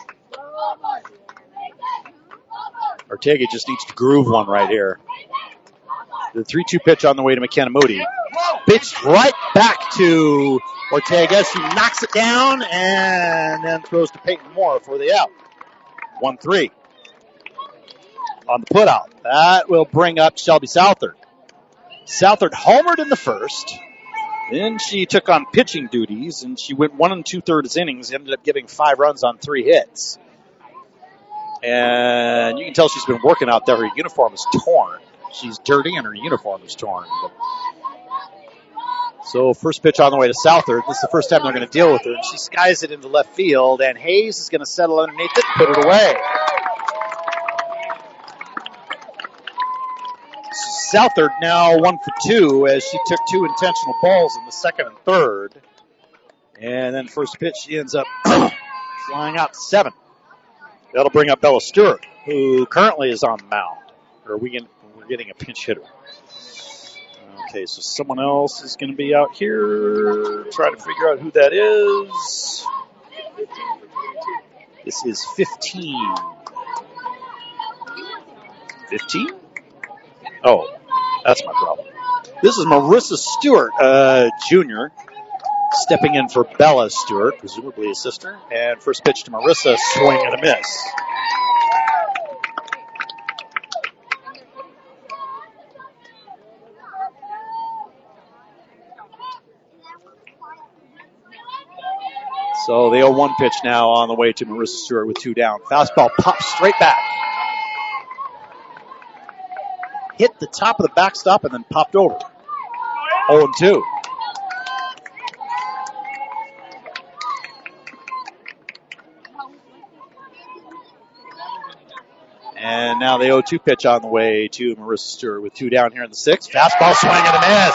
Ortega just needs to groove one right here. The 3-2 pitch on the way to McKenna Moody. Pitched right back to Ortega. She knocks it down and then throws to Peyton Moore for the out. 1-3 on the putout. That will bring up Shelby Southard. Southard homered in the first. Then she took on pitching duties, and she went 1 2/3 innings, ended up giving 5 runs on 3 hits. And you can tell she's been working out there. Her uniform is torn. She's dirty, and her uniform is torn. So first pitch on the way to Southard. This is the first time they're going to deal with her. And she skies it into left field, and Hayes is going to settle underneath it and put it away. Southard now 1 for 2 as she took 2 intentional balls in the second and third. And then first pitch, she ends up flying out to 7. That'll bring up Bella Stewart, who currently is on the mound. Or we're getting a pinch hitter. Okay, so someone else is going to be out here. Try to figure out who that is. This is 15. 15? Oh, that's my problem. This is Marissa Stewart, Jr., stepping in for Bella Stewart, presumably a sister. And first pitch to Marissa, swing and a miss. So the 0-1 pitch now on the way to Marissa Stewart with 2 down. Fastball pops straight back. Hit the top of the backstop and then popped over. 0-2. And now the 0-2 pitch on the way to Marissa Stewart with 2 down here in the 6th. Fastball swing and a miss.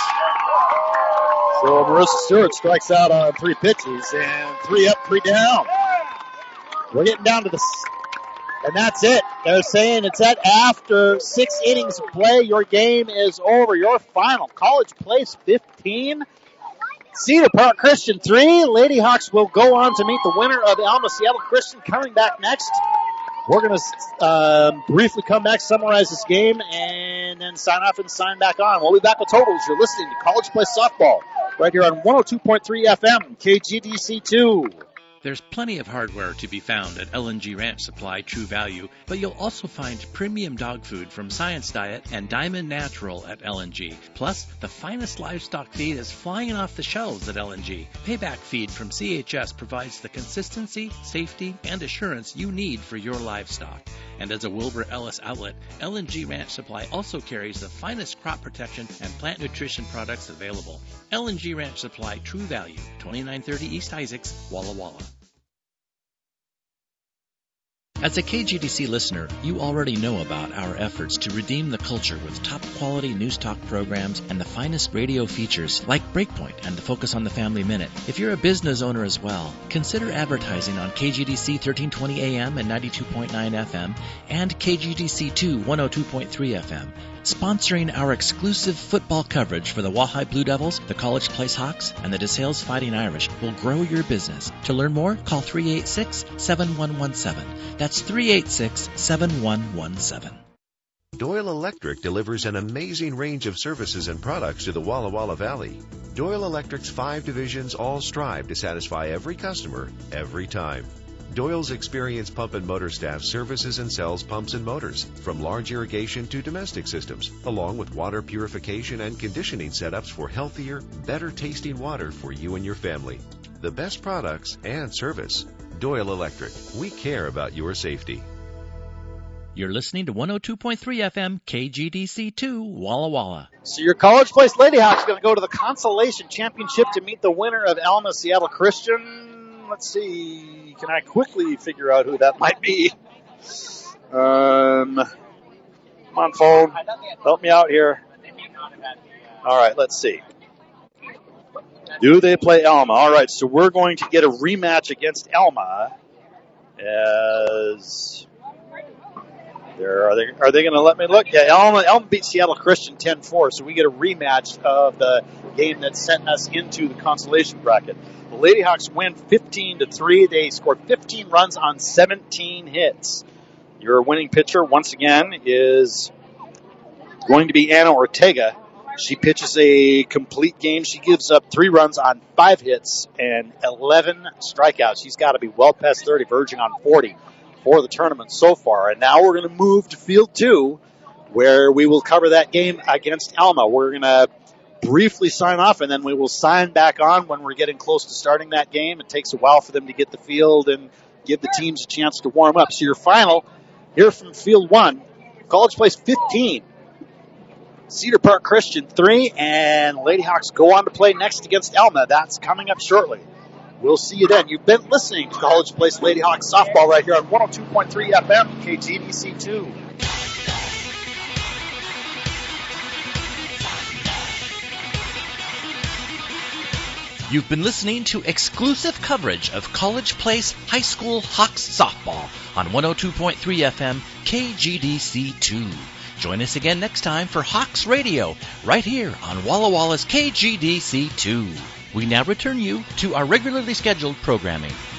So Marissa Stewart strikes out on 3 pitches and 3 up, 3 down. We're getting down to the, and that's it. They're saying it's at after 6 innings of play. Your game is over. Your final, College Place 15, Cedar Park Christian 3. Lady Hawks will go on to meet the winner of Alma Seattle Christian coming back next. We're going to briefly come back, summarize this game, and then sign off and sign back on. We'll be back with totals. You're listening to College Place Softball right here on 102.3 FM, KGDC2. There's plenty of hardware to be found at LNG Ranch Supply True Value, but you'll also find premium dog food from Science Diet and Diamond Natural at LNG. Plus, the finest livestock feed is flying off the shelves at LNG. Payback feed from CHS provides the consistency, safety, and assurance you need for your livestock. And as a Wilbur Ellis outlet, LNG Ranch Supply also carries the finest crop protection and plant nutrition products available. LNG Ranch Supply True Value, 2930 East Isaacs, Walla Walla. As a KGDC listener, you already know about our efforts to redeem the culture with top-quality news talk programs and the finest radio features like Breakpoint and the Focus on the Family Minute. If you're a business owner as well, consider advertising on KGDC 1320 AM and 92.9 FM and KGDC2 102.3 FM. Sponsoring our exclusive football coverage for the Wahai Blue Devils, the College Place Hawks, and the DeSales Fighting Irish will grow your business. To learn more, call 386-7117. That's 386-7117. Doyle Electric delivers an amazing range of services and products to the Walla Walla Valley. Doyle Electric's 5 divisions all strive to satisfy every customer, every time. Doyle's experienced pump and motor staff services and sells pumps and motors, from large irrigation to domestic systems, along with water purification and conditioning setups for healthier, better tasting water for you and your family. The best products and service. Doyle Electric. We care about your safety. You're listening to 102.3 FM KGDC2 Walla Walla. So your College Place Lady Hawks are going to go to the Consolation Championship to meet the winner of Alma Seattle Christian. Let's see. Can I quickly figure out who that might be? Come on, phone. Help me out here. All right, let's see. Do they play Alma? All right, so we're going to get a rematch against Alma. As are they going to let me look? Yeah, Alma beat Seattle Christian 10-4, so we get a rematch of the game that sent us into the consolation bracket. The Lady Hawks win 15-3. They scored 15 runs on 17 hits. Your winning pitcher, once again, is going to be Anna Ortega. She pitches a complete game. She gives up 3 runs on 5 hits and 11 strikeouts. She's got to be well past 30, verging on 40 for the tournament so far. And now we're going to move to Field 2, where we will cover that game against Alma. We're going to briefly sign off, and then we will sign back on when we're getting close to starting that game. It takes a while for them to get the field and give the teams a chance to warm up. So your final here from Field 1, College Place 15, Cedar Park Christian 3, and Lady Hawks go on to play next against Alma. That's coming up shortly. We'll see you then. You've been listening to College Place Lady Hawks softball right here on 102.3 FM, KGDC2. You've been listening to exclusive coverage of College Place High School Hawks softball on 102.3 FM KGDC2. Join us again next time for Hawks Radio, right here on Walla Walla's KGDC2. We now return you to our regularly scheduled programming.